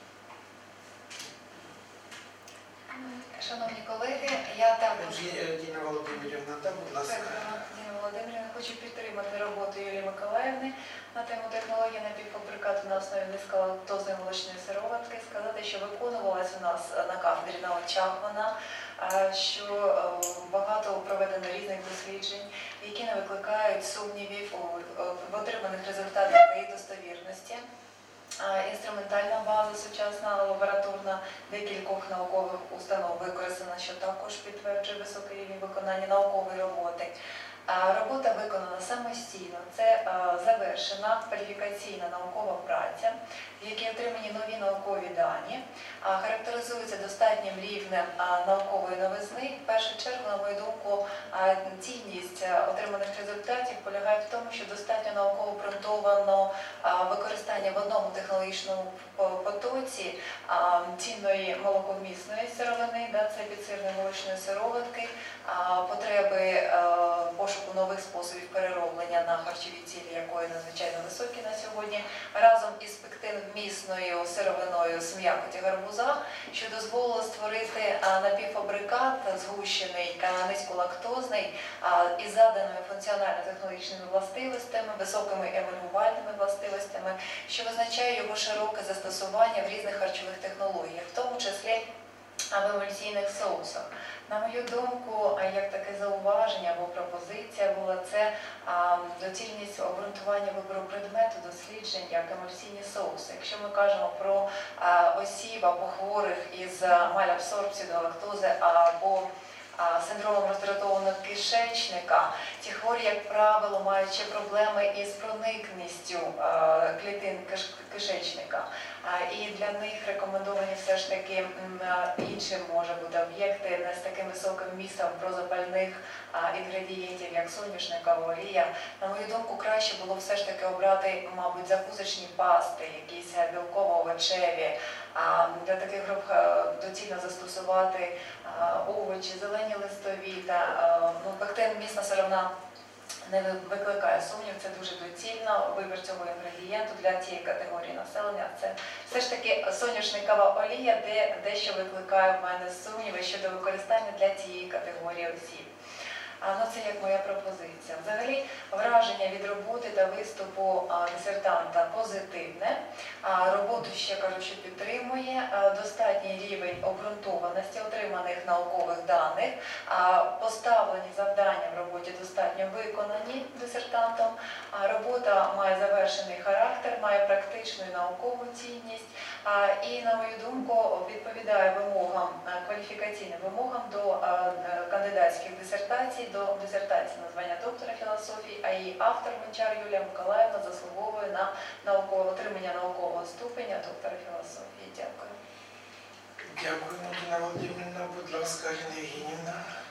Шановні колеги, я також Діна Володимирівна, так, будь ласка. Діна Володимирівна, хочу підтримати роботу Юлії Миколаївни на тему технології напівфабрикату на основі низьколактозної молочної сироватки. Сказати, що виконувалась у нас на кафедрі на очах вона, що багато проведено різних досліджень, які не викликають сумнівів в отриманих результатах та їх достовірності. Інструментальна база сучасна, лабораторна, декількох наукових установ використана, що також підтверджує високий рівень виконання наукової роботи. Робота виконана самостійно, це завершена кваліфікаційна наукова праця, в якій отримані нові наукові дані, характеризується достатнім рівнем наукової новизни. В першу чергу, на мою думку, цінність отриманих результатів полягає в тому, що достатньо науково обґрунтовано використання в одному технологічному потоці цінної молоковмісної сировини, це підсирної молочної сироватки, потреби пошуку нових способів перероблення на харчові цілі, якої надзвичайно високі на сьогодні, разом із пектинвмісною сировиною з м'якоті гарбуза, що дозволило створити напівфабрикат згущений, низьколактозний, із заданими функціонально-технологічними властивостями, високими емульгувальними властивостями, що визначає його широке застосування в різних харчових технологіях, в тому числі в емульсійних соусах. На мою думку, як таке зауваження або пропозиція була це а, доцільність обґрунтування вибору предмету досліджень як емульсійні соуси. Якщо ми кажемо про а, осіб або хворих із малабсорбцією до лактози або синдромом роздратованого кишечника, ці хворі, як правило, мають ще проблеми із проникністю клітин кишечника. І для них рекомендовані все ж таки іншим може бути об'єкти не з таким високим вмістом прозапальних інгредієнтів, як соняшникова олія. На мою думку, краще було все ж таки обрати, мабуть, закусочні пасти, якісь білково-овочеві. Для таких груп доцільно застосувати овочі, зелені листові та ну, пектинвмісна сировина не викликає сумнів, це дуже доцільно. Вибір цього інгредієнту для цієї категорії населення – це все ж таки соняшникова олія, де дещо викликає в мене сумніви щодо використання для цієї категорії осіб. Ну, це як моя пропозиція. Взагалі, враження від роботи та виступу дисертанта позитивне. Роботу, ще кажу, що підтримує, достатній рівень обґрунтованості отриманих наукових даних, поставлені завдання в роботі достатньо виконані дисертантом, робота має завершений характер, має практичну і наукову цінність і, на мою думку, відповідає вимогам, кваліфікаційним вимогам до кандидатських дисертацій, до дисертації на звання доктора філософії, а її автор Гончар Юлія Миколаївна заслуговує на наукове, отримання наукового ступеня доктора філософії. Дякую. Дякую, Діна Володимирівна. Будь ласка, Аліна Євгенівна.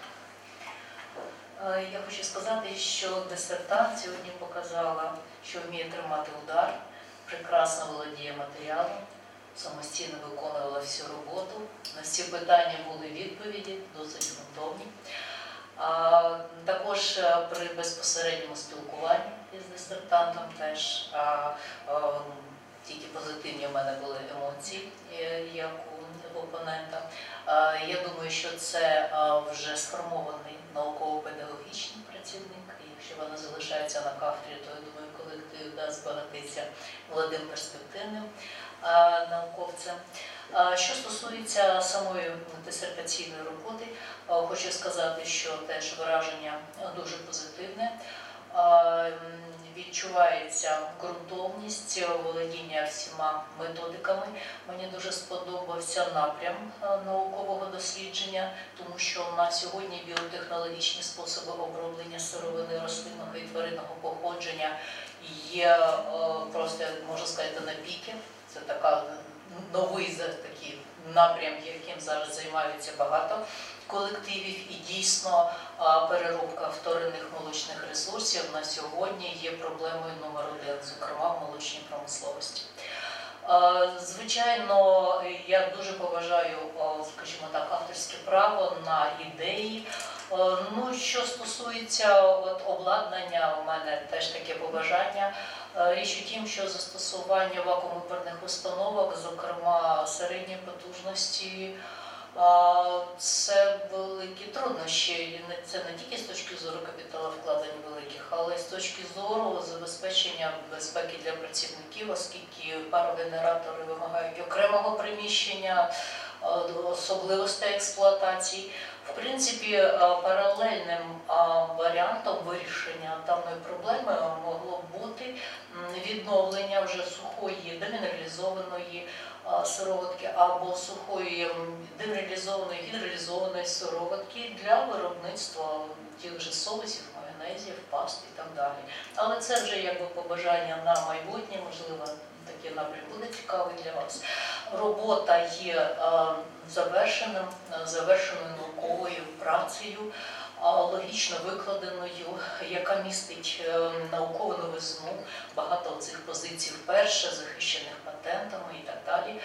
Я хочу сказати, що дисертант сьогодні показала, що вміє тримати удар, прекрасно володіє матеріалом, самостійно виконувала всю роботу. На всі питання були відповіді, досить ґрунтовні. А, також при безпосередньому спілкуванні із дисертантом теж а, а, тільки позитивні в мене були емоції, як у опонента. А, я думаю, що це а, вже сформований науково-педагогічний працівник. І якщо вона залишається на кафедрі, то я думаю, колектив да, збагатиться молодим перспективним а, науковцем. Що стосується самої дисертаційної роботи, хочу сказати, що теж враження дуже позитивне. Е, Відчувається ґрунтовність, володіння всіма методиками. Мені дуже сподобався напрям е, наукового дослідження, тому що на сьогодні біотехнологічні способи оброблення сировини рослинного і тваринного походження є е, просто, можна сказати, на піки. Це така новий такий напрям, яким зараз займаються багато колективів, і дійсно переробка вторинних молочних ресурсів на сьогодні є проблемою номер один, зокрема в молочній промисловості. Звичайно, я дуже поважаю, скажімо так, авторське право на ідеї. Ну, що стосується от, обладнання, у мене теж таке побажання. Річ у тім, що застосування вакуумопарних установок, зокрема середньої потужності, це великі труднощі. Це не тільки з точки зору капіталовкладень великих, але й з точки зору забезпечення безпеки для працівників, оскільки парогенератори вимагають окремого приміщення, особливостей експлуатації. В принципі, паралельним варіантом вирішення даної проблеми могло б бути відновлення вже сухої демінералізованої сироватки або сухої демінералізованої гідролізованої сироватки для виробництва тих же соусів, майонезів, паст і так далі. Але це вже якби побажання на майбутнє, можливо, такий напрям буде цікавий для вас. Робота є завершеним, завершеною науковою працею, логічно викладеною, яка містить наукову новизну, багато цих позицій вперше, захищених патентами і так далі.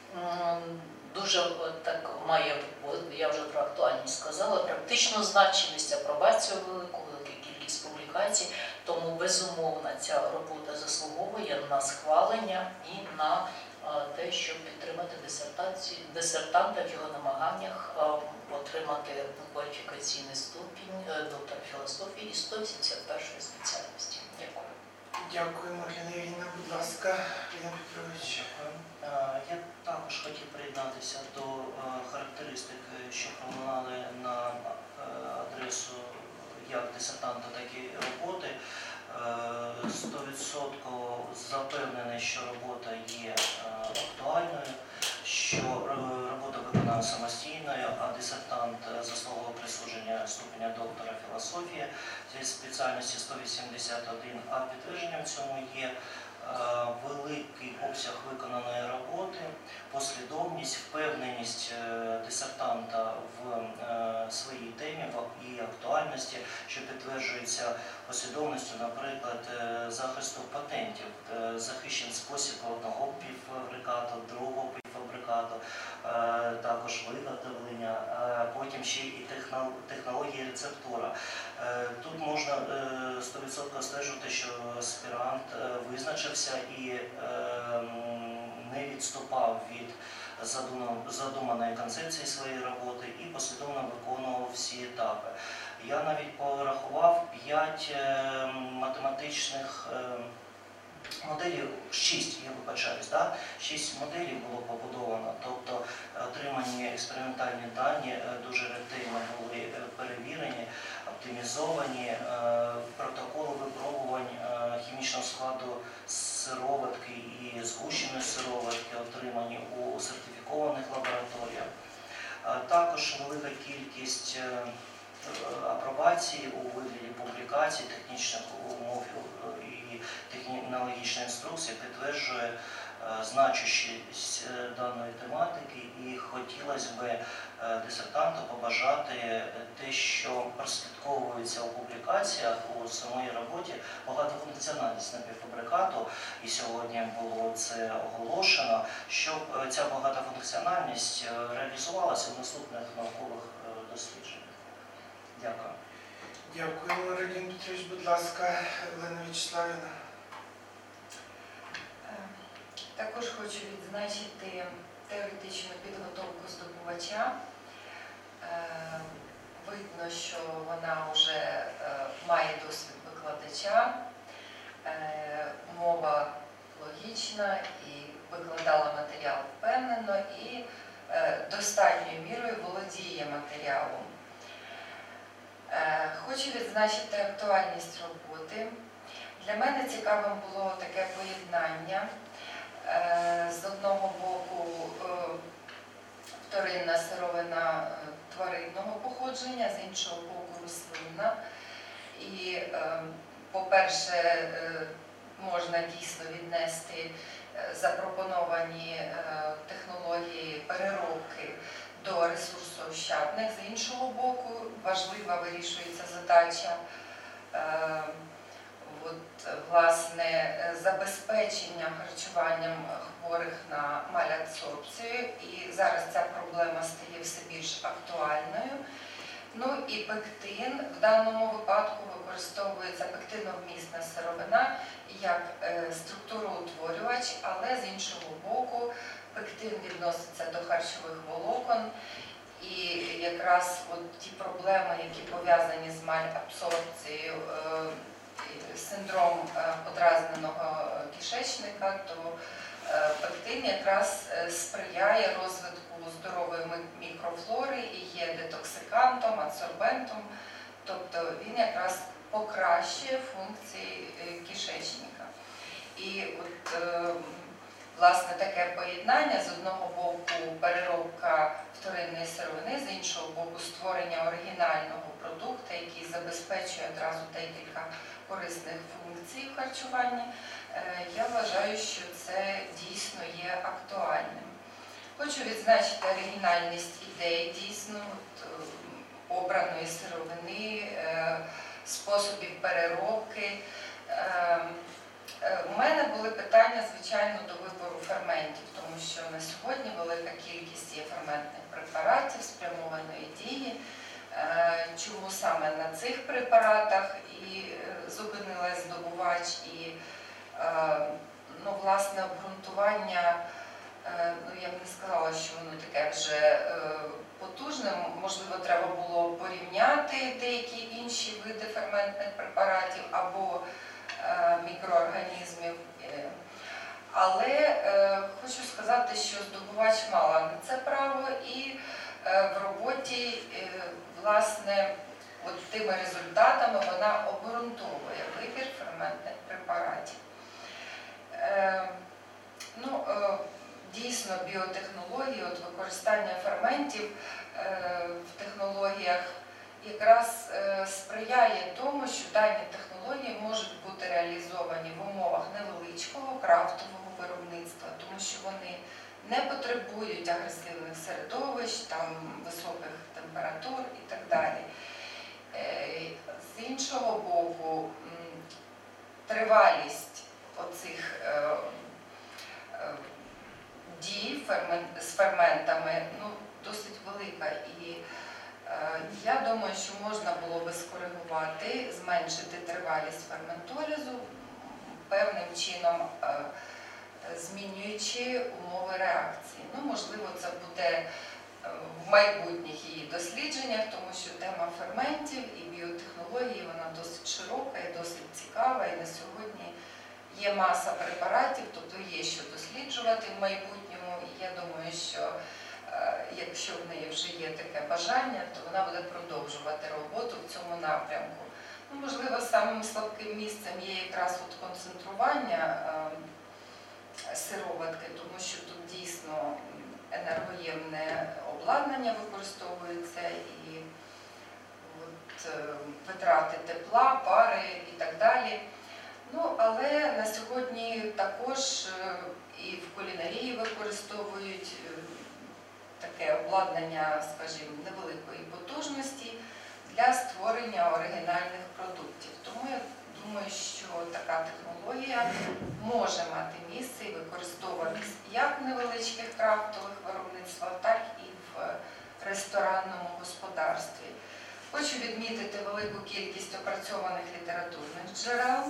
Дуже так має, я вже про актуальність сказала, практичну значимість, апробацію велику, велика кількість публікацій, тому безумовно ця робота заслуговує на схвалення і на те, щоб підтримати дисертацію, дисертанта в його намаганнях отримати кваліфікаційний ступінь доктора філософії і сто сімдесят першої спеціальності. Дякую. Дякуємо, Галина Євгенівна. Будь ласка, Ігор Петрович. Я також хотів приєднатися до характеристик, що пролунали на адресу як дисертанта, так і роботи. сто відсотків запевнений, що робота є актуальною, що робота виконана самостійною, а дисертант заслуговував присудження ступеня доктора філософії зі спеціальності сто вісімдесят один, а підтвердженням цьому є великий обсяг виконаної роботи, послідовність, впевненість дисертанта в своїй темі, в її актуальності, що підтверджується послідовністю, наприклад, захисту патентів, захищений спосіб одного півфабрикату, другого півфабрикату, також виготовлення, потім ще і технології рецептура. Тут можна сто відсотків стверджувати, що аспірант визначився і не відступав від задуманої концепції своєї роботи і послідовно виконував всі етапи. Я навіть порахував п'ять математичних моделів, шість, я вибачаюсь, да? шість моделей було побудовано, тобто отримані експериментальні дані дуже ретельно були перевірені, оптимізовані, протоколи випробувань хімічного складу сироватки і згущеної сироватки отримані у сертифікованих лабораторіях. Також велика кількість апробацій у вигляді публікацій, технічних умов і технологічної інструкції підтверджує значущість даної тематики, і хотілося б дисертанту побажати те, що прослідковується у публікаціях у самої роботі, багатофункціональність напівфабрикату, і сьогодні було це оголошено, щоб ця багатофункціональність реалізувалася в наступних наукових дослідженнях. Дякую. Дякуємо, Радін Петрович. Будь ласка, Олена Вячеславівна. Також хочу відзначити теоретичну підготовку здобувача. Видно, що вона вже має досвід викладача, мова логічна і викладала матеріал впевнено і достатньою мірою володіє матеріалом. Хочу відзначити актуальність роботи. Для мене цікавим було таке поєднання. Е, З одного боку е, вторинна сировина е, тваринного походження, з іншого боку рослинна. І, е, по-перше, е, можна дійсно віднести е, запропоновані е, технології переробки до ресурсоощадних. З іншого боку, важлива вирішується задача е, от, власне, забезпечення харчуванням хворих на малабсорбцію. І зараз ця проблема стає все більш актуальною. Ну і пектин в даному випадку використовується пектиновмісна сировина як е, структуроутворювач, але з іншого боку пектин відноситься до харчових волокон, і якраз от ті проблеми, які пов'язані з малабсорбцією, е, синдром е, подразненого кишечника, то е, пектин якраз е, сприяє розвитку здорової мікрофлори і є детоксикантом, адсорбентом, тобто він якраз покращує функції е, кишечника. І от е, власне, таке поєднання, з одного боку переробка вторинної сировини, з іншого боку створення оригінального продукту, який забезпечує одразу декілька корисних функцій в харчуванні, я вважаю, що це дійсно є актуальним. Хочу відзначити оригінальність ідей, дійсно, от, обраної сировини, способів переробки. У мене були питання, звичайно, до вибору ферментів, тому що на сьогодні велика кількість є ферментних препаратів спрямованої дії. Чому саме на цих препаратах і зупинилась здобувач, і ну, власне обґрунтування, ну, я б не сказала, що воно таке вже потужне, можливо, треба було порівняти деякі інші види ферментних препаратів або мікроорганізмів. Але е, хочу сказати, що здобувач мала на це право, і е, в роботі, е, власне, от тими результатами вона обґрунтовує вибір ферментних препаратів. Е, ну, е, дійсно, біотехнології, от використання ферментів е, в технологіях якраз е, сприяє тому, що дані технології можуть бути реалізовані в умовах невеличкого крафтового виробництва, тому що вони не потребують агресивних середовищ, там, високих температур і так далі. Е, з іншого боку, тривалість оцих е, е, дій фермен, з ферментами ну, досить велика. І я думаю, що можна було би скоригувати, зменшити тривалість ферментолізу, певним чином змінюючи умови реакції. Ну, можливо, це буде в майбутніх її дослідженнях, тому що тема ферментів і біотехнології, вона досить широка і досить цікава, і на сьогодні є маса препаратів, тобто є що досліджувати в майбутньому, і я думаю, що якщо в неї вже є таке бажання, то вона буде продовжувати роботу в цьому напрямку. Ну, можливо, самим слабким місцем є якраз от концентрування е, сироватки, тому що тут дійсно енергоємне обладнання використовується і от, е, витрати тепла, пари і так далі. Ну, але на сьогодні також е, і в кулінарії використовують е, таке обладнання, скажімо, невеликої потужності для створення оригінальних продуктів. Тому я думаю, що така технологія може мати місце і використовуватись як в невеличких крафтових виробництвах, так і в ресторанному господарстві. Хочу відмітити велику кількість опрацьованих літературних джерел,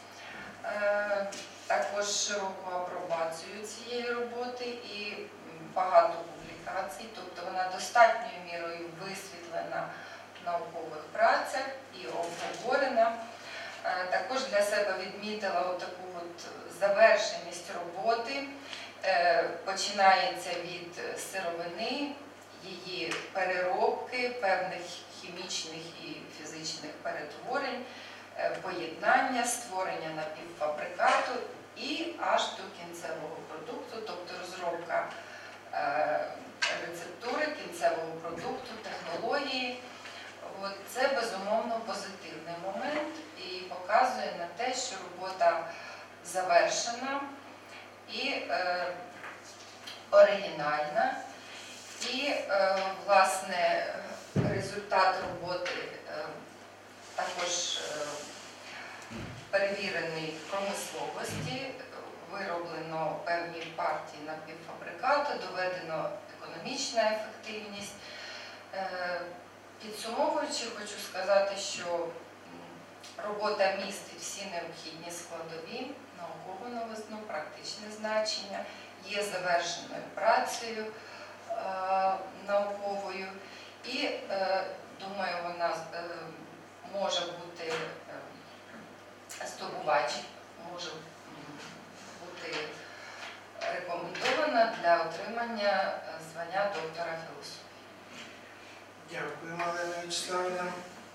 також широку апробацію цієї роботи і багато публікацій, тобто вона достатньою мірою висвітлена в наукових працях і обговорена. Також для себе відмітила таку от завершеність роботи, починається від сировини її переробки, певних хімічних і фізичних перетворень, е, поєднання, створення напівфабрикату і аж до кінцевого продукту, тобто розробка е, рецептури, кінцевого продукту, технології. От, це безумовно позитивний момент і показує на те, що робота завершена і е, оригінальна. І, е, власне, результат роботи е, також е, перевірений в промисловості, вироблено певні партії напівфабрикату, доведено економічна ефективність. Е, Підсумовуючи, хочу сказати, що робота містить всі необхідні складові, наукову новизну, практичне значення, є завершеною працею е, науковою і, е, думаю, вона е, може бути е, здобувач, може бути рекомендована для отримання звання доктора філософії. Дякую, Малена Вячеславівна.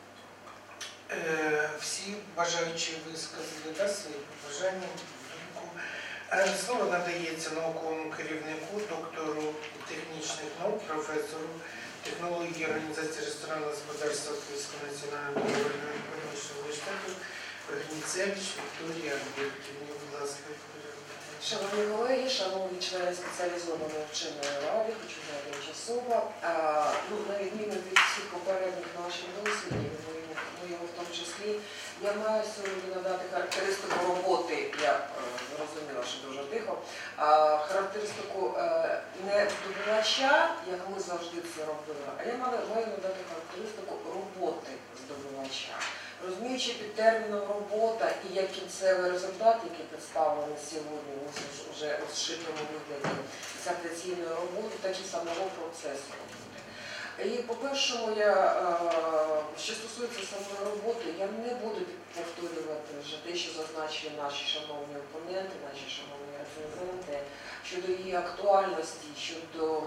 Е, всі бажаючі висказали да, свої побажання, думку. Е, слово надається науковому керівнику, доктору технічних наук, професору технології організації ресторанного господарства Київського національного економічного університету Гніцевич Вікторії Альбертівні. Будь ласка, Вікторія. Шановні колеги, шановні члени спеціалізованої вченої ради, хочу знати тимчасово. Ну, на відміну від всіх попередніх наших досвідів, моєму в тому числі, я маю сьогодні надати характеристику роботи, я зрозуміла, що дуже тихо, а, характеристику е, не здобувача, як ми завжди це робили, а я маю, маю надати характеристику роботи здобувача. Розуміючи під терміном робота і як кінцевий результат, який представлений сьогодні вже у зшитому вигляді дисертаційної роботи, так і самого процесу роботи. І по-перше, я, що стосується самої роботи, я не буду повторювати вже те, що зазначили наші шановні опоненти, наші шановні рецензенти, щодо її актуальності, щодо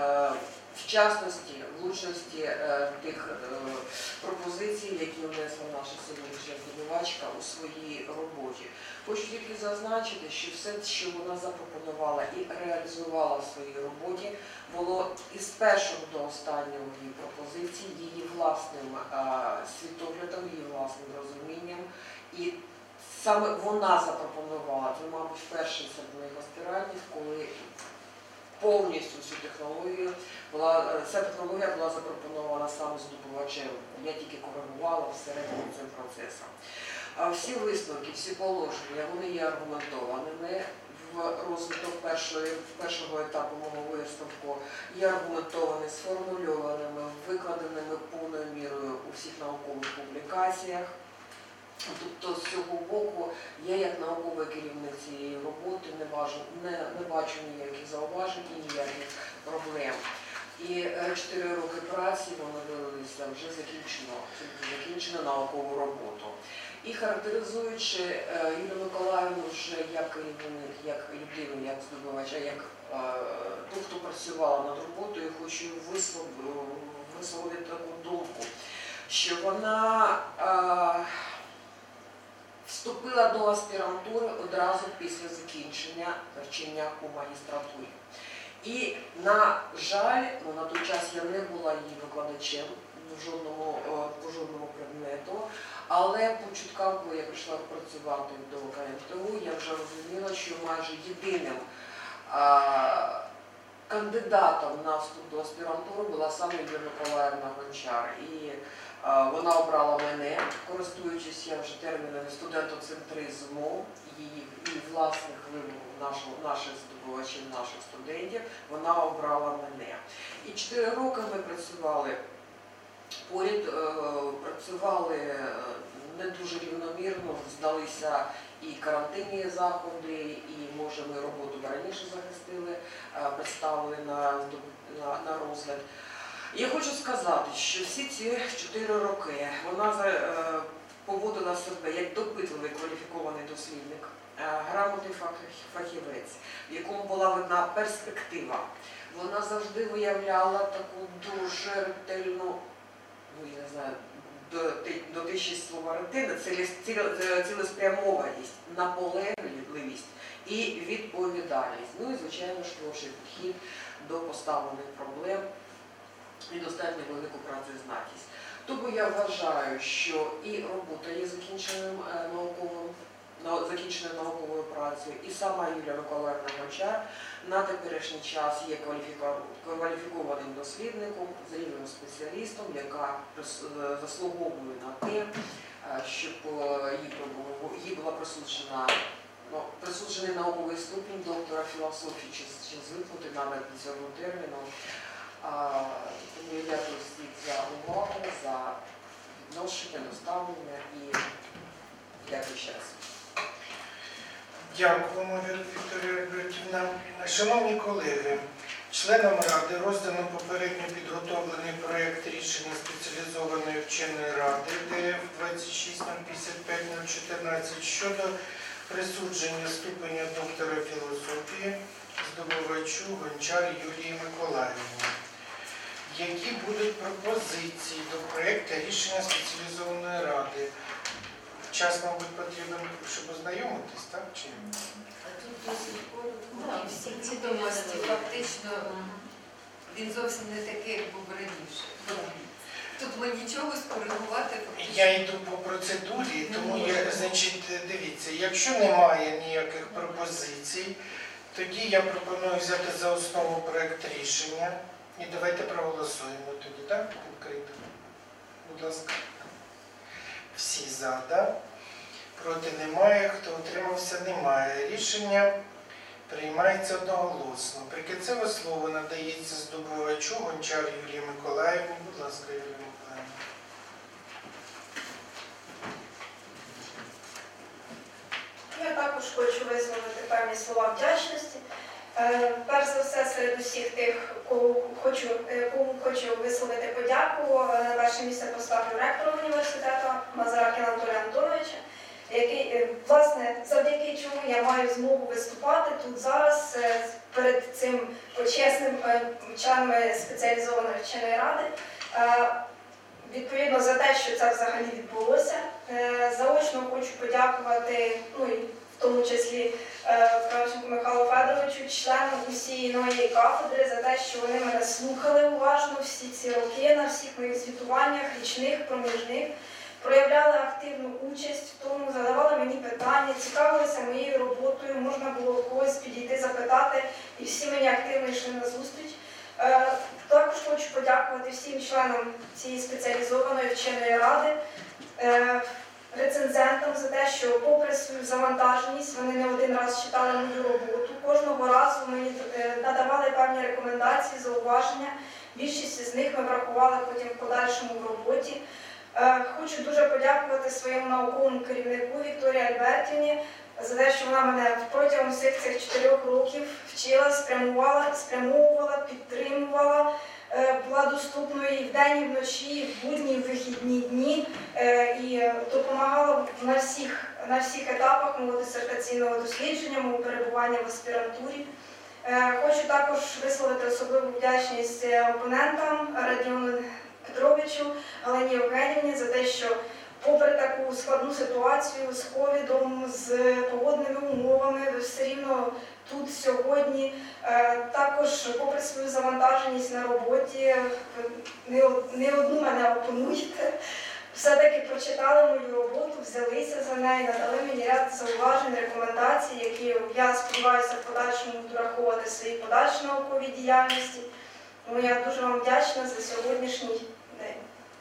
вчасності, влучності е, тих е, пропозицій, які внесла наша сьогоднішня здобувачка у своїй роботі. Хочу тільки зазначити, що все, що вона запропонувала і реалізувала в своїй роботі, було із першого до останнього її пропозицій, її власним е, світоглядом, її власним розумінням. І саме вона запропонувала, це, мабуть, перший серед моїх аспірантів, коли повністю всю технологію була, ця технологія була запропонована саме здобувачем. Я тільки коригувала всередині цим процесом. Всі висновки, всі положення, вони є аргументованими. В розвиток першої, першого етапу мого висновку є аргументовані, сформульованими, викладеними повною мірою у всіх наукових публікаціях. Тобто з цього боку я як науковий керівник цієї роботи не бачу, не, не бачу ніяких зауважень і ніяких проблем. І чотири роки праці вони вилилися вже закінчено, закінчено наукову роботу. І характеризуючи Юлію Миколаївну вже як керівник, як людину, як здобувача, як ту, хто працювала над роботою, хочу висловити таку думку, що вона вступила до аспірантури одразу після закінчення навчання у магістратурі. І, на жаль, ну, на той час я не була її викладачем в жодному, по жодному предмету, але по чуткам, коли я прийшла працювати до КМТУ, я вже розуміла, що майже єдиним а, кандидатом на вступ до аспірантури була саме Юлія Миколаївна Гончар. І вона обрала мене, користуючись я вже термінами студентоцентризму її і власних вимог наших здобувачів, наших студентів, вона обрала мене. І чотири роки ми працювали поряд, працювали не дуже рівномірно, здалися і карантинні заходи, і, може, ми роботу раніше захистили, представили на, на, на розгляд. Я хочу сказати, що всі ці чотири роки вона поводила себе як допитливий кваліфікований дослідник, грамотний фахівець, в якому була видна перспектива. Вона завжди виявляла таку дуже ретельну, ну я не знаю, дотичність слова ретельна, цілеспрямованість, наполегливість і відповідальність. Ну і, звичайно ж, творчий підхід до поставлених проблем і достатньо велику працездатність. Тому я вважаю, що і робота є закінченим науковим, закінченою науковою працею, і сама Юлія Миколаївна Гончар на теперішній час є кваліфікованим дослідником, зрілим спеціалістом, яка заслуговує на те, щоб їй була присуджена ну, присуджений науковий ступінь доктора філософії, чи, чи звикнути навіть до цього терміну. Тому я дякую всім за увагу, за відношення, доставлення і дякую ще раз. Дякуємо, Вікторія Альбертівна. Шановні колеги, членам Ради роздано попередньо підготовлений проєкт рішення спеціалізованої вченої ради Д Ф двадцять шість нуль п'ятдесят п'ять нуль чотирнадцять щодо присудження ступеня доктора філософії здобувачу Гончар Юлії Миколаївні. Які будуть пропозиції до проєкту рішення спеціалізованої ради? Час, мабуть, потрібен, щоб ознайомитись, так? Чи? А тут досить коротко, і всі ці відомості фактично він зовсім не такий, як був раніше. Тут ми нічого скоригувати фактично. Я йду по процедурі, тому я, значить, дивіться, якщо немає ніяких пропозицій, тоді я пропоную взяти за основу проєкт рішення. І давайте проголосуємо тоді, так? Відкрито. Будь ласка. Всі за, так? Проти немає, хто утримався, немає. Рішення приймається одноголосно. Прикінцеве слово надається здобувачу Гончар Юлії Миколаївні. Будь ласка, Юлія Миколаївна. Я також хочу висловити певні слова вдячності. Перш за все, серед усіх тих, кому хочу, кому хочу висловити подяку, на перше місце поставлю ректора університету Мазаракіна Анатолія Антоновича, який, власне, завдяки чому я маю змогу виступати тут зараз перед цим почесним членами спеціалізованої вченої ради. Відповідно за те, що це взагалі відбулося, заочно хочу подякувати, ну, і в тому числі Кравченку Михайлу Федоровичу, членам усієї кафедри, за те, що вони мене слухали уважно всі ці роки на всіх моїх звітуваннях, річних, проміжних, проявляли активну участь в тому, задавали мені питання, цікавилися моєю роботою, можна було когось підійти, запитати, і всі мені активно йшли на зустріч. Також хочу подякувати всім членам цієї спеціалізованої вченої ради, рецензентам за те, що попри свою завантаженість, вони не один раз читали мою роботу. Кожного разу мені надавали певні рекомендації, зауваження. Більшість з них ми врахували потім в подальшому в роботі. Хочу дуже подякувати своєму науковому керівнику Вікторії Альбертівні за те, що вона мене протягом всіх цих чотирьох років вчила, спрямувала, спрямовувала, підтримувала, була доступною і вдень, і вночі, і в будні, і в вихідні дні, і допомагала на всіх, на всіх етапах мого дисертаційного дослідження, мого перебування в аспірантурі. Хочу також висловити особливу вдячність опонентам Радіону Петровичу, Галині Євгенівні за те, що попри таку складну ситуацію з ковідом, з погодними умовами, ви все рівно тут сьогодні. Також, попри свою завантаженість на роботі, не одну мене опонуєте, все-таки прочитали мою роботу, взялися за неї, надали мені ряд зауважень, рекомендацій, які я сподіваюся в подальшому буду враховувати в своїй подальшій науковій діяльності. Тому я дуже вам вдячна за сьогоднішній день.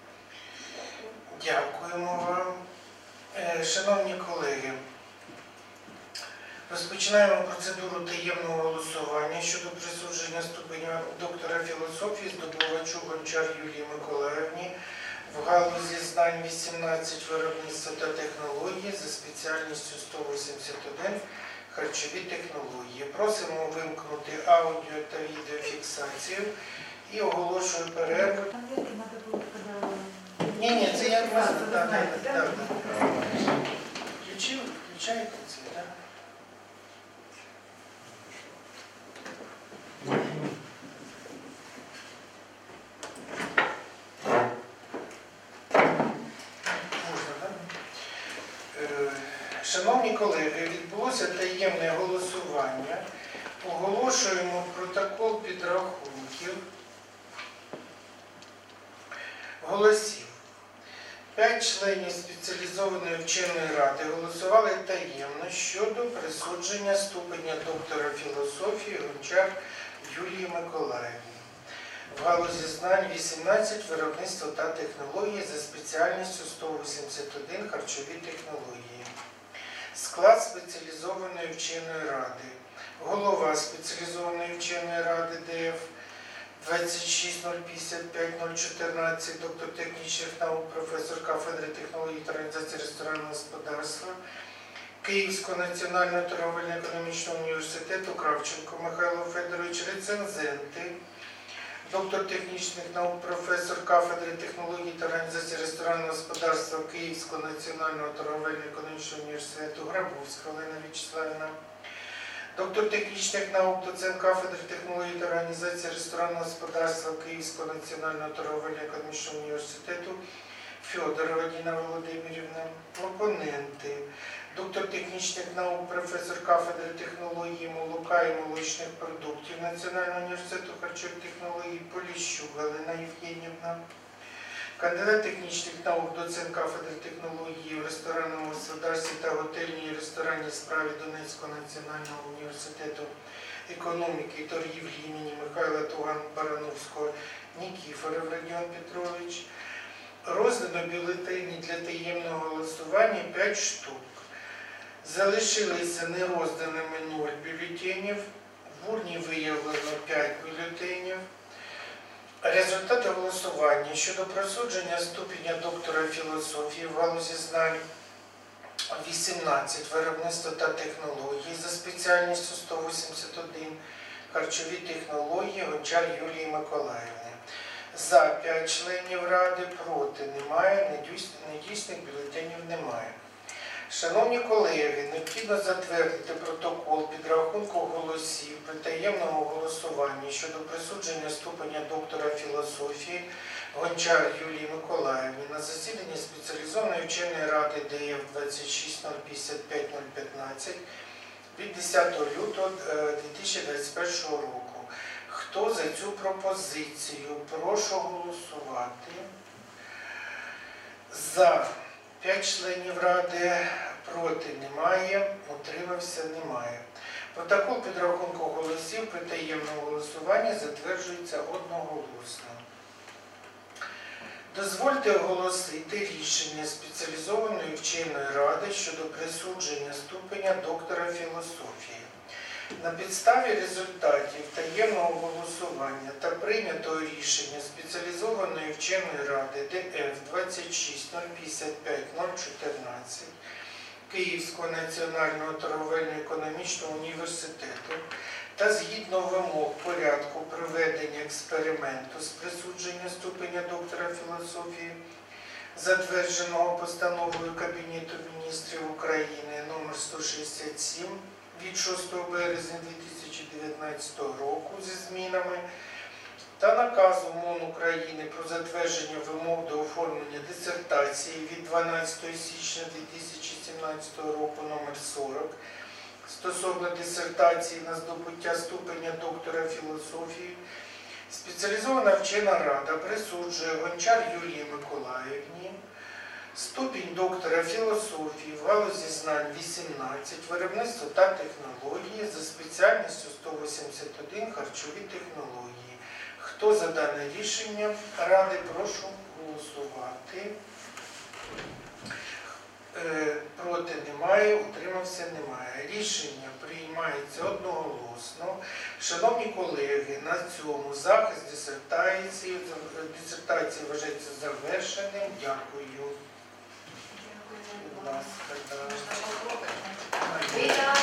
Дякуємо вам. Шановні колеги, розпочинаємо процедуру таємного голосування щодо присудження ступеня доктора філософії здобувачу Гончар Юлії Миколаївні в галузі знань вісімнадцять виробництва та технології за спеціальністю сто вісімдесят один харчові технології. Просимо вимкнути аудіо та відеофіксацію і оголошую перерву. Ні, ні, це я просто, так, так, так. Включив, включаєте це, так? Можна, так? Е, Шановні колеги, відбулося таємне голосування. Оголошуємо протокол підрахунків голосів. П'ять членів спеціалізованої вченої ради голосували таємно щодо присудження ступеня доктора філософії Гончар Юлії Миколаївні. В галузі знань вісімнадцять виробництво та технології за спеціальністю сто вісімдесят один харчові технології. Склад спеціалізованої вченої ради. Голова спеціалізованої вченої ради ДФ двадцять шість нуль п'ятдесят п'ять нуль чотирнадцять, доктор технічних наук, професор кафедри технологій та організації ресторанного господарства Київського національного торговельно-економічного університету Кравченко Михайло Федорович, рецензенти, доктор технічних наук, професор кафедри технологій та організації ресторанного господарства Київського національного торговельно-економічного університету Грабовська Олена Вячеславівна, доктор технічних наук, доцент кафедри технології та організації ресторанного господарства Київського національного торговельно-економічного університету Федорова Діна Володимирівна, опоненти, доктор технічних наук, професор кафедри технології молока і молочних продуктів Національного університету харчових технологій Поліщук Галина Євгенівна, кандидат технічних наук, доцент кафедри технології в ресторанному господарстві та готельній і ресторанній справі Донецького національного університету економіки і торгівлі імені Михайла Туган-Барановського Нікіфоров Родіон Петрович. Роздано бюлетені для таємного голосування п'ять штук. Залишилися нерозданими нуль бюлетенів, в урні виявлено п'ять бюлетенів. Результати голосування щодо присудження ступеня доктора філософії в галузі знань вісімнадцять виробництво та технології за спеціальністю сто вісімдесят один харчові технології Гончар Юлії Миколаївни. За п'ять членів ради, проти немає, недійсних бюлетенів немає. Шановні колеги, необхідно затвердити протокол підрахунку голосів при таємному голосуванні щодо присудження ступеня доктора філософії Гончар Юлії Миколаївні на засіданні спеціалізованої вченої ради ДФ двадцять шість нуль п'ятдесят п'ять нуль п'ятнадцять від десятого лютого дві тисячі двадцять першого року. Хто за цю пропозицію? Прошу голосувати. За п'ять членів ради, проти немає, утримався немає. Протокол підрахунку голосів при таємному голосуванні затверджується одноголосно. Дозвольте оголосити рішення спеціалізованої вченої ради щодо присудження ступеня доктора філософії. На підставі результатів таємного голосування та прийнятого рішення спеціалізованої вченої ради ДФ двадцять шість нуль п'ятдесят п'ять нуль чотирнадцять Київського національного торговельно-економічного університету та згідно вимог порядку проведення експерименту з присудження ступеня доктора філософії, затвердженого постановою Кабінету міністрів України номер сто шістдесят сім від шостого березня дві тисячі дев'ятнадцятого року зі змінами та наказу МОН України про затвердження вимог до оформлення дисертації від дванадцятого січня дві тисячі сімнадцятого року номер сорок стосовно дисертації на здобуття ступеня доктора філософії, спеціалізована вчена рада присуджує Гончар Юлії Миколаївні ступінь доктора філософії в галузі знань вісімнадцять, виробництво та технології за спеціальністю сто вісімдесят один харчові технології. Хто за дане рішення ради, прошу голосувати. Е, проти немає, утримався немає. Рішення приймається одноголосно. Шановні колеги, на цьому захист дисертації, дисертації вважається завершеним. Дякую. Будь ласка, да. Віра